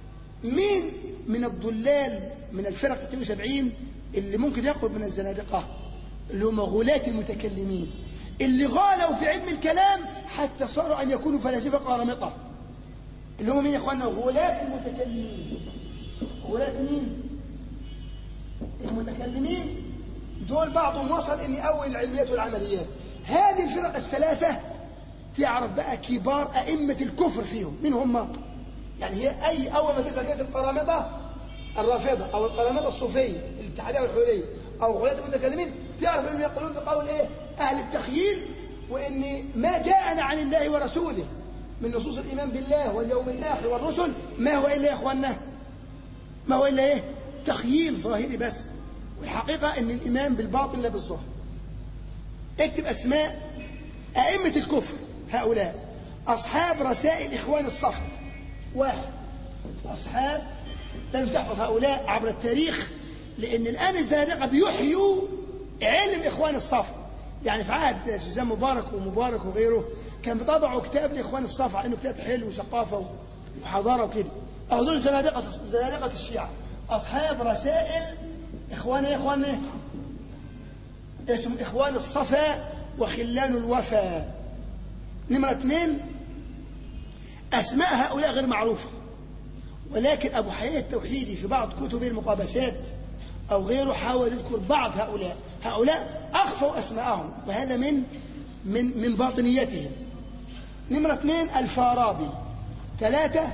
مين من الضلال من الفرق 72 اللي ممكن يقرب من الزنادقة؟ اللي هم غلاة المتكلمين، اللي غالوا في علم الكلام حتى صاروا أن يكونوا فلاسفة قرامطة. اللي هم مين يا إخواننا؟ غلاة المتكلمين. غلاة مين؟ المتكلمين دول بعضهم وصل إن أول العلميات والعمليات. هذه الفرق الثلاثة تعرف بقى كبار أئمة الكفر فيهم. من هم؟ يعني هي أول ما تسمع كلمة القرامطة الرافضة أو القرامطة الصوفية الاتحادية والحرية أو غلاة المتكلمين، تعرف أنهم يقولون بقول إيه؟ أهل التخييل، وإن ما جاءنا عن الله ورسوله من نصوص الإيمان بالله واليوم الآخر والرسل ما هو إلا يا إخواننا؟ ما هو إلا إيه؟ تخييل ظاهري بس، والحقيقة أن الإيمان بالباطن لا بالظاهر. اكتب أسماء أئمة الكفر هؤلاء أصحاب رسائل إخوان الصفا. واحد، أصحاب، لازم تحفظ هؤلاء عبر التاريخ، لأن الآن الزنادقة بيحيوا علم إخوان الصفا. يعني في عهد سوزان مبارك ومبارك وغيره كان بيطبعوا كتاب لإخوان الصفا على إنه كتاب حلو وثقافة وحضارة وكده. أو دول زنادقة الشيعة أصحاب رسائل إخوان إيه؟ إخوان إيه؟ اسم إخوان الصفا وخلان الوفا. نمرة 2، أسماء هؤلاء غير معروفة، ولكن أبو حياة التوحيدي في بعض كتب المقابسات أو غيره حاول يذكر بعض هؤلاء أخفوا أسماءهم، وهذا من باطنيتهم. نمرة 2 الفارابي. 3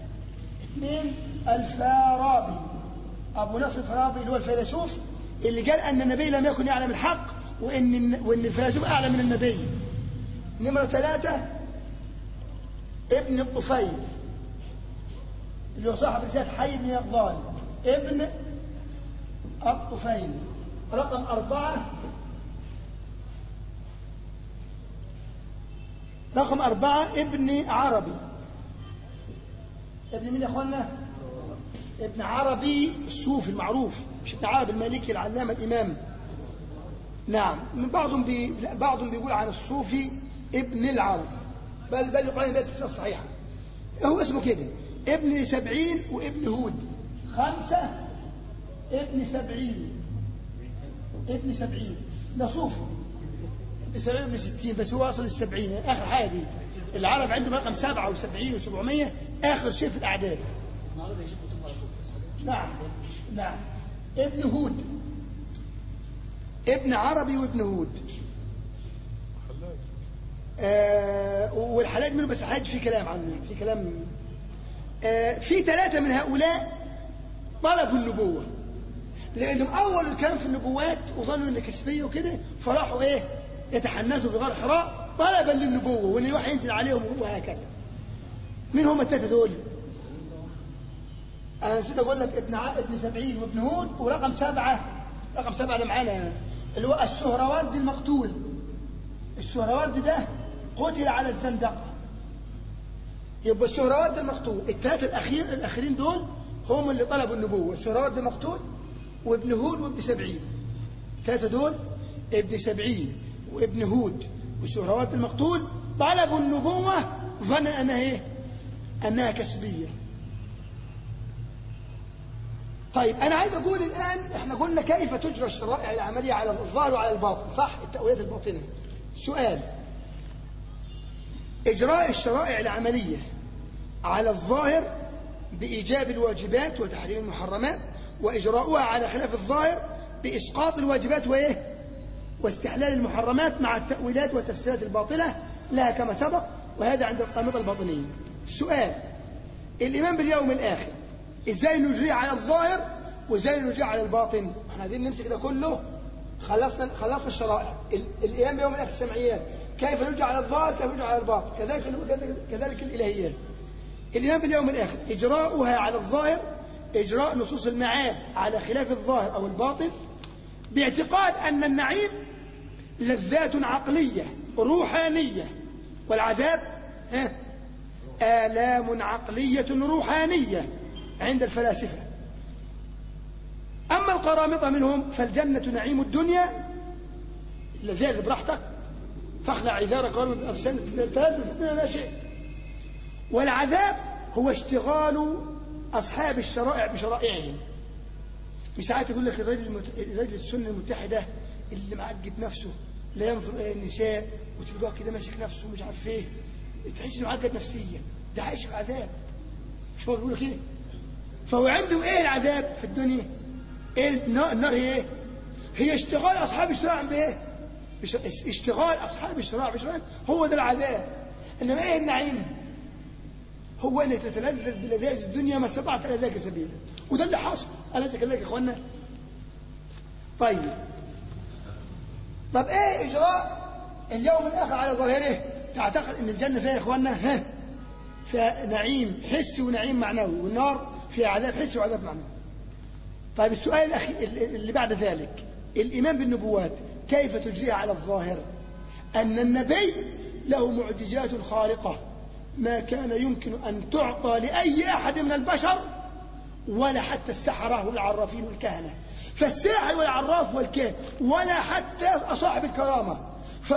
الفارابي، أبو نصر الفارابي اللي هو الفيلسوف اللي قال أن النبي لم يكن يعلم الحق وإن الفيلسوف أعلم من النبي. نمرة 3 ابن الطفيل اللي هو صاحب رسالة حي بن يقظان، ابن الطفيل. رقم 4 ابن عربي. ابن مين يا اخوانا؟ ابن عربي الصوفي المعروف، مش ابن عربي المالكي العلامة الإمام. نعم، من بعضهم بيقول عن الصوفي ابن العربي، بل يقال ذلك في الصحيحة، هو اسمه كده، ابن 70 وابن هود. 5 ابن 70 ده صوفي، ابن 70 وابن 60، بس هو أصل 70 آخر حاجة دي. العرب عندهم رقم 77 و700 آخر شيء في الأعداد. نعم ابن هود، ابن عربي وابن هود. والحلاج منه، بس الحلاج في كلام عنه، في كلام. في 3 من هؤلاء طلبوا النبوة، لأنهم أول الكلام في النبوات وظنوا إن كسبية وكده، فراحوا إيه؟ يتحنثوا في غار حراء طلبا للنبوة وإن الوحي ينزل عليهم وهكذا. مين هم ال3 دول؟ أنا نسيت أقول لك ابن 70 وابن هود. ورقم 7 اللي معانا اللي هو السهروردي المقتول. السهروردي ده قتل على الزندقة، يبقى السهروردي المقتول. ال3 الأخيرين دول هم اللي طلبوا النبوة، السهروردي المقتول وابن هود وابن 70. 3 دول ابن 70 وابن هود والسهروردي المقتول طلبوا النبوة ظن أنها كسبية. طيب أنا عايز أقول الآن، إحنا قلنا كيف تجرى الشرائع العملية على الظاهر وعلى الباطن، صح؟ التأويلات الباطنة. سؤال: إجراء الشرائع العملية على الظاهر بإيجاب الواجبات وتحريم المحرمات، وإجراؤها على خلاف الظاهر بإسقاط الواجبات واستحلال المحرمات مع التأويلات والتفسيرات الباطلة لها كما سبق، وهذا عند القامضة الباطنية. السؤال: الإيمان باليوم الآخر إزاي نجريه على الظاهر وإزاي نجريه على الباطن؟ احنا عايزين نمسك ده كله. خلصنا الشرائع. الإيمان بيوم الآخر، السمعيات، كيف نجري على الظاهر، كيف نجري على الباطن، كذلك الإلهيات. الإيمان باليوم الآخر إجراؤها على الظاهر، إجراء نصوص المعاد على خلاف الظاهر أو الباطن، باعتقاد أن النعيم لذات عقلية روحانية، والعذاب آلام عقلية روحانية عند الفلاسفة. أما القرامطة منهم فالجنة نعيم الدنيا، لذيذ براحتك، فاخلع عذارك وارمي بأرسان 3 ما شئت. والعذاب هو اشتغال أصحاب الشرائع بشرائعهم. مش ساعات يقول لك الرجل السنة المتحدة اللي معقد نفسه لا ينظر إلى النساء وتلقاه كده ماسك نفسه ومش عارف ايه، تحس انه معقد نفسيا، ده عايش في عذاب. مش هو بيقولوا كده؟ فهو عندهم ايه العذاب في الدنيا؟ إيه النار؟ هي ايه؟ هي اشتغال اصحاب الشرائع بايه؟ اشتغال اصحاب الشرائع بشرائع، هو ده العذاب. انما ايه النعيم؟ هو انك تتلذذ بلذائذ الدنيا ما استطعت الى ذاك سبيلا، وده اللي حصل. أليس كذلك يا اخوانا؟ طيب ايه اجراء اليوم الاخر على ظاهره؟ تعتقد ان الجنه فيها يا اخوانا فيها نعيم حسي ونعيم معنوي، والنار فيها عذاب حسي وعذاب معنوي. طيب السؤال الاخير اللي بعد ذلك، الايمان بالنبوات كيف تجريها على الظاهر؟ ان النبي له معجزات خارقه ما كان يمكن ان تعطى لاي احد من البشر، ولا حتى السحره والعرافين والكهنه. فالساحر والعراف والكاهن ولا حتى صاحب الكرامه.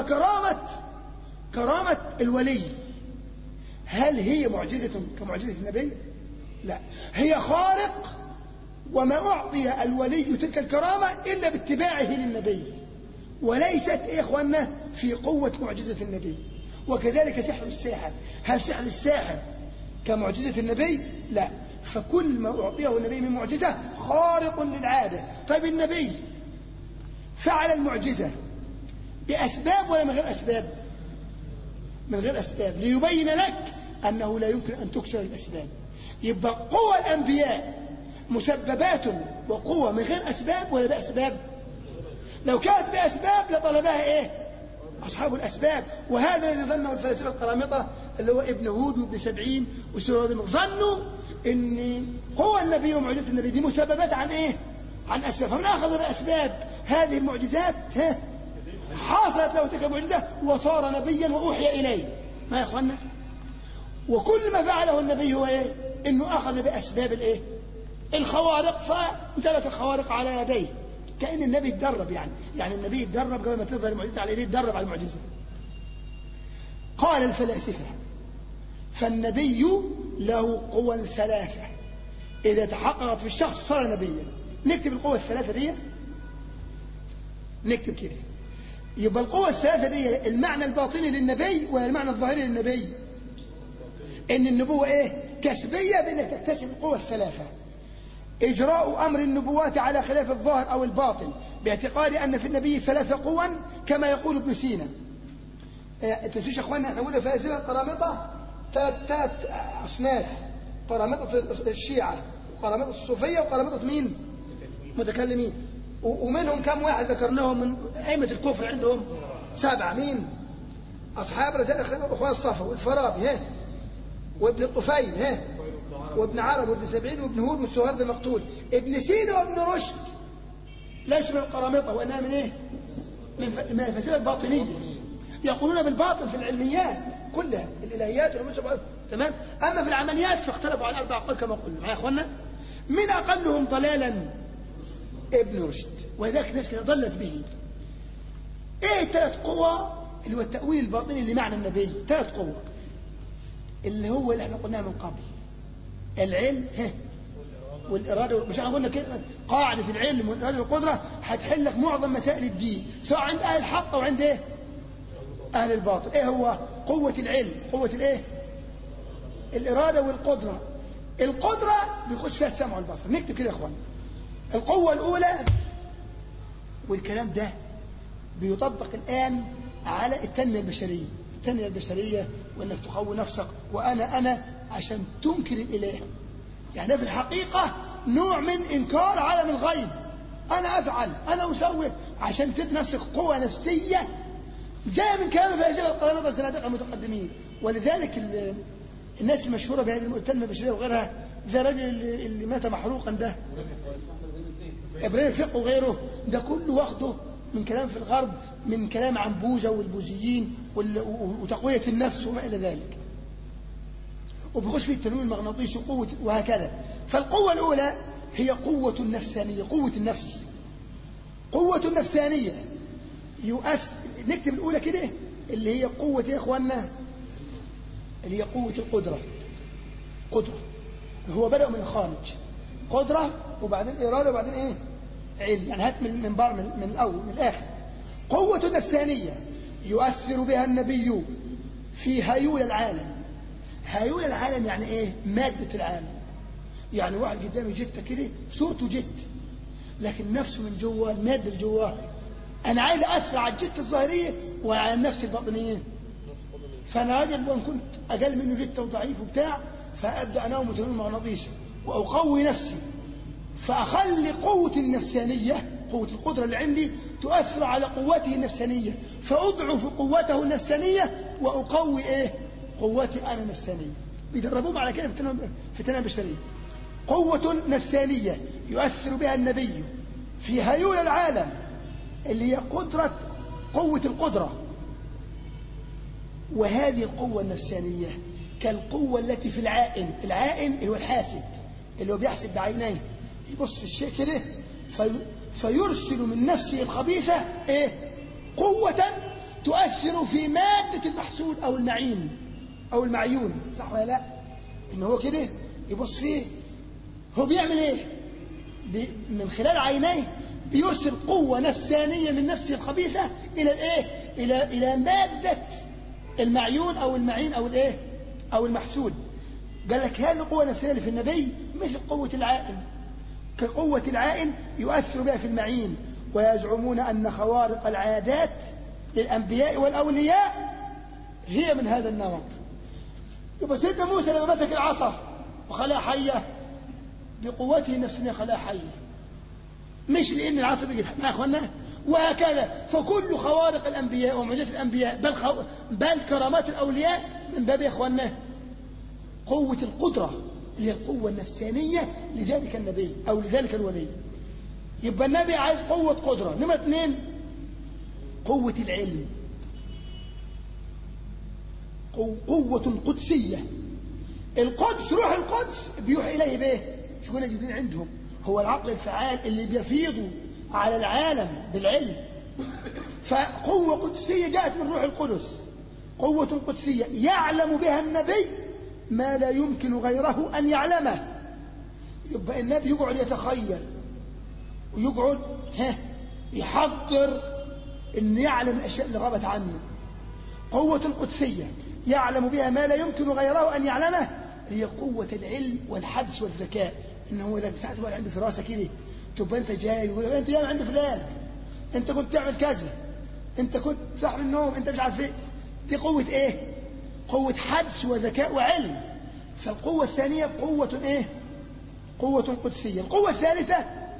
كرامه الولي هل هي معجزه كمعجزه النبي؟ لا، هي خارق، وما اعطي الولي تلك الكرامه الا باتباعه للنبي، وليست يا اخواننا في قوه معجزه النبي. وكذلك سحر الساحر، هل سحر الساحر كمعجزه النبي؟ لا، فكل ما أعطيه النبي من معجزة خارق للعادة. طيب النبي فعل المعجزة بأسباب ولا من غير أسباب؟ من غير أسباب، ليبين لك أنه لا يمكن أن تكسر الأسباب. يبقى قوى الأنبياء مسببات وقوة من غير أسباب ولا بأسباب؟ لو كانت بأسباب لطلبها إيه؟ أصحاب الأسباب. وهذا الذي ظنه الفلاسفة القرامطة اللي هو ابن هود وابن سبعين والسورة، ظنوا ان قوة النبي ومعجزة النبي دي مسببات عن ايه؟ عن اسباب. فمن اخذ باسباب هذه المعجزات حصلت له تلك المعجزة وصار نبيا واوحي اليه. ما يا اخوانا؟ وكل ما فعله النبي هو ايه؟ انه اخذ باسباب الايه؟ الخوارق، فامتلت الخوارق على يديه. كأن النبي اتدرب، يعني النبي اتدرب قبل ما تظهر المعجزة على يديه، اتدرب على المعجزة. قال الفلاسفة فالنبي له قوى ثلاثة إذا تحققت في الشخص صار نبيا. نكتب القوة الثلاثة دي، نكتب كده. يبقى القوة الثلاثة دي المعنى الباطني للنبي والمعنى الظاهري للنبي. إن النبوة إيه؟ كسبية بأنك تكتسب القوة الثلاثة. إجراء أمر النبوات على خلاف الظاهر أو الباطن باعتقاد أن في النبي ثلاثة قوى كما يقول ابن سينا. تنسوش يا أخوانا احنا قلنا فلاسفة القرامطة ثلاث أصناف: قرامطة الشيعة وقرامطة الصوفية وقرامطة مين؟ متكلمين. ومنهم كم واحد ذكرناهم من أئمة الكفر عندهم؟ 7. مين؟ أصحاب رسائل أخوان الصفا والفارابي وابن الطفيل وابن عرب وابن سبعين وابن هود والسهرد المقتول. ابن سينا وابن رشد ليسوا من القرامطة، وإنها من ايه؟ من الفلسفة الباطنية. يقولون بالباطن في العلميات كلها، الإلهيات والمسبب، تمام. أما في العمليات فاختلفوا على 4 أقوال كما قلنا. معايا يا أخوانا؟ من أقلهم ضلالا ابن رشد، ولذلك الناس كانت ضلت به. إيه 3 قوى اللي هو التأويل الباطني لمعنى النبي؟ 3 قوى اللي هو اللي احنا قلناها من قبل: العلم والإرادة. مش احنا قلنا كده قاعدة العلم والإرادة والقدرة هتحل لك معظم مسائل الدين، سواء عند أهل الحق أو عند إيه؟ أهل الباطل. إيه هو؟ قوة العلم، قوة الإيه؟ الإرادة والقدرة. القدرة بيخش فيها السمع والبصر. نكتب كده يا إخوان. القوة الأولى، والكلام ده بيطبق الآن على التنمية البشرية. التنمية البشرية وأنك تقوي نفسك وأنا عشان تنكر الإله. يعني في الحقيقة نوع من إنكار عالم الغيب. أنا أفعل، أنا أسوي، عشان تدي نفسك قوة نفسية جاء من كلام الفلاسفة القرامطة الزنادقة المتقدمين. ولذلك الناس المشهورة بهذه التنمية البشرية وغيرها، ذا رجل اللي مات محروقا ده إبراهيم الفقه وغيره، ده كله واخده من كلام في الغرب، من كلام عن بوذا والبوذيين وتقوية النفس وما إلى ذلك، وبيخش فيه التنويم المغناطيسي وقوة وهكذا. فالقوة الأولى هي قوة النفسانية، قوة النفس، قوة النفسانية. نكتب الأولى كده اللي هي قوة يا إخواننا، اللي هي قوة القدرة. قدرة هو بدأ من الخارج، قدرة وبعدين إرادة وبعدين إيه؟ علم. يعني هات من بار من الأول من الآخر. قوة نفسانية يؤثر بها النبي في هيول العالم. هيول العالم يعني إيه؟ مادة العالم. يعني واحد قدامي جتة كده صورته جت، لكن نفسه من جوه المادة اللي جواه. أنا عايز أثر على الجتة الظاهرية وعلى النفس الباطنية. فأنا راجل وإن كنت أقل منه جتة وضعيف وبتاع، فأبدأ أناوم وتنوم مغناطيسي وأقوي نفسي، فأخلي قوة النفسانية، قوة القدرة اللي عندي تؤثر على قوته النفسانية، فأضعف قوته النفسانية وأقوي إيه؟ قوتي أنا النفسانية. بيدربوهم على كده في التنمية البشرية. قوة نفسانية يؤثر بها النبي في هيول العالم، اللي هي قوة القدرة. وهذه القوة النفسانية كالقوة التي في العائن. العائن اللي هو الحاسد، اللي هو بيحسد بعينيه، يبص في الشيء كده فيرسل من نفسه الخبيثة إيه؟ قوة تؤثر في مادة المحسود أو المعين أو المعيون. صح ولا لا؟ إن هو كده يبص فيه، هو بيعمل إيه؟ من خلال عينيه بيرسل قوة نفسانية من نفسه الخبيثة إلى الإيه؟ إلى مادة المعيون أو المعين أو الإيه؟ أو المحسود. قال لك هذه القوة النفسانية اللي في النبي مثل قوة العائن، كقوة العائن يؤثر بها في المعين. ويزعمون أن خوارق العادات للأنبياء والأولياء هي من هذا النمط. يبقى سيدنا موسى لما مسك العصا وخلاها حية بقوته النفسية خلاها حية، مش لأن العصا بيجي مع أخوانا. وهكذا فكل خوارق الأنبياء ومعجزات الأنبياء بل كرامات الأولياء من باب أخوانا قوة القدرة اللي هي القوة النفسانية لذلك النبي أو لذلك الولي. يبقى النبي عايز قوة قدرة. نمرة 2 قوة العلم، قوة قدسية. القدس، روح القدس بيوحي إليه به، مش كنا جايبين عندهم، هو العقل الفعال اللي بيفيض على العالم بالعلم. فقوة قدسية جاءت من روح القدس، قوة قدسية يعلم بها النبي ما لا يمكن غيره أن يعلمه. يبقى النبي يقعد يتخيل ويقعد يحضر أن يعلم الأشياء اللي غابت عنه. قوة قدسية يعلم بها ما لا يمكن غيره أن يعلمه، هي قوة العلم والحدس والذكاء. إنه هو إذا ساعة واحد عنده فراسة كده، تبقى أنت جاي يقول أنت جاي عند فلان، أنت كنت تعمل كذا، أنت كنت صاحب النوم، أنت مش عارف إيه. دي قوة إيه؟ قوة حدس وذكاء وعلم. فالقوة الثانية قوة إيه؟ قوة قدسية. القوة الثالثة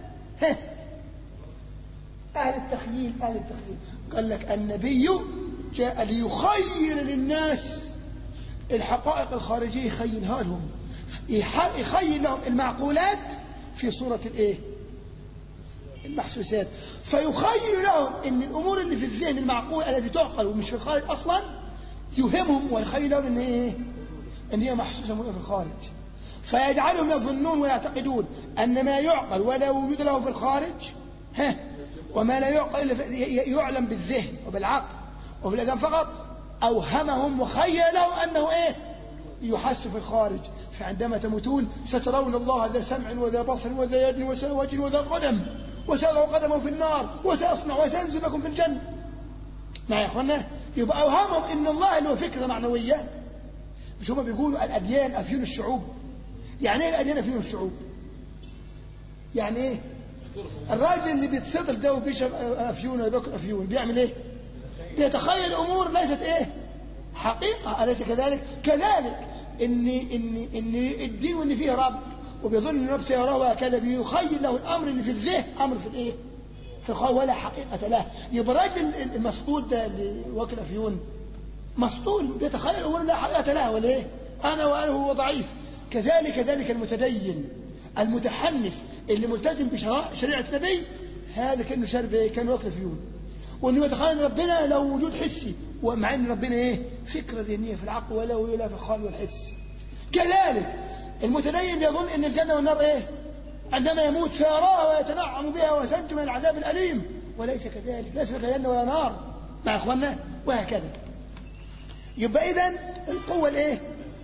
أهل التخييل. أهل التخييل قال لك النبي جاء ليخيل للناس الحقائق الخارجية، يخيلها لهم، يخيل لهم المعقولات في صورة الإيه؟ المحسوسات. فيخيل لهم أن الأمور اللي في الذهن المعقول التي تعقل ومش في الخارج أصلا يوهمهم ويخيل لهم أن إيه؟ أن هي محسوسة في الخارج، فيجعلهم يظنون ويعتقدون أن ما يعقل ولا وجود له في الخارج وما لا يعقل إلا يعلم بالذهن وبالعقل وفي الأذهان فقط، أوهمهم وخيل لهم أنه إيه؟ يحس في الخارج. فعندما تموتون سترون الله ذا سمع وذا بصر وذا يد وذا وجه وذا قدم، وسيضع قدمه في النار وسيصنع وسينزل بكم في الجنة. مع يا أخوانا، يبقى أوهمهم إن الله له فكرة معنوية. مش هما بيقولوا الأديان أفيون الشعوب؟ يعني إيه الأديان أفيون الشعوب؟ يعني إيه؟ الراجل اللي بيتصدر ده وبيشرب أفيون ويبكر أفيون بيعمل إيه؟ بيتخيل أمور ليست إيه؟ حقيقة، أليس كذلك؟ كذلك إن الدين وإن فيه رب وبيظن أن الرب سيراه وهكذا، بيخيل له الأمر اللي في الذهن أمر في الإيه؟ في الخيال ولا حقيقة له. يبقى الراجل المسطول ده اللي واكل أفيون مسطول بيتخيل أمور لا حقيقة له ولا إيه؟ أنا وأنا هو ضعيف. كذلك المتدين المتحنف اللي ملتزم بشريعة النبي، هذا كأنه شارب إيه؟ كأنه واكل أفيون، وأنه يتخيل ربنا لو وجود حسي، ومع أن ربنا إيه؟ فكرة ذهنية في العقل ولا في الخال والحس. كذلك المتدين يظن أن الجنة والنار إيه؟ عندما يموت سيراها ويتنعم بها ويسجد من العذاب الأليم، وليس كذلك، ليس في جنة ولا نار مع إخواننا، وهكذا. يبقى إذن القوة الإيه؟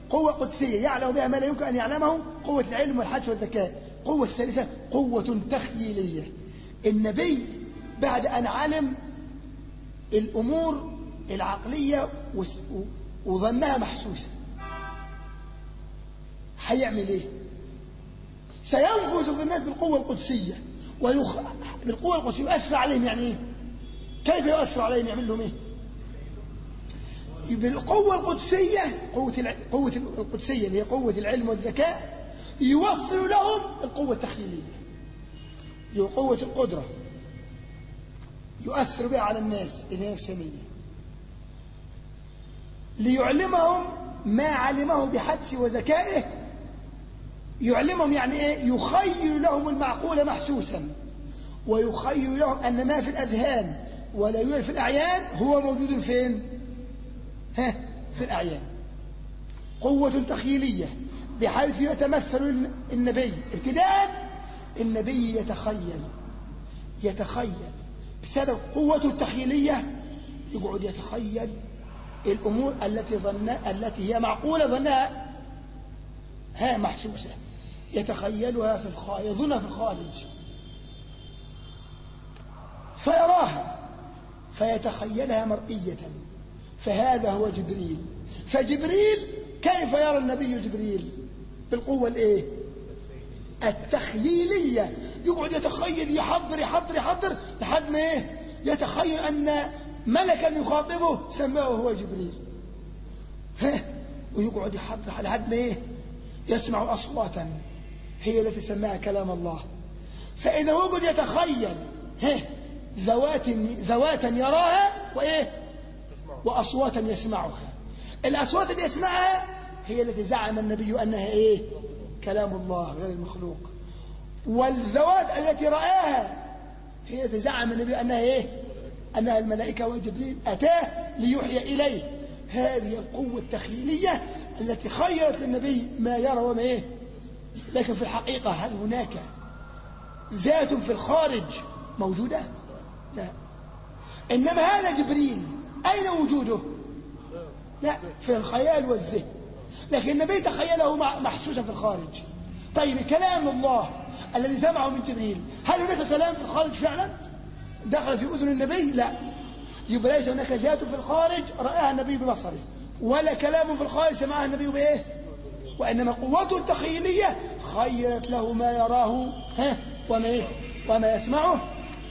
قوة قدسية يعلم بها ما لا يمكن أن يعلمه، قوة العلم والحدس والذكاء. قوة الثالثة قوة تخيلية. النبي بعد أن علم الأمور العقلية وظنها محسوسة هيعمل إيه؟ سينفذ في الناس بالقوة القدسية بالقوة القدسية يؤثر عليهم. يعني إيه؟ كيف يؤثر عليهم؟ يعمل لهم إيه؟ بالقوة القدسية، قوة القدسية اللي هي قوة العلم والذكاء، يوصل لهم القوة التخيلية، هي قوة القدرة يؤثر بها على الناس اللي هي نفسانية، ليعلمهم ما علمه بحدسه وذكائه. يعلمهم يعني ايه؟ يخيل لهم المعقول محسوسا، ويخيل لهم ان ما في الاذهان ولا يوجد في الاعيان هو موجود فين؟ في الاعيان. قوة تخيلية بحيث يتمثل النبي ابتداء. النبي يتخيل بسبب قوته التخيلية، يقعد يتخيل الأمور التي هي معقولة ظنها محسوسة، يتخيلها في الخارج، يظنها في الخارج فيراها فيتخيلها مرئية. فهذا هو جبريل. فجبريل كيف يرى النبي جبريل؟ بالقوة الايه؟ التخييلية. يقعد يتخيل، يحضر لحد ما ايه؟ يتخيل ان ملكا يخاطبه سماه هو جبريل. ويقعد يحضر لحد ما ايه؟ يسمع اصواتا هي التي سماها كلام الله. فاذا هو قد يتخيل ذواتا يراها وايه؟ واصواتا يسمعها. الاصوات اللي يسمعها هي التي زعم النبي انها ايه؟ كلام الله غير المخلوق. والذوات التي رآها هي التي زعم النبي انها ايه؟ انها الملائكه وجبريل اتاه ليوحي اليه. هذه القوه التخيليه التي خيرت للنبي ما يرى وما ايه. لكن في الحقيقه هل هناك ذات في الخارج موجوده؟ لا. انما هذا جبريل اين وجوده؟ لا، في الخيال والذهن. لكن النبي تخيله محسوسا في الخارج. طيب كلام الله الذي سمعه من جبريل، هل هناك كلام في الخارج فعلا دخل في أذن النبي؟ لا. يبقى ليس هناك ذات في الخارج رآها النبي ببصره، ولا كلام في الخارج سمعها النبي بإيه؟ وإنما قوته التخيلية خيرت له ما يراه وما يسمعه.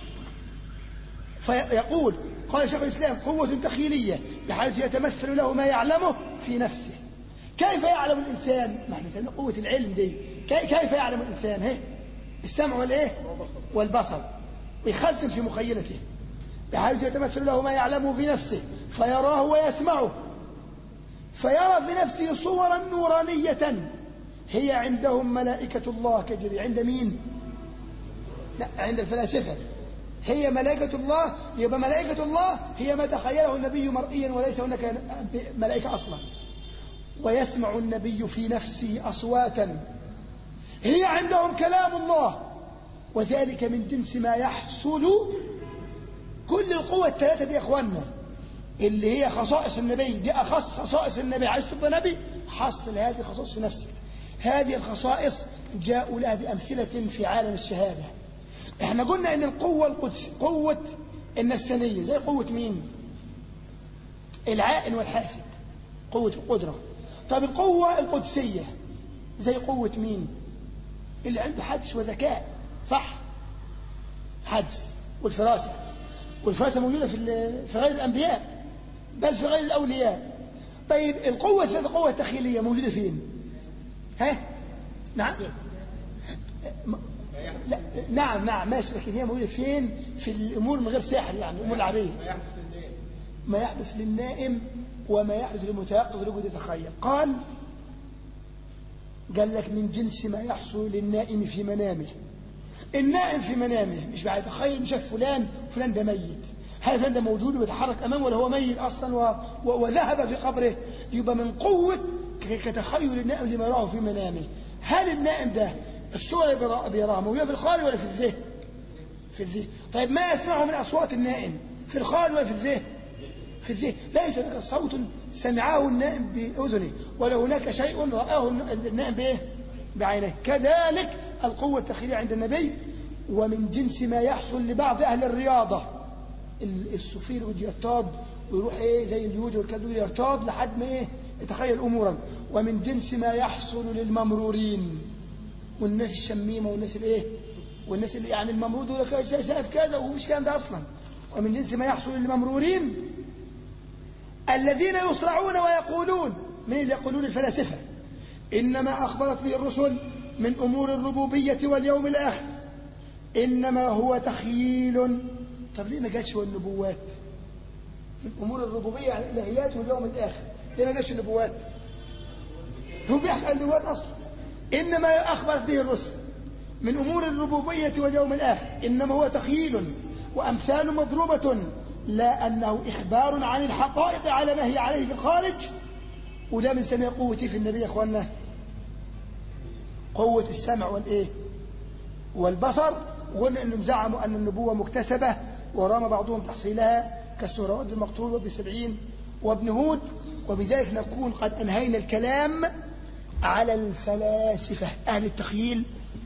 فيقول قال شيخ الإسلام قوة تخيلية بحيث يتمثل له ما يعلمه في نفسه. كيف يعلم الإنسان؟ ما احنا سمينا قوة العلم دي. كيف يعلم الإنسان؟ السمع والإيه؟ والبصر، ويخزن في مخيلته بحيث يتمثل له ما يعلمه في نفسه فيراه ويسمعه. فيرى في نفسه صورا نورانية هي عندهم ملائكة الله كجبريل. عند مين؟ لا، عند الفلاسفة هي ملائكة الله. يبقى ملائكة الله هي ما تخيله النبي مرئيا وليس هناك ملائكة أصلا. ويسمع النبي في نفسه أصواتا هي عندهم كلام الله، وذلك من جنس ما يحصل. كل القوة الثلاثة دي يا أخوانا اللي هي خصائص النبي دي، أخص خصائص النبي. عايز تبقى نبي حصل هذه الخصائص في نفسك. هذه الخصائص جاءوا لها بأمثلة في عالم الشهادة. احنا قلنا ان القوة القدس قوة النفسانية زي قوة مين؟ العائن والحاسد، قوة القدرة. طب القوة القدسية زي قوة مين؟ اللي عنده حدس وذكاء، صح؟ حدس والفراسة. والفراسة موجودة في غير الأنبياء بل في غير الأولياء. طيب القوة التخيلية موجودة فين؟ نعم؟ لا، نعم ماشي، لكن هي موجودة فين؟ في الأمور من غير ساحر، يعني الأمور العادية. ما يحدث للنائم وما يحدث للمتيقظ لقد يتخيل. قال لك من جنس ما يحصل للنائم في منامه. النائم في منامه مش بعد يتخيل شاف فلان ده ميت، هل فلان ده موجود ويتحرك أمامه ولا هو ميت أصلا وذهب في قبره؟ يبقى من قوة كتخيل النائم لما يراه في منامه. هل النائم ده الصورة اللي بيراها موجودة في الخارج ولا في الذهن؟ في الذهن. طيب ما يسمعه من أصوات النائم في الخارج ولا في الذهن؟ في الذهن، ليس هناك صوت سمعه النائم بأذنه ولا هناك شيء رآه النائم بإيه؟ بعينيه. كذلك القوة التخيلية عند النبي، ومن جنس ما يحصل لبعض أهل الرياضة، السفير يقعد يرتاض ويروح إيه زي اليوج والكلب يرتاض لحد ما إيه يتخيل أمورا. ومن جنس ما يحصل للممرورين والناس الشميمة والناس الإيه والناس اللي يعني الممرور دول شايف كذا ومفيش كلام ده أصلا. ومن جنس ما يحصل للممرورين الذين يصرعون ويقولون، من اللي يقولون؟ الفلاسفة، إنما أخبرت به الرسل من أمور الربوبية واليوم الآخر إنما هو تخييل. طب ليه ما قالش والنبوات؟ من أمور الربوبية يعني الإلهيات واليوم الآخر، ليه ما قالش النبوات؟ هو بيحكي عن النبوات أصلا. إنما أخبرت به الرسل من أمور الربوبية واليوم الآخر إنما هو تخييل وأمثال مضروبة، لا أنه إخبار عن الحقائق على ما هي عليه في الخارج. وده من سمع قوتي في النبي يا أخوانا، قوة السمع والإيه والبصر. وقلنا أنهم زعموا أن النبوة مكتسبة ورام بعضهم تحصيلها كالسهروردي المقتول وابن سبعين وابن هود. وبذلك نكون قد أنهينا الكلام على الفلاسفة أهل التخييل.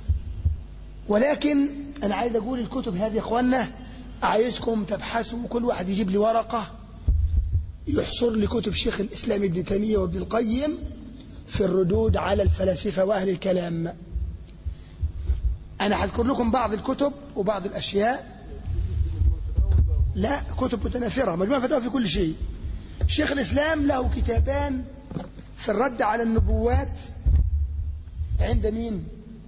ولكن أنا عايز أقول الكتب هذه يا أخوانا عايزكم تبحثوا، كل واحد يجيب لي ورقة يحصر لي كتب شيخ الإسلام ابن تيمية وابن القيم في الردود على الفلاسفة وأهل الكلام. أنا هذكر لكم بعض الكتب وبعض الأشياء. لا، كتب متناثرة، مجموعة فتاوى في كل شيء. شيخ الإسلام له كتابان في الرد على النبوات عند مين؟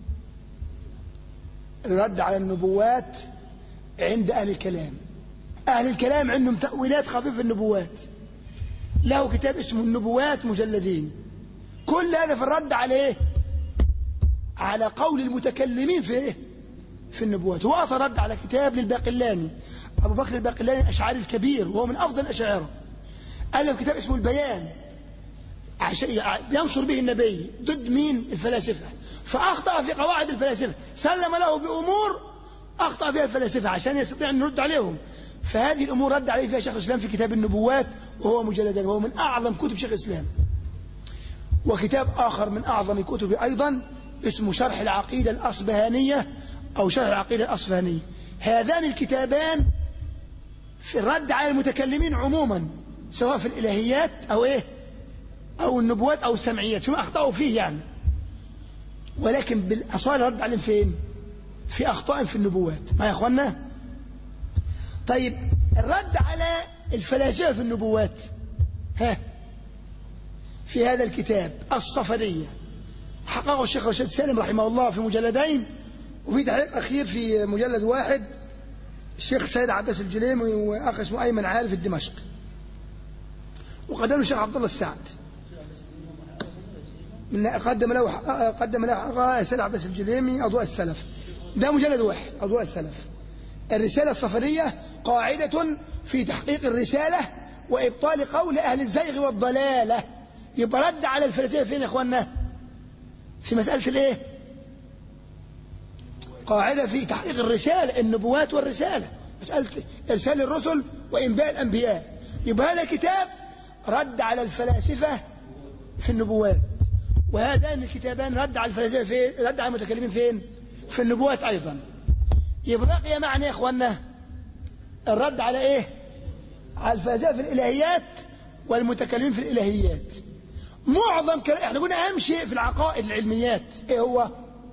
الرد على النبوات عند أهل الكلام. أهل الكلام عندهم تأويلات خفيفة النبوات. له كتاب اسمه النبوات مجلدين، كل هذا في الرد على إيه؟ على قول المتكلمين في إيه؟ في النبوات. هو أصلا رد على كتاب للباقلاني، أبو بكر الباقلاني الأشعري الكبير وهو من أفضل الأشاعرة، ألف كتاب اسمه البيان ينصر به النبي ضد مين؟ الفلاسفة. فأخطأ في قواعد الفلاسفة، سلم له بأمور أخطأ فيها الفلاسفة عشان يستطيع أن نرد عليهم. فهذه الأمور رد عليه فيها شيخ الإسلام في كتاب النبوات، وهو مجلدان، وهو من أعظم كتب شيخ الإسلام. وكتاب آخر من أعظم كتبه أيضا اسمه شرح العقيدة الأصبهانية أو شرح العقيدة الأصبهانية. هذان الكتابان في الرد على المتكلمين عموما، سواء في الإلهيات أو إيه أو النبوات أو السمعيات، شو أخطأوا فيه يعني، ولكن بالأصالة رد عليهم فين؟ في أخطاء في النبوات. ما يا أخوانا؟ طيب الرد على الفلاسفة في النبوات في هذا الكتاب الصفدية حققه الشيخ رشيد سالم رحمه الله في مجلدين، وفي تحقيق أخير في مجلد واحد الشيخ سيد عباس الجليمي وأخ اسمه أيمن عارف الدمشق، وقدم الشيخ عبد الله السعد قدم له سيد عباس الجليمي أضواء السلف. ده مجلد واحد أضواء السلف. الرسالة الصفدية قاعدة في تحقيق الرسالة وإبطال قول أهل الزيغ والضلالة. يبقى رد على الفلاسفة فين يا إخواننا؟ في مسألة الإيه؟ قاعدة في تحقيق الرسالة، النبوات والرسالة، مسألة إرسال الرسل وإنباء الأنبياء. يبقى هذا كتاب رد على الفلاسفة في النبوات، وهذان الكتابان رد على الفلاسفة فين؟ رد على المتكلمين فين؟ في النبوات أيضا. يبقى بقي معنا يا إخواننا الرد على إيه؟ على الفلاسفة في الإلهيات والمتكلمين في الإلهيات. معظم كلام احنا قلنا أهم شيء في العقائد العلميات إيه هو؟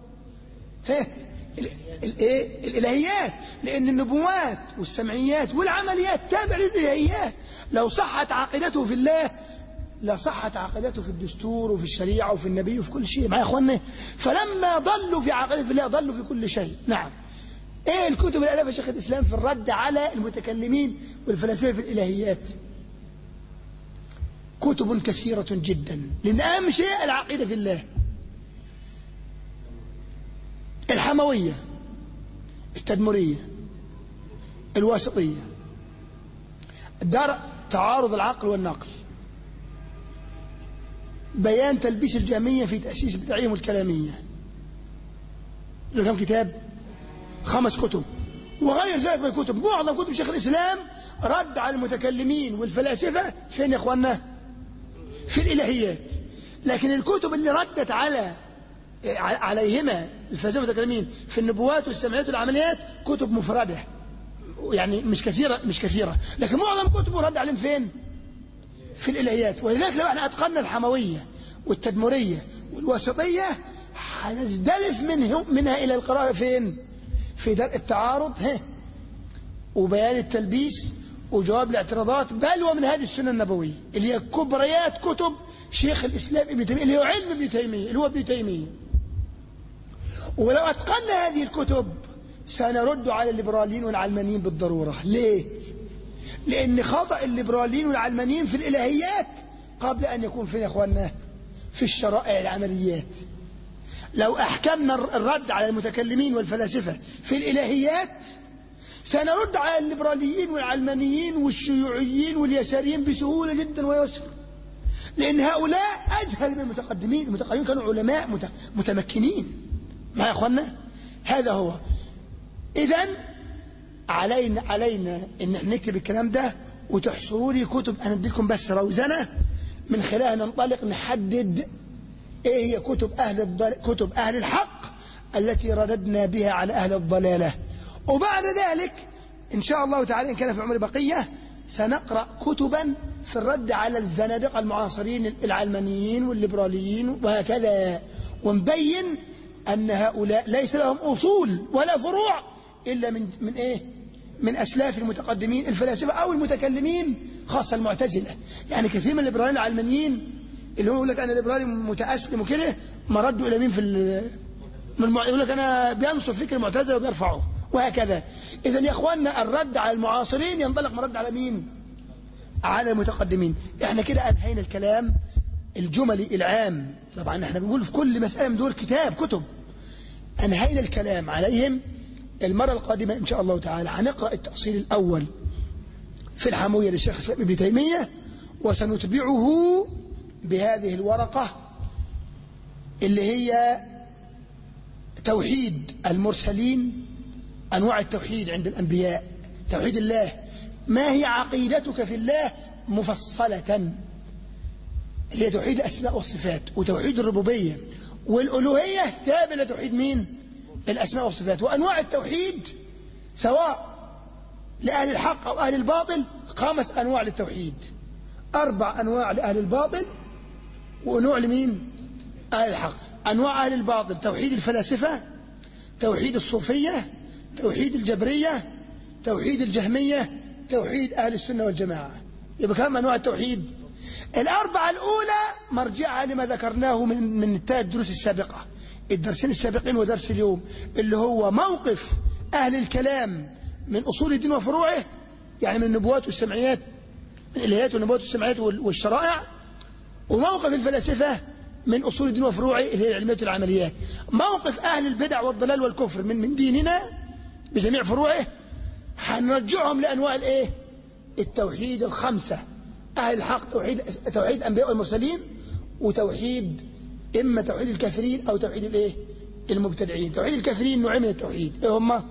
الإلهيات، لأن النبوات والسمعيات والعمليات تابع للإلهيات. لو صحت عقيدته في الله لا صحت عقيدته في الدستور وفي الشريعة وفي النبي وفي كل شيء. معايا يا أخواننا؟ فلما ضلوا في عقيدة الله ضلوا في كل شيء. نعم. ايه الكتب اللي ألفها شيخ الإسلام في الرد على المتكلمين والفلاسفة في الإلهيات؟ كتب كثيرة جدا، لأن أهم شيء العقيدة في الله. الحموية، التدمرية، الواسطية، درء تعارض العقل والنقل، بيان تلبيس الجهمية في تأسيس بدعهم الكلامية. له كم كتاب؟ 5 كتب، وغير ذلك من الكتب. معظم كتب شيخ الإسلام رد على المتكلمين والفلاسفة فين يا إخواننا؟ في الإلهيات. لكن الكتب اللي ردت عليهما الفلاسفة والمتكلمين في النبوات والسمعيات والعمليات كتب مفردة، يعني مش كثيرة، لكن معظم كتبه رد عليهم فين؟ في الإلهيات. ولذلك لو احنا أتقنا الحموية والتدمرية والوسطية هنزدلف منها إلى القراءة فين؟ في درء التعارض وبيان التلبيس وجواب الاعتراضات، بل ومن هذه السنة النبوية اللي هي كبريات كتب شيخ الإسلام ابن تيمية، اللي هو علم ابن تيمية، اللي هو ابن تيمية. ولو أتقنا هذه الكتب سنرد على الليبراليين والعلمانيين بالضرورة. ليه؟ لأن خطأ الليبراليين والعلمانيين في الإلهيات قبل أن يكون فين يا أخواننا؟ في الشرائع العمليات. لو أحكمنا الرد على المتكلمين والفلاسفة في الإلهيات سنرد على الليبراليين والعلمانيين والشيوعيين واليساريين بسهولة جدا ويسر، لأن هؤلاء أجهل من المتقدمين. المتقدمين كانوا علماء متمكنين. ما يا أخوانا؟ هذا هو. إذن علينا إن نكتب الكلام ده وتحصروا لي كتب. أنا أديكم بس روزنة من خلالها ننطلق نحدد إيه هي كتب أهل الحق التي رددنا بها على أهل الضلالة. وبعد ذلك إن شاء الله تعالى إن كان في عمر بقية سنقرأ كتبا في الرد على الزنادقة المعاصرين العلمانيين والليبراليين وهكذا، ونبين أن هؤلاء ليس لهم أصول ولا فروع إلا من إيه؟ من أسلاف المتقدمين الفلاسفة أو المتكلمين، خاصة المعتزلة. يعني كثير من الليبراليين العلمانيين اللي هو يقول لك أنا ليبرالي متأسلم وكده، ما ردوا إلى مين يقول لك أنا بينصر فكر المعتزلة وبيرفعه وهكذا. إذن يا إخواننا الرد على المعاصرين ينطلق مرد على مين؟ على المتقدمين. إحنا كده أنهينا الكلام الجملي العام. طبعا إحنا بنقول في كل مسألة من دول كتب أنهينا الكلام عليهم. المرة القادمة إن شاء الله تعالى هنقرأ التأصيل الأول في الحموية للشيخ ابن تيمية، وسنتبعه بهذه الورقة اللي هي توحيد المرسلين، أنواع التوحيد عند الأنبياء، توحيد الله، ما هي عقيدتك في الله مفصلة، اللي هي توحيد الأسماء والصفات، وتوحيد الربوبية والألوهية تابع لتوحيد مين؟ الأسماء والصفات. وأنواع التوحيد سواء لأهل الحق أو أهل الباطل 5 أنواع للتوحيد، 4 أنواع لأهل الباطل ونوع لمين؟ أهل الحق. أنواع أهل الباطل توحيد الفلاسفة، توحيد الصوفية، توحيد الجبرية، توحيد الجهمية، توحيد أهل السنة والجماعة. يبقى كم أنواع التوحيد؟ 4 الأولى مرجعها لما ذكرناه من الدروس السابقة، الدرسين السابقين ودرس اليوم، اللي هو موقف أهل الكلام من أصول الدين وفروعه، يعني من النبوات والسمعيات، من الإلهيات والنبوات والسمعيات والشرائع، وموقف الفلاسفة من أصول الدين وفروعه اللي هي العلميات والعمليات. موقف أهل البدع والضلال والكفر من ديننا بجميع فروعه هنرجعهم لأنواع الإيه؟ التوحيد 5. أهل الحق توحيد الأنبياء والمرسلين، وتوحيد إما توحيد الكافرين أو توحيد الإيه؟ المبتدعين. توحيد الكافرين نوعين من التوحيد، إيه هما؟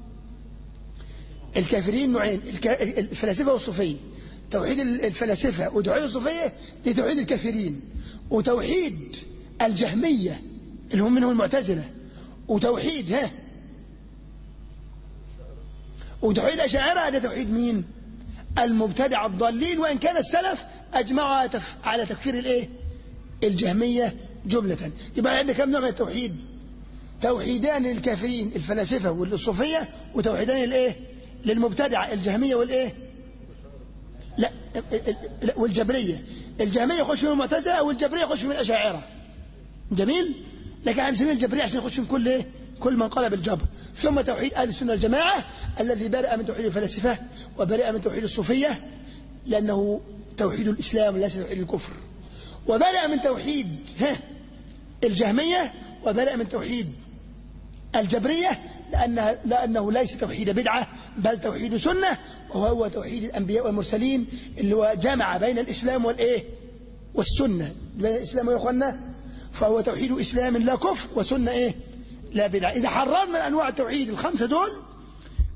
الكافرين نوعين، الفلاسفة والصوفية. توحيد الفلاسفة وتوحيد الصوفية لتوحيد الكافرين، وتوحيد الجهمية اللي هم منهم المعتزلة، وتوحيد الأشاعرة ده توحيد مين؟ المبتدع الضالين. وإن كان السلف أجمعوا على تكفير الإيه؟ الجهمية جملة. يبقى عندنا كم نوع من التوحيد؟ توحيدان للكافرين الفلاسفة والصوفية، وتوحيدان الإيه؟ للمبتدع الجهمية والإيه؟ لا والجبرية. الجهمية يخش من المعتزلة والجبرية يخش من الأشاعرة. جميل؟ لكن هنسميه الجبرية عشان يخش من كل من قال بالجبر. ثم توحيد أهل السنة والجماعة الذي برئ من توحيد الفلاسفة وبرئ من توحيد الصوفية، لأنه توحيد الإسلام وليس توحيد الكفر. وبرئ من توحيد الجهمية، وبرئ من توحيد الجبرية لأنه ليس توحيد بدعة بل توحيد سنة، وهو توحيد الأنبياء والمرسلين اللي هو جمع بين الإسلام والسنة، بين الإسلام وإخواننا، فهو توحيد إسلام لا كفر وسنة لا بدعة. إذا حررنا أنواع التوحيد 5 دول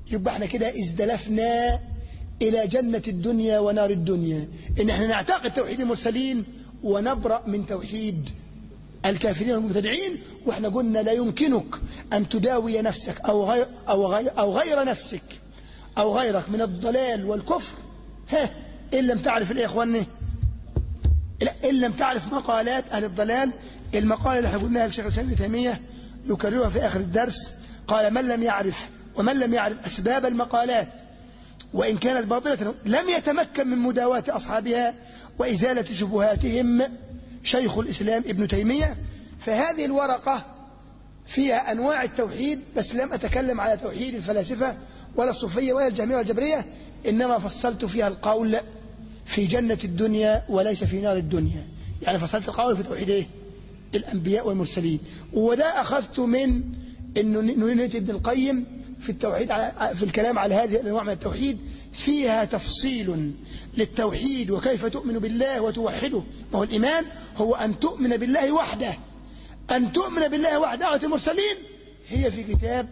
يبقى احنا كده ازدلفنا إلى جنة الدنيا ونار الدنيا، إن احنا نعتقد توحيد المرسلين ونبرأ من توحيد الكافرين والمبتدعين. واحنا قلنا لا يمكنك أن تداوي نفسك أو غير نفسك أو غيرك من الضلال والكفر إن لم تعرف يا إخواني، إن لم تعرف مقالات أهل الضلال. المقالة اللي احنا قلناها للشيخ الإسلام ابن تيمية نكررها في آخر الدرس. قال ومن لم يعرف أسباب المقالات وإن كانت باطلة لم يتمكن من مداواة أصحابها وإزالة شبهاتهم. شيخ الإسلام ابن تيمية. فهذه الورقة فيها أنواع التوحيد، بس لم أتكلم على توحيد الفلاسفة ولا الصوفية ولا الجهمية والجبرية، إنما فصلت فيها القول في جنة الدنيا وليس في نار الدنيا. يعني فصلت القول في توحيد الأنبياء والمرسلين. وده أخذت من نونية ابن القيم في التوحيد، في الكلام على هذه الأنواع من التوحيد، فيها تفصيل للتوحيد وكيف تؤمن بالله وتوحده. ما هو الإيمان هو أن تؤمن بالله وحده. أن تؤمن بالله وحده. دعوة المرسلين هي في كتاب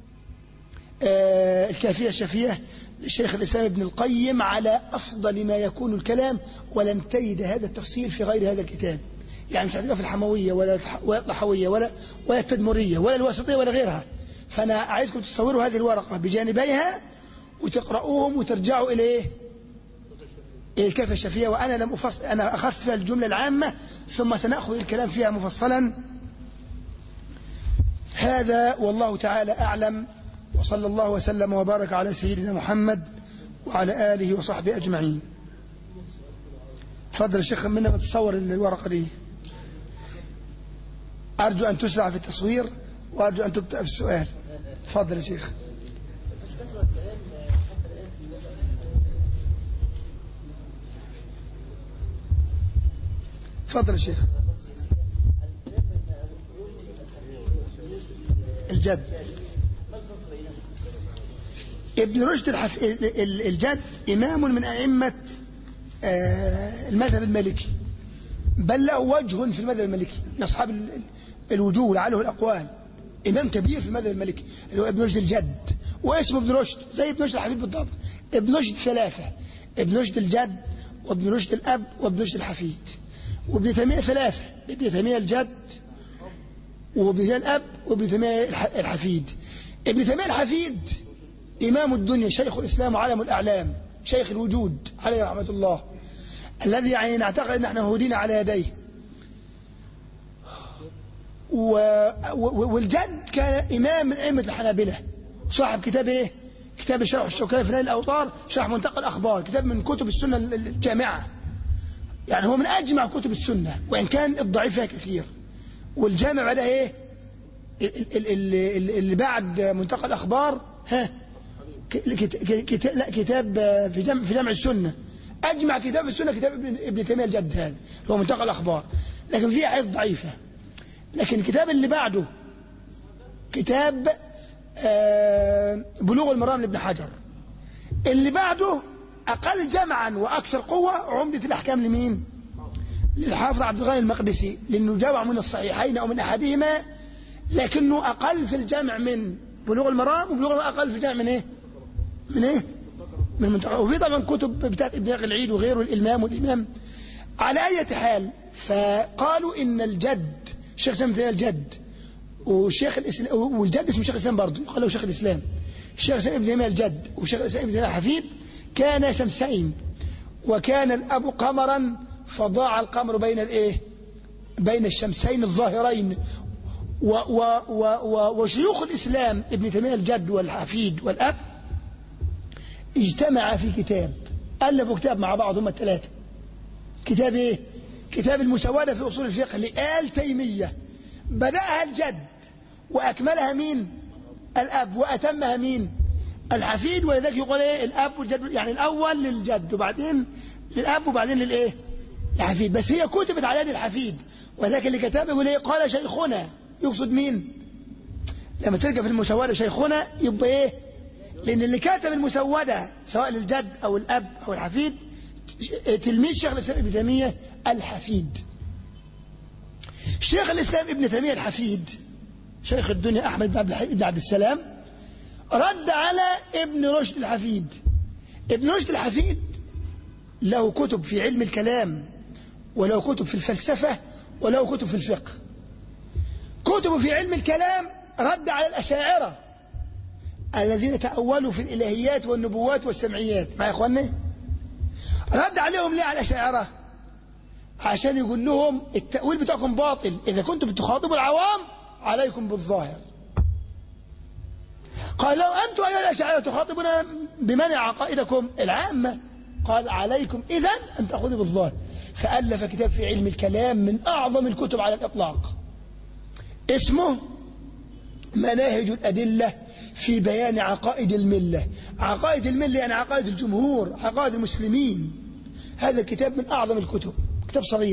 الكافية الشافية للشيخ الإسلام ابن القيم على أفضل ما يكون الكلام، ولن تجد هذا التفصيل في غير هذا الكتاب. يعني مش هتلقى في الحموية ولا الطحوية ولا التدمرية ولا الواسطية ولا غيرها. فأنا أعيدكم تصوروا هذه الورقة بجانبيها وتقرؤوهم وترجعوا إلى الكافية الشافية. وأنا لم أفصل، أنا أخذت فيها الجملة العامة ثم سنأخذ الكلام فيها مفصلا. هذا والله تعالى أعلم، وصلى الله وسلم وبارك على سيدنا محمد وعلى آله وصحبه أجمعين. تفضل الشيخ منا بتصور الورقة دي. أرجو أن تسرع في التصوير وأرجو أن تبدأ في السؤال. تفضل يا شيخ. تفضل يا شيخ. الجد ابن رشد الجد إمام من أئمة المذهب المالكي، بل له وجه في المذهب المالكي من أصحاب الوجوه ولعله الأقوال. إمام كبير في المذهب المالكي اللي هو ابن رشد الجد، واسمه ابن رشد زي ابن رشد الحفيد بالضبط. ابن رشد ثلاثة: ابن رشد الجد وابن رشد الأب وابن رشد الحفيد. وابن تيمية ثلاثة: ابن تيمية الجد وابن تيمية الأب وابن تيمية الحفيد. ابن تيمية الحفيد إمام الدنيا، شيخ الإسلام وعلم الأعلام، شيخ الوجود عليه رحمة الله، الذي يعني نعتقد أن احنا مهودين على يديه. والجد كان إمام من أئمة الحنابلة، صاحب كتاب كتاب شرح الشوكاني في نيل الأوطار، شرح منتقى الأخبار، كتاب من كتب السنة الجامعة. يعني هو من أجمع كتب السنة وإن كان الضعيف فيها كثير. والجامع بعدها اللي بعد منتقى الأخبار كتاب في جمع السنة. أجمع كتاب السنة كتاب ابن تيمية الجد، هذا هو منتقى الأخبار، لكن فيه أحاديث ضعيفة. لكن الكتاب اللي بعده كتاب بلوغ المرام لابن حجر. اللي بعده أقل جمعا وأكثر قوة عمدة الأحكام لمين؟ للحافظ عبد الغني المقدسي، لأنه جمع من الصحيحين أو من أحدهما، لكنه أقل في الجمع من بلوغ المرام، وبلوغ المرام أقل في الجمع من من منتقى. وفي طبعا كتب بتاعت ابن دقيق العيد وغيره، الإمام والإمام. على أي حال، فقالوا إن الجد الشيخ الإسلام ابن تيمية الجد، والشيخ الإسلام والجد اسمه شيخ الإسلام برضه، يقال له شيخ الإسلام. الشيخ الإسلام ابن تيمية الجد والشيخ الإسلام ابن تيمية الحفيد كان شمسين، وكان الأب قمرا فضاع القمر بين الشمسين الظاهرين. وشيوخ الإسلام ابن تيمية الجد والحفيد والأب اجتمع في كتاب، ألفوا كتاب مع بعض هم الثلاثة. كتاب كتاب المسودة في أصول الفقه لآل تيمية. بدأها الجد وأكملها مين؟ الأب، وأتمها مين؟ الحفيد. ولذلك يقول الأب والجد، يعني الأول للجد وبعدين للأب وبعدين الحفيد. بس هي كتبت على يد الحفيد، وذاك اللي كتبه يقول قال شيخنا، يقصد مين؟ لما تلقى في المسودة شيخنا يبقى لأن اللي كاتب المسودة سواء للجد أو الأب أو الحفيد تلميذ شيخ الإسلام ابن تيمية الحفيد. شيخ الإسلام ابن تيمية الحفيد شيخ الدنيا أحمد بن عبد السلام رد على ابن رشد الحفيد. ابن رشد الحفيد له كتب في علم الكلام، وله كتب في الفلسفة، وله كتب في الفقه. كتب في علم الكلام رد على الأشاعرة الذين تأولوا في الإلهيات والنبوات والسمعيات. مع يا إخواني، رد عليهم ليه على الأشاعرة؟ عشان يقول لهم التأويل بتاعكم باطل، إذا كنتم بتخاطبوا العوام عليكم بالظاهر. قال لو أنتم أيها الأشاعرة تخاطبون بمنع عقائدكم العامة، قال عليكم إذن أن تأخذوا بالظاهر. فألف كتاب في علم الكلام من أعظم الكتب على الإطلاق، اسمه مناهج الأدلة في بيان عقائد الملة. عقائد الملة يعني عقائد الجمهور، عقائد المسلمين. هذا الكتاب من أعظم الكتب، كتاب صغير،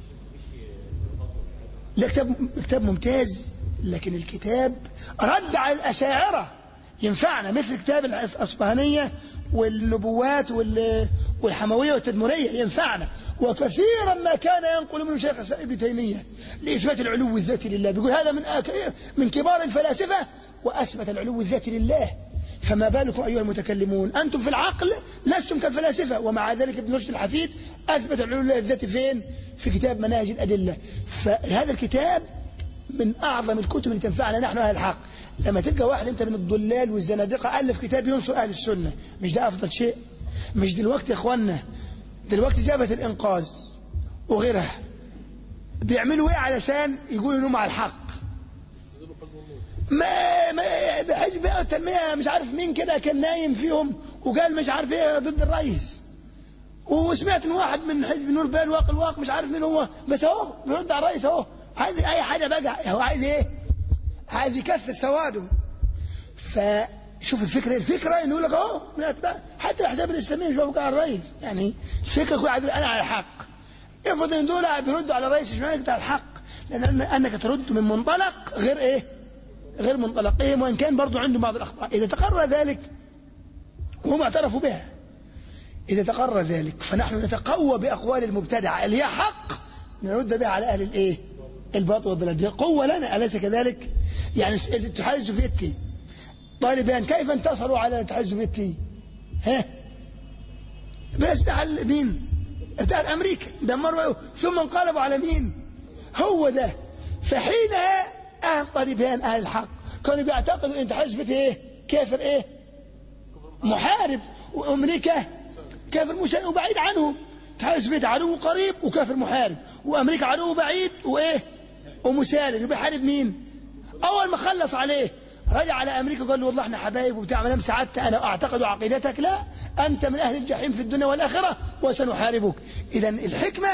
لا كتاب ممتاز، لكن الكتاب رد على الأشاعرة ينفعنا، مثل كتاب الأصبهانية والنبوات والحموية والتدمرية ينفعنا. وكثيرا ما كان ينقل من شيخ ابن تيمية لإثبات العلو الذاتي لله، بيقول هذا من كبار الفلاسفة وأثبت العلو الذاتي لله، فما بالكم أيها المتكلمون أنتم في العقل لستم كالفلاسفة. ومع ذلك ابن رشد الحفيد أثبت العلو الذاتي فين؟ في كتاب مناهج الأدلة. فهذا الكتاب من أعظم الكتب اللي تنفعنا نحن أهل الحق. لما تلقى واحد أنت من الضلال والزنادقة ألف كتاب ينصر أهل السنة، مش ده أفضل شيء؟ مش دلوقتي يا إخواننا، دلوقتي جابت الإنقاذ وغيرها بيعملوا إيه علشان يقولوا إنهم على الحق؟ ما حزب التنمية مش عارف مين كده كان نايم فيهم وقال مش عارف إيه ضد الرئيس، وسمعت من واحد من حزب نور بال واق مش عارف مين هو، بس أهو بيرد على الرئيس أهو، عايز أي حاجة بقى، هو عايز إيه؟ عايز يكثر سواده. فشوف الفكرة إنه يقول لك أهو حتى الأحزاب الإسلامية مش بيوافقوا على الرئيس، يعني الفكرة كل عايز أنا على الحق. افرض إن دول بيردوا على الرئيس مش معنى على الحق، لأن أنك ترد من منطلق غير إيه؟ غير منطلقهم، وإن كان برضو عندهم بعض الأخطاء. إذا تقرر ذلك وهم اعترفوا بها، إذا تقرر ذلك فنحن نتقوى بأقوال المبتدعة اللي هي حق نرد بها على أهل الإيه؟ الباطل والضلال. دي قوة لنا، أليس كذلك؟ يعني الاتحاد السوفيتي طالبان كيف انتصروا على الاتحاد السوفيتي؟ ها؟ بأسلحة مين؟ بتاع أمريكا دمروا، ثم انقلبوا على مين؟ هو ده. فحينها أهل طالبان أهل الحق كانوا بيعتقدوا أن الاتحاد السوفيتي إيه؟ كافر إيه؟ محارب، وأمريكا كافر مسالم وبعيد عنه. الاتحاد السوفيتي عدو قريب وكافر محارب، وأمريكا عدو بعيد وإيه؟ ومسالم. يبقى مين؟ أول ما خلص عليه رجع على أمريكا قال له والله احنا حبايب وبتاع، ما دام سعدت أنا أعتقد عقيدتك، لا أنت من أهل الجحيم في الدنيا والآخرة وسنحاربك. إذا الحكمة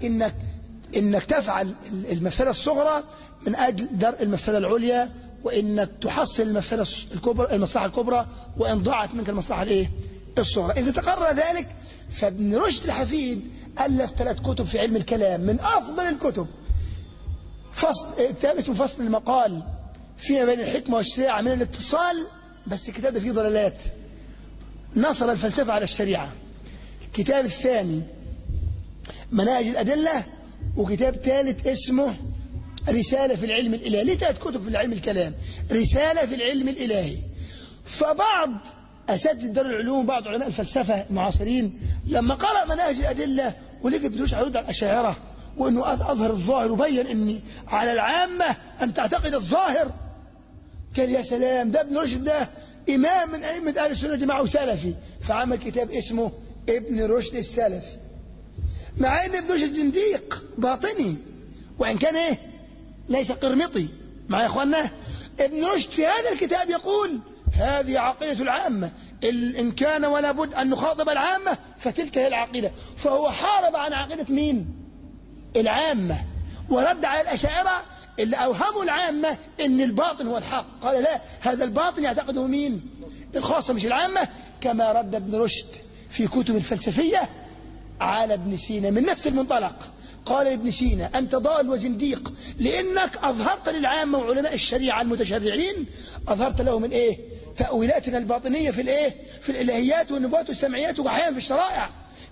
إنك تفعل المفسدة الصغرى من أجل درء المفسدة العليا، وإنك تحصل المفسدة الكبرى المصلحة الكبرى وإن ضاعت منك المصلحة الإيه؟ الصغرى. إذا تقرر ذلك فابن رشد الحفيد ألف 3 كتب في علم الكلام من أفضل الكتب. كتاب اسمه فصل المقال فيما بين الحكمة والشريعة من الاتصال، بس الكتاب ده فيه ضلالات، نصر الفلسفة على الشريعة. الكتاب الثاني مناهج الأدلة، وكتاب ثالث اسمه رسالة في العلم الإلهي. ليه 3 كتب في العلم الكلام؟ رسالة في العلم الإلهي. فبعض أساتذة دار العلوم بعض علماء الفلسفة المعاصرين لما قرأ مناهج الأدلة ولقى ابن رشد يرد على الأشاعرة وأنه أظهر الظاهر وبين أن على العامة أن تعتقد الظاهر، قال يا سلام، ده ابن رشد ده إمام من أئمة أهل السنة والجماعة وسلفي، فعمل كتاب اسمه ابن رشد السلفي، مع أن ابن رشد زنديق باطني وإن كان إيه؟ ليس قرمطي. مع يا إخواننا ابن رشد في هذا الكتاب يقول هذه عقيدة العامة، إن كان ولا بد أن نخاطب العامة فتلك هي العقيدة. فهو حارب عن عقيدة مين؟ العامة، ورد على الأشاعرة اللي أوهموا العامة إن الباطن هو الحق. قال لا، هذا الباطن يعتقده مين؟ الخاصة مش العامة. كما رد ابن رشد في كتب الفلسفية على ابن سينا من نفس المنطلق. قال ابن سينا أنت ضال وزنديق لأنك أظهرت للعامة وعلماء الشريعة المتشرعين أظهرت لهم تأويلاتنا الباطنية في في الإلهيات والنبوات والسمعيات وأحيانا في الشرائع.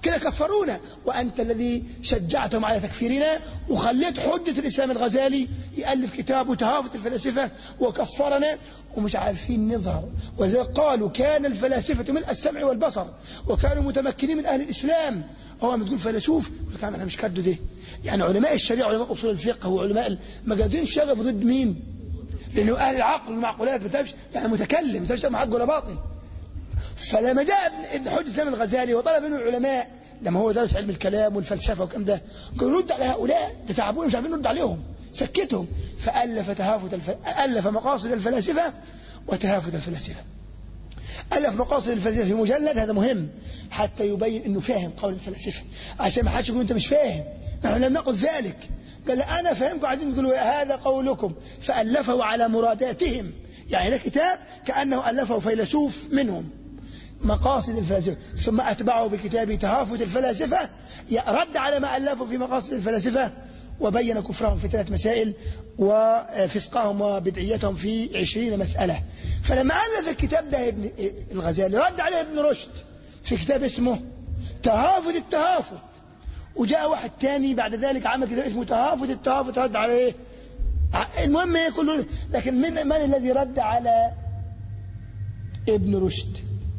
كده كفرونا، وأنت الذي شجعتهم على تكفيرنا وخليت حجة الإسلام الغزالي يألف كتابه تهافت الفلاسفة وكفرنا ومش عارفين نظهر. وذلك قالوا كان الفلاسفة ملء السمع والبصر وكانوا متمكنين من أهل الإسلام. أول ما تقول فيلسوف يقول لك أنا مش كده ده، يعني علماء الشريعة وعلماء أصول الفقه وعلماء المجادين شغفوا ضد مين؟ لأنه أهل العقل والمعقولات ما تعرفش يعني متكلم ما تعرفش حق ولا باطل. فلما جاء ابن حجة الإسلام الغزالي وطلب منه العلماء لما هو درس علم الكلام والفلسفة وكم ده قالوا رد على هؤلاء ده تعبون مش عارفين نرد عليهم سكتهم. ألف مقاصد الفلاسفة وتهافت الفلاسفة. ألف مقاصد الفلاسفة في مجلد، هذا مهم حتى يبين أنه فاهم قول الفلاسفة عشان ما حدش يقول أنت مش فاهم، نحن لم نقل ذلك. قال أنا فهمكم عايزين تقولوا هذا قولكم، فألفه على مراداتهم. يعني ده كتاب كأنه ألفه فيلسوف منهم مقاصد الفلاسفة، ثم أتبعه بكتاب تهافت الفلاسفة رد على ما ألفوا في مقاصد الفلاسفة وبين كفرهم في 3 مسائل وفسقهم وبدعيتهم في 20 مسألة. فلما ألف الكتاب ده ابن الغزالي رد عليه ابن رشد في كتاب اسمه تهافت التهافت، وجاء واحد تاني بعد ذلك عمل كتاب اسمه تهافت التهافت رد عليه. المهم ايه كله، لكن من الذي رد على ابن رشد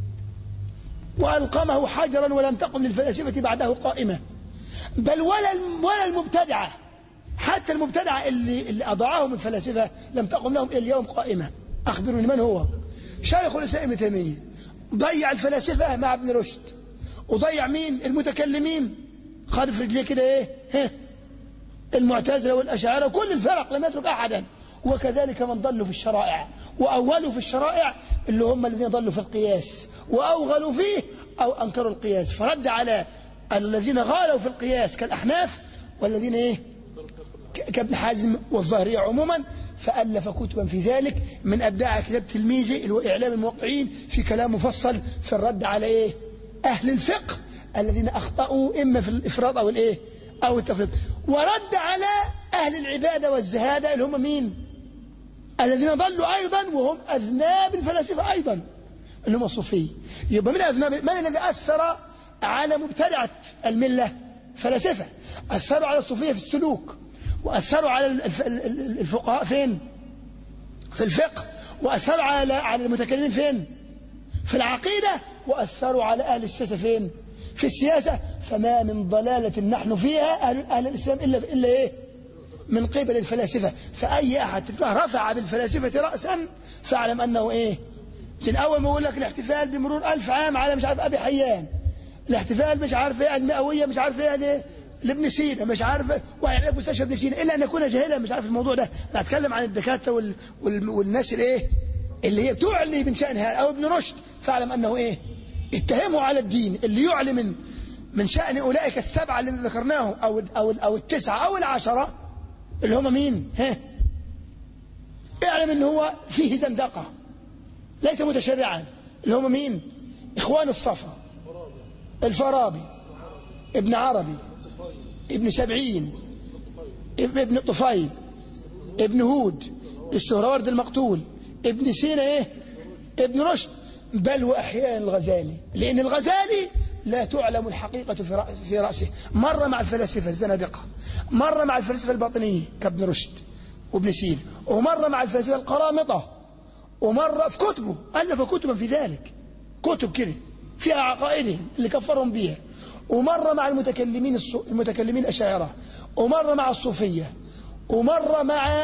وألقمه حجرا ولم تقم للفلاسفة بعده قائمة، بل ولا المبتدعة، حتى المبتدعة اللي أضاعهم الفلاسفة لم تقم لهم إلى اليوم قائمة. أخبروني من هو؟ شيخ الإسلام ابن تيمية ضيع الفلاسفة مع ابن رشد، وضيع مين؟ المتكلمين، خالف رجليه كده ايه المعتزلة والأشاعرة وكل الفرق لم يترك أحدا. وكذلك من ضلوا في الشرائع، وأولوا في الشرائع اللي هم الذين ضلوا في القياس وأوغلوا فيه أو أنكروا القياس، فرد على الذين غالوا في القياس كالأحناف والذين ايه كابن حزم والظاهرية عموما. فألف كتبا في ذلك، من أبداع كتاب تلميذه اللي هو إعلام الموقعين في كلام مفصل في الرد على ايه أهل الفقه الذين أخطأوا إما في الإفراط أو الايه أو التفريط، ورد على أهل العبادة والزهادة اللي هم مين؟ الذين ضلوا أيضا وهم أذناب الفلاسفة أيضا اللي هم الصوفية. يبقى من أذناب من الذي أثر على مبتدعة الملة؟ فلاسفة. أثروا على الصوفية في السلوك، وأثروا على الفقهاء فين؟ في الفقه، وأثروا على المتكلمين فين؟ في العقيدة، وأثروا على أهل السياسة فين؟ في السياسة. فما من ضلالة نحن فيها أهل الإسلام إلا إيه؟ من قبل الفلاسفة. فأي أحد رفع بالفلاسفة رأسا فاعلم أنه إيه؟ أول ما يقول لك الاحتفال بمرور 1000 عام على مش عارف أبي حيان، الاحتفال مش عارف إيه المئوية مش عارف إيه لابن سينا مش عارف ويعرف مستشفى ابن سينا، إلا أن يكون جاهلا مش عارف الموضوع ده. أنا أتكلم عن الدكاترة والناس الإيه اللي هي تعلي من شأنها أو ابن رشد، فاعلم أنه إيه؟ اتهموا على الدين اللي يعلي من شأن أولئك السبعة اللي ذكرناهم أو التسعة أو العشرة اللي هم مين؟ اعلم أنه هو فيه زندقة ليس متشرعا، اللي هم مين؟ إخوان الصفا، الفارابي، ابن عربي، ابن سبعين، ابن الطفيل، ابن هود، السهروردي المقتول، ابن سينا ابن رشد، بل وأحيانا الغزالي، لأن الغزالي لا تعلم الحقيقة في رأسه. مرة مع الفلاسفة الزنادقة، مرة مع الفلاسفة الباطنية كابن رشد وابن سينا، ومرة مع الفلاسفة القرامطة، ومرة في كتبه ألف كتبا في ذلك، كتب كده فيها عقائدهم اللي كفرهم بيها، ومرة مع المتكلمين الأشاعرة، ومرة مع الصوفية، ومرة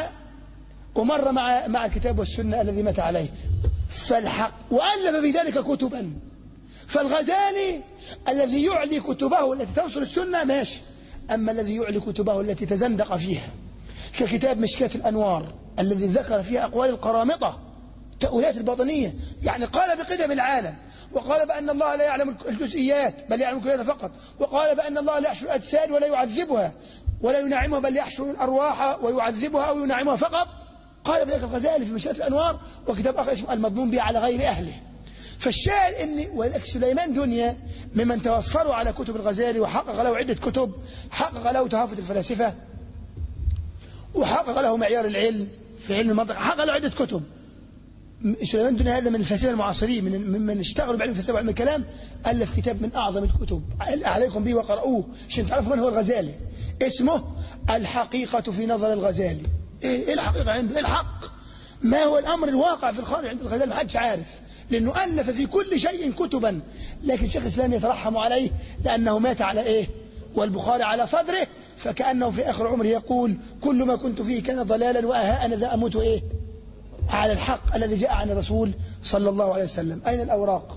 مع الكتاب والسنة الذي مات عليه. فالحق وألف في ذلك كتبا. فالغزالي الذي يعلي كتبه التي تنصر السنة ماشي، أما الذي يعلي كتبه التي تزندق فيها ككتاب مشكاة الأنوار الذي ذكر فيها أقوال القرامطة تأويلات الباطنية، يعني قال بقدم العالم، وقال بأن الله لا يعلم الجزئيات بل يعلم الكليات فقط، وقال بأن الله لا يحشر الأجساد ولا يعذبها ولا ينعمها بل يحشر الأرواح ويعذبها أو ينعمها فقط. قال بذلك الغزالي في مشكاة الأنوار، وكتاب آخر اسمه المضمون به على غير أهله. فالشاهد أن ولك سليمان دنيا ممن توفروا على كتب الغزالي وحقق له عدة كتب، حقق له تهافت الفلاسفة، وحقق له معيار العلم في علم المنطق، حقق له عدة كتب سليمان الدنيا هذا من الفلاسفة المعاصرين ممن اشتغلوا بعلم الفلسفة وعلم الكلام، ألف كتاب من أعظم الكتب عليكم به وقرأوه عشان تعرفوا من هو الغزالي، اسمه الحقيقة في نظر الغزالي. إيه الحقيقة عنده؟ إيه الحق؟ ما هو الأمر الواقع في الخارج عند الغزالي؟ ما حدش عارف، لأنه ألف في كل شيء كتبا، لكن شيخ الإسلام يترحم عليه لأنه مات على إيه؟ والبخاري على صدره، فكأنه في آخر عمره يقول كل ما كنت فيه كان ضلالا وأها أنا ذا أموت إيه؟ على الحق الذي جاء عن الرسول صلى الله عليه وسلم. أين الأوراق؟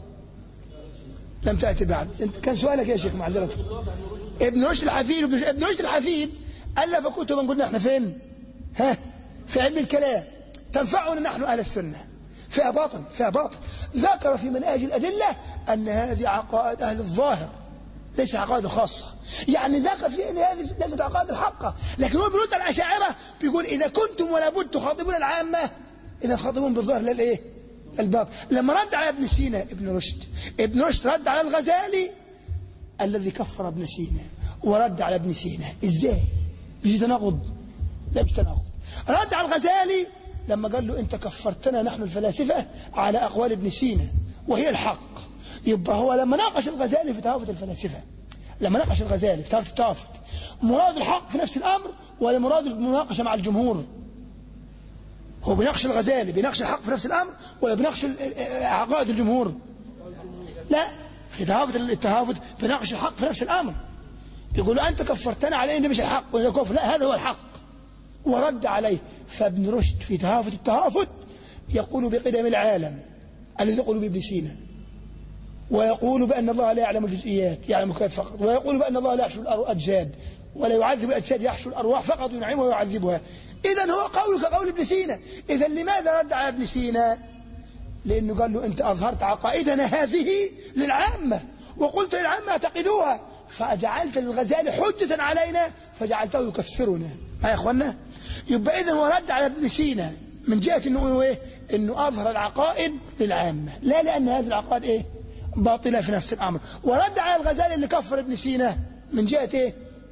لم تأتي بعد. كان سؤالك يا شيخ معذرة. ابن رشد الحفيد. ابن رشد الحفيد ألف كتبا قلنا احنا فين؟ في علم الكلام تنفعنا نحن أهل السنة، فيها باطل ذكر في مناهج الأدلة أن هذه عقائد أهل الظاهر ليس عقائد الخاصة، يعني ذكر في أن هذه ليست عقائد الحقة، لكن هو بيرد على الأشاعرة بيقول إذا كنتم ولا بد تخاطبون العامة إذا خاطبون بالظاهر للإيه؟ الباطل. لما رد على ابن سينا ابن رشد رد على الغزالي الذي كفر ابن سينا، ورد على ابن سينا. إزاي؟ بيجي تناقض؟ لا مش تناقض. رد على الغزالي لما قال له أنت كفرتنا نحن الفلاسفة على أقوال ابن سينا وهي الحق. يبقى هو لما ناقش الغزالي في تهافت الفلاسفة، التهافت مراد الحق في نفس الأمر ولا مراد المناقشة مع الجمهور؟ هو بيناقش الغزالي بيناقش الحق في نفس الأمر ولا بيناقش عقائد الجمهور؟ لا، في التهافت بيناقش الحق في نفس الأمر. يقولوا أنت كفرتنا عليه إن مش الحق ولا كفر، لا هذا هو الحق، ورد عليه. فابن رشد في التهافت يقول بقدم العالم الذي يقول بابن سينا، ويقول بأن الله لا يعلم الجزئيات يعلم الكلات فقط، ويقول بأن الله لا يحشو الأجساد ولا يعذب الأجساد يحشو الأرواح فقط ينعمها ويعذبها. إذن هو قول كقول ابن سينا. إذن لماذا رد على ابن سينا؟ لأنه قال له أنت أظهرت عقائدنا هذه للعامة وقلت للعامة اعتقدوها، فجعلت للغزالي حجة علينا فجعلته يكفرنا. يا إخوانا، يبقى إذن هو رد على ابن سينا من جهة إنه إيه؟ إنه أظهر العقائد للعامة، لا لأن هذه العقائد إيه؟ باطلة في نفس الأمر. ورد على الغزالي اللي كفر ابن سينا من جهة إيه؟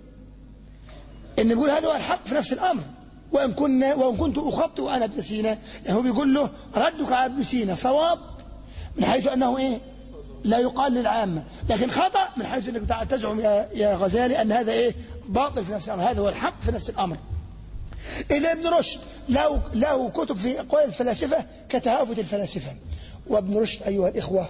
إن يقول هذا هو الحق في نفس الأمر، وإن كنت أخطئ أنا ابن سينا، يعني هو بيقول له ردك على ابن سينا صواب من حيث أنه إيه؟ لا يقال للعامة، لكن خطأ من حيث أنك تزعم يا غزالي أن هذا إيه؟ باطل في نفس الأمر، هذا هو الحق في نفس الأمر. إذا ابن رشد له كتب في أقوال الفلاسفة كتهافت الفلاسفة. وابن رشد أيها الإخوة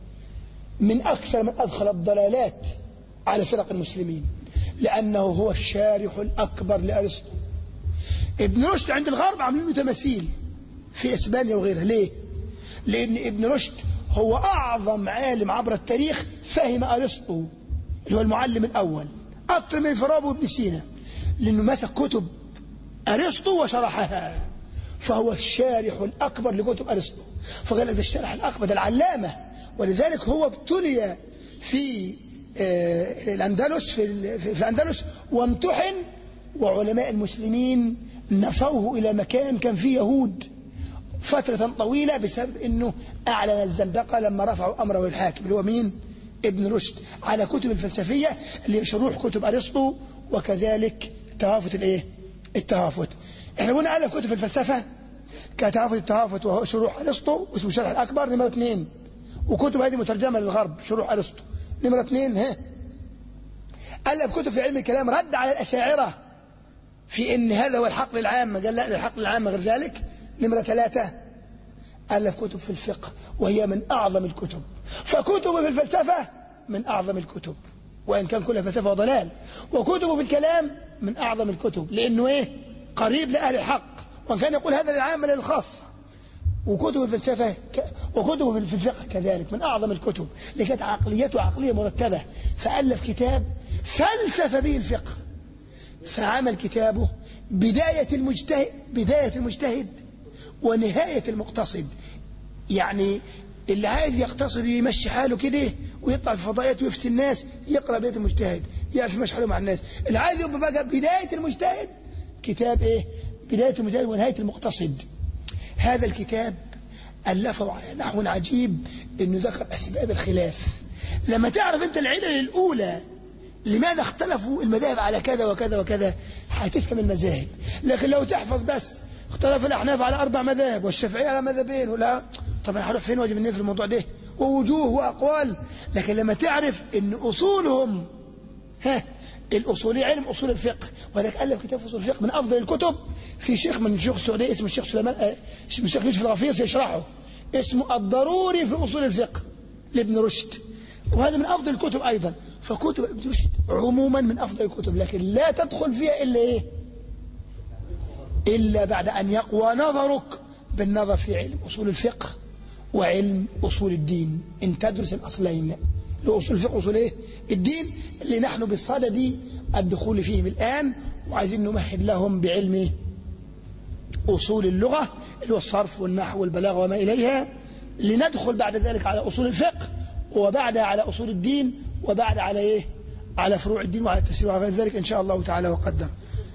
من أكثر من أدخل الضلالات على فرق المسلمين، لأنه هو الشارح الأكبر لأرسطو. ابن رشد عند الغرب عاملين تماثيل في إسبانيا وغيرها. ليه؟ لأن ابن رشد هو أعظم عالم عبر التاريخ فهم أرسطو اللي هو المعلم الأول أكثر من فارابي وابن سينا، لأنه مسك كتب أرسطو وشرحها، فهو الشارح الأكبر لكتب أرسطو. فقال لك ده الشارح الأكبر، ده العلامة، ولذلك هو ابتلي في الأندلس في الأندلس وامتحن، وعلماء المسلمين نفوه إلى مكان كان فيه يهود فترة طويلة بسبب أنه أعلن الزندقة لما رفعوا أمره الحاكم اللي هو مين؟ ابن رشد، على كتب الفلسفية اللي شروح كتب أرسطو وكذلك تهافت التهافت. احنا قلنا ألف كتب في الفلسفة كتهافت التهافت وهو شروح أرسطو واسمه الشرح الأكبر نمرة 2، وكتب هذه مترجمة للغرب شروح أرسطو نمرة 2. ألف كتب في علم الكلام رد على الأشاعرة في إن هذا هو الحق للعامة، قال لا الحق للعامة غير ذلك نمرة 3. ألف كتب في الفقه وهي من أعظم الكتب، فكتبه في الفلسفة من أعظم الكتب وإن كان كلها فلسفة وضلال، وكتبه في الكلام من أعظم الكتب لأنه إيه؟ قريب لأهل الحق، وإن كان يقول هذا للعامة للخاصة. وكتبه في الفلسفة وكتبه في الفقه كذلك من أعظم الكتب، لكانت عقليته عقلية مرتبة، فألف كتاب فلسف به الفقه، فعمل كتابه بداية المجتهد ونهاية المقتصد. يعني اللي عايز يقتصد يمشي حاله كده ويطلع في فضائيات ويفتي الناس يقرأ بداية المجتهد يعرف يمشي حاله مع الناس. اللي عايز يبقى بقى بداية المجتهد كتاب إيه؟ بداية المجتهد ونهاية المقتصد. هذا الكتاب ألفه على نحو عجيب إنه ذكر أسباب الخلاف. لما تعرف أنت العلل الأولى لماذا اختلفوا المذاهب على كذا وكذا وكذا هتفهم المذاهب، لكن لو تحفظ بس اختلف الأحناف على 4 مذاهب والشافعية على مذهبين، ولا طب أنا هروح فين واجي منين في الموضوع ده، ووجوه وأقوال. لكن لما تعرف إن أصولهم الأصولي علم أصول الفقه، وذلك ألف كتاب أصول الفقه من أفضل الكتب، في شيخ من شيوخ السعودية اسمه الشيخ سليمان الشيخ يوسف الغفيص يشرحه، اسمه الضروري في أصول الفقه لابن رشد، وهذا من أفضل الكتب أيضا. فكتب ابن رشد عموما من أفضل الكتب، لكن لا تدخل فيها إلا إيه؟ إلا بعد أن يقوى نظرك بالنظر في علم أصول الفقه وعلم أصول الدين. إن تدرس الأصلين، أصول الفقه وأصول إيه؟ الدين، اللي نحن بصدد الدخول فيهم الآن، وعايزين نمهد لهم بعلم أصول اللغة اللي هو الصرف والنحو والبلاغة وما إليها، لندخل بعد ذلك على أصول الفقه، وبعدها على أصول الدين، وبعد على إيه؟ على فروع الدين وعلى التفسير وغير ذلك إن شاء الله تعالى وقدر.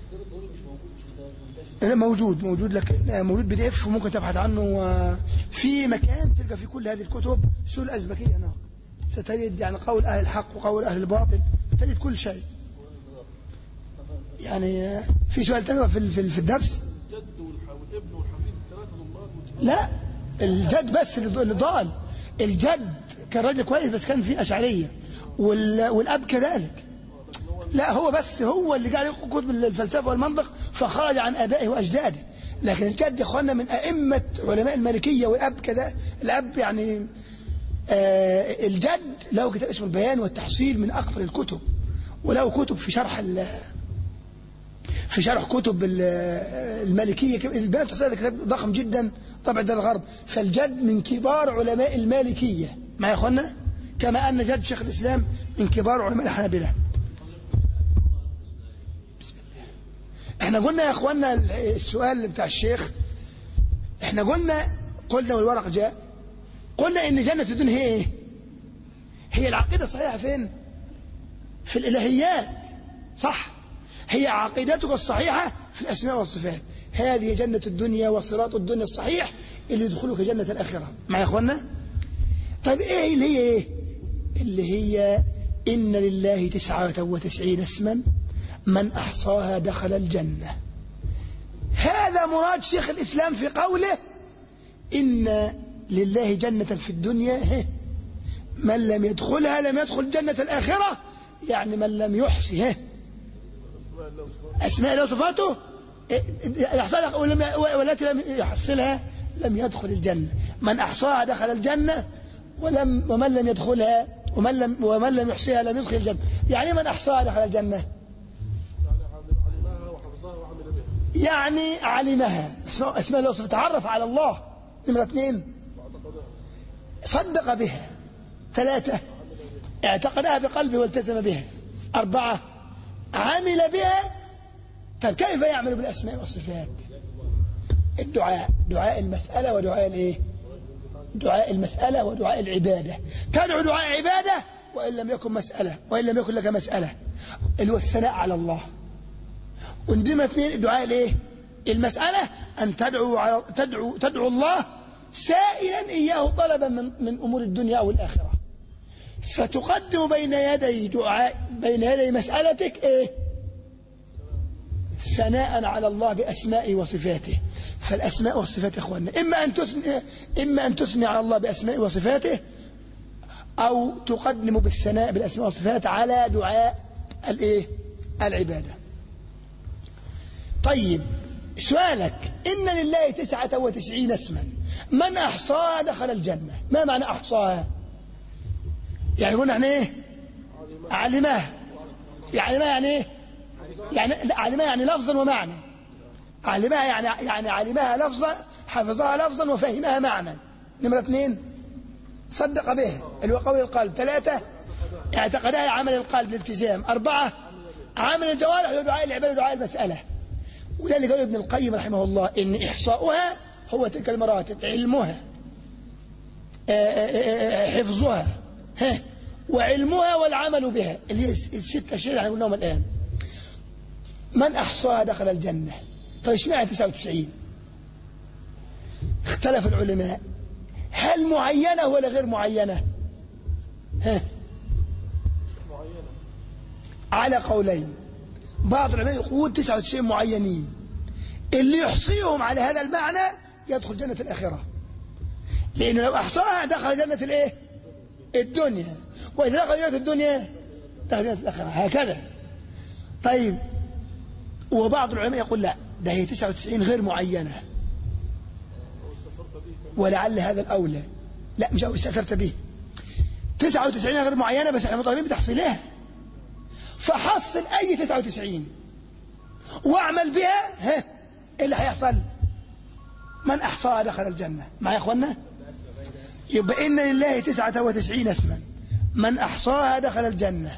موجود لك، موجود PDF وممكن تبحث عنه في مكان تلقى في كل هذه الكتب. سورة الأزبكية هنا ستجد يعني قول أهل الحق وقول أهل الباطل، تجد كل شيء. يعني في سؤال تاني في الدرس؟ الجد والابن والحفيد ال3 ضلال؟ لا، الجد بس اللي ضال. الجد كان راجل كويس بس كان في أشعرية، والأب كذلك. لا، هو بس هو اللي قاعد يقرأ كتب الفلسفة والمنطق فخرج عن آبائه وأجداده. لكن الجد يا اخوانا من أئمة علماء المالكية، والأب كذا. الأب يعني الجد له كتاب اسمه البيان والتحصيل من أكبر الكتب، وله كتب في شرح كتب المالكية. البيان والتحصيل هذا كتاب ضخم جدا طبع دار الغرب. فالجد من كبار علماء المالكية ما يا اخوانا، كما أن جد شيخ الإسلام من كبار علماء الحنابلة. احنا قلنا يا اخوانا السؤال بتاع الشيخ، احنا قلنا والورق جاء، قلنا ان جنة الدنيا هي ايه؟ هي العقيدة الصحيحة فين؟ في الالهيات، صح؟ هي عقيدتك الصحيحة في الاسماء والصفات. هذه جنة الدنيا وصراط الدنيا الصحيح اللي يدخلك جنة الآخرة. مع يا اخوانا؟ طيب ايه اللي هي ايه؟ اللي هي ان لله 99 اسما من أحصاها دخل الجنة. هذا مراد شيخ الإسلام في قوله إن لله جنة في الدنيا من لم يدخلها لم يدخل جنة الآخرة، يعني من لم يحصي أسماء الله وصفاته والتي لم يحصلها لم يدخل الجنة. من أحصاها دخل الجنة، ومن لم يدخلها ومن لم يحصيها لم يدخل الجنة. يعني من أحصاها دخل الجنة، يعني علمها اسماء الله وصفاته، تعرف على الله. نمرة 2 صدق بها. 3 اعتقدها بقلبه والتزم بها. 4 عمل بها. طيب كيف يعمل بالاسماء والصفات؟ دعاء المسألة ودعاء الايه؟ دعاء المسألة ودعاء العبادة. تدعو دعاء عبادة وإن لم يكن مسألة، وإن لم يكن لك مسألة، اللي هو الثناء على الله. وندمة 2 دعاء الايه؟ المسألة أن تدعو الله سائلا إياه طلبا من أمور الدنيا أو الآخرة، فتقدم بين يدي مسألتك ايه؟ ثناء على الله بأسمائه وصفاته. فالأسماء والصفات يا اخواننا إما أن تثني على الله بأسمائه وصفاته، أو تقدم بالثناء بالأسماء والصفات على دعاء الايه؟ العبادة. طيب سؤالك، إن لله 99 اسما من أحصاها دخل الجنة. ما معنى أحصاها؟ يعني قلنا احنا ايه؟ علمها. يعني ايه؟ يعني علمها يعني لفظا ومعنى. علمها يعني علمها لفظا، حفظها لفظا وفهمها معنى. نمرة 2 صدق به اللي هو قول القلب. 3 اعتقدها عمل القلب الالتزام. 4 عمل الجوارح ودعاء العبادة ودعاء المسألة. ولذلك قال ابن القيم رحمه الله إن إحصاؤها هو تلك المراتب: علمها، حفظها، وعلمها والعمل بها، اللي هي ال6 أشياء اللي قلناهم الآن. من أحصاها دخل الجنة. طيب اشمعنى 99؟ اختلف العلماء هل معينة ولا غير معينة؟ معينة على قولين. بعض العلماء يقول 99 معينين، اللي يحصيهم على هذا المعنى يدخل جنة الآخرة، لأنه لو أحصاها دخل جنة الإيه؟ الدنيا، وإذا دخل جنة الدنيا دخل جنة الآخرة، هكذا. طيب، وبعض العلماء يقول لا، ده هي 99 غير معينة، ولعل هذا الأولى. لا، مش أو استأثرت به، 99 غير معينة، بس احنا مطالبين بتحصيلها، فحصل أي 99 واعمل بها، ها إيه اللي هيحصل؟ من أحصاها دخل الجنة. معايا يا أخوانا؟ يبقى إن لله 99 اسما، من أحصاها دخل الجنة.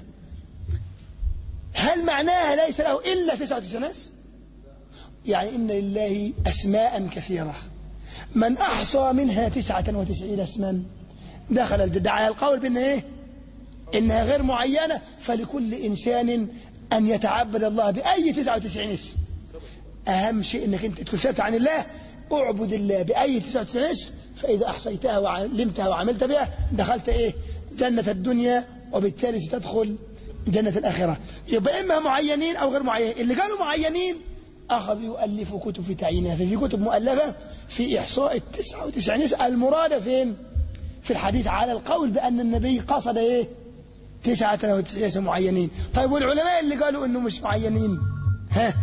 هل معناها ليس له إلا 99 اسم؟ يعني إن لله أسماء كثيرة، من أحصى منها 99 اسما دخل الجنة. على القول بأن إيه؟ إنها غير معينة، فلكل إنسان أن يتعبد الله بأي 99 اسم. أهم شيء إنك أنت تكون ثابت عن الله، اعبد الله بأي 99 اسم، فإذا أحصيتها وعلمتها وعملت بها دخلت إيه؟ جنة الدنيا، وبالتالي ستدخل جنة الآخرة. يبقى إما معينين أو غير معينين. اللي قالوا معينين أخذوا يؤلفوا كتب في تعيينها، في كتب مؤلفة في إحصاء 99 اسم. المراد فين؟ في الحديث على القول بأن النبي قصد إيه؟ 99 اسم معينين. طيب، والعلماء اللي قالوا إنه مش معينين، ها؟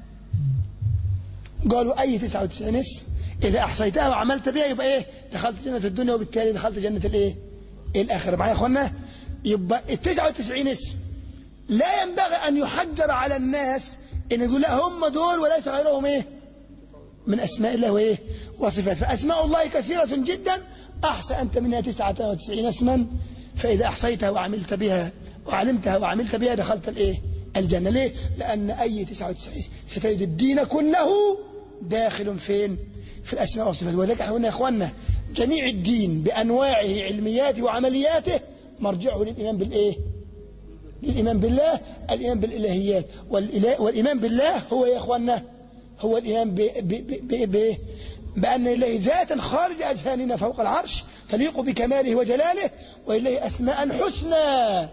قالوا أي 99 اسم إذا أحصيتها وعملت بها يبقى إيه؟ دخلت جنة الدنيا، وبالتالي دخلت جنة الإيه؟ الآخرة. معايا يا أخوانا؟ يبقى 99 اسم لا ينبغي أن يحجر على الناس إن يقول لا هم دول وليس غيرهم إيه؟ من أسماء الله وإيه؟ وصفات. فأسماء الله كثيرة جدا، أحصى أنت منها 99 اسما، فإذا أحصيتها وعملت بها وعلمتها وعملت بها دخلت الإيه؟ الجنة. ليه؟ لأن أي 99 ستجد الدين كله داخل فين؟ في الأسماء والصفات. وذلك احنا قلنا يا إخواننا جميع الدين بأنواعه علمياته وعملياته مرجعه للإيمان بالإيه؟ للإيمان بالله، الإيمان بالإلهيات. والإيمان بالله هو يا إخواننا هو الإيمان بأن لله ذاتا خارج أذهاننا فوق العرش تليق بكماله وجلاله، ولله أسماء حسنى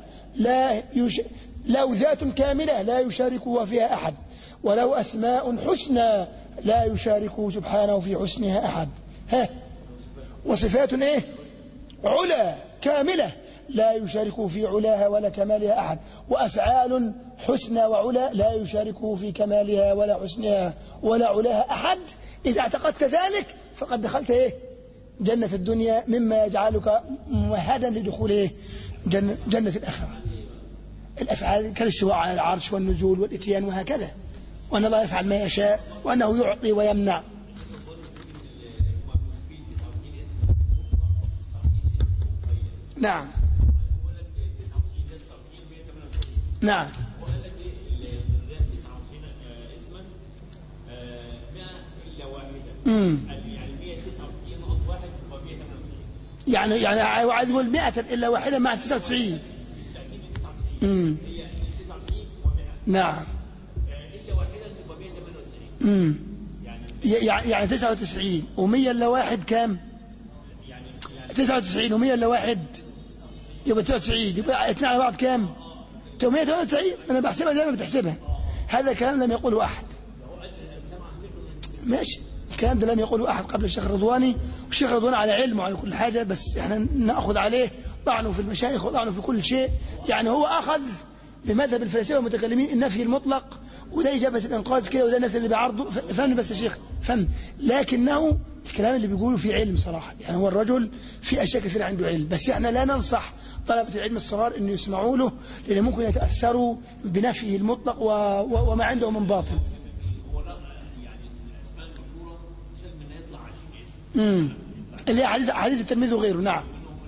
له ذات كاملة لا يشاركه فيها أحد، وله أسماء حسنى لا يشاركه سبحانه في حسنها أحد. ها، وصفات إيه؟ علا كاملة لا يشاركه في علاها ولا كمالها أحد، وأفعال حسنى وعلا لا يشاركه في كمالها ولا حسنها ولا علاها أحد. إذا اعتقدت ذلك فقد دخلت إيه؟ جنة الدنيا، مما يجعلك ممهدا لدخول إيه؟ جنة الآخرة. الأفعال كالاستواء على العرش والنزول والإتيان وهكذا، وأن الله يفعل ما يشاء، وأنه يعطي ويمنع. نعم نعم. يعني عايز يقول 100 إلا واحدة مع 99. نعم. إلا واحدة تبقى 198. يعني 99 و100 إلا واحد كام؟ 99 و100 إلا واحد يبقى 99، يبقى اثنين على بعض كام؟ 198. أنا بحسبها زي ما بتحسبها. هذا كلام لم يقوله أحد. ماشي، الكلام ده لم يقوله أحد قبل الشيخ الرضواني، والشيخ الرضواني على علم وعلى كل حاجة، بس احنا نأخذ عليه طعنه في المشايخ وطعنه في كل شيء. يعني هو أخذ بمذهب الفلاسفة والمتكلمين النفي المطلق، وده إجابة الإنقاذ كده، وده الناس اللي بيعرضوا. فهم بس يا شيخ، فهم. لكنه الكلام اللي بيقوله فيه علم صراحة. يعني هو الرجل في أشياء كثيرة عنده علم، بس احنا لا ننصح طلبة العلم الصغار إنه يسمعوا له، لأن ممكن يتأثروا بنفيه المطلق وما عنده من باطل. اللي حديث التلميذ وغيره. نعم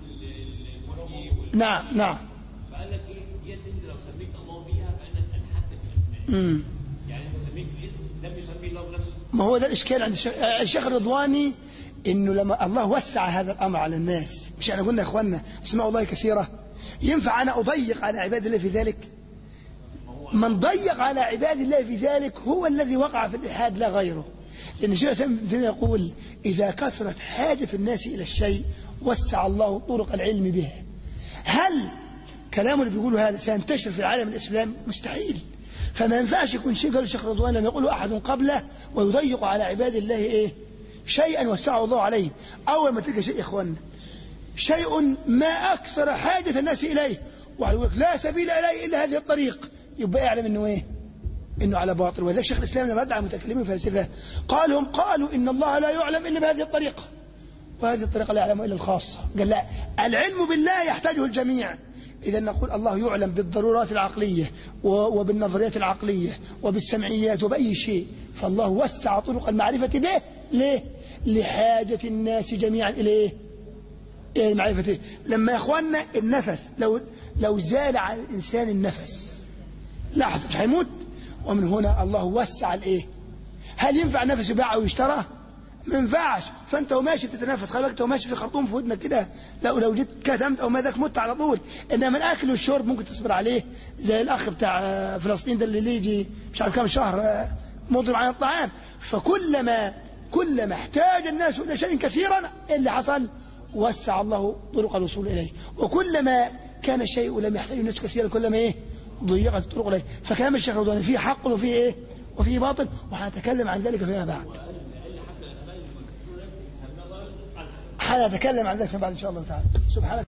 نعم نعم. فقال لك ايه ديت انت لو سميت الله بيها فانك انحدت في اسمائه. يعني انت سميت الاسم لم يسميه الله بنفسه. ما هو ده الاشكال عند الشيخ الرضواني، انه لما الله وسع هذا الامر على الناس، مش احنا قلنا يا اخواننا اسماء الله كثيره، ينفع انا اضيق على عباد الله في ذلك؟ من ضيق على عباد الله في ذلك هو الذي وقع في الالحاد لا غيره. لأن الشيخ الإسلام ابن تيمية يقول إذا كثرت حاجة الناس إلى الشيء وسع الله طرق العلم بها. هل كلامه اللي بيقوله هذا سينتشر في العالم الإسلامي؟ مستحيل. فما ينفعش يكون شيء قال الشيخ رضوان لم يقوله أحد قبله ويضيق على عباد الله إيه شيئا وسعه الله عليه. أول ما تلقى شيء يا إخواننا شيء ما أكثر حاجة الناس إليه واحد يقول لا سبيل إليه إلا هذه الطريق، يبقى يعلم إنه إيه إنه على باطل. وذلك شيخ الإسلام لما رد على المتكلمين في الفلسفة قالوا إن الله لا يعلم إلا بهذه الطريقة، وهذه الطريقة لا يعلمها إلا الخاصة. قال لا، العلم بالله يحتاجه الجميع. إذا نقول الله يعلم بالضرورات العقلية وبالنظريات العقلية وبالسمعيات وبأي شيء، فالله وسع طرق المعرفة به. ليه؟ لحاجة الناس جميعا إليه، إلى معرفته. لما يا إخواننا النفس لو زال عن الإنسان النفس لحظة مش هيموت، ومن هنا الله وسع الإيه. هل ينفع النفس يباع أو يشترى؟ ما ينفعش. فانت وماشي بتتنفس، خلي بالك انت وماشي في خرطوم في ودنك كده، لو جيت كتمت او ماذاك مت على طول. انما الاكل والشرب ممكن تصبر عليه، زي الاخ بتاع فلسطين ده اللي يجي مش عارف كام شهر مضرب عن الطعام. كلما احتاج الناس الى شيء كثيرا اللي حصل وسع الله طرق الوصول اليه، وكلما كان الشيء لم يحتاج الناس كثيرا كلما ايه ضيقت الطرق اليه. فكلام الشيخ رضوان فيه حق وفيه ايه وفيه باطل، وهنتكلم عن ذلك فيما بعد. حنتكلم عن ذلك فيما بعد ان شاء الله تعالى. سبحانك.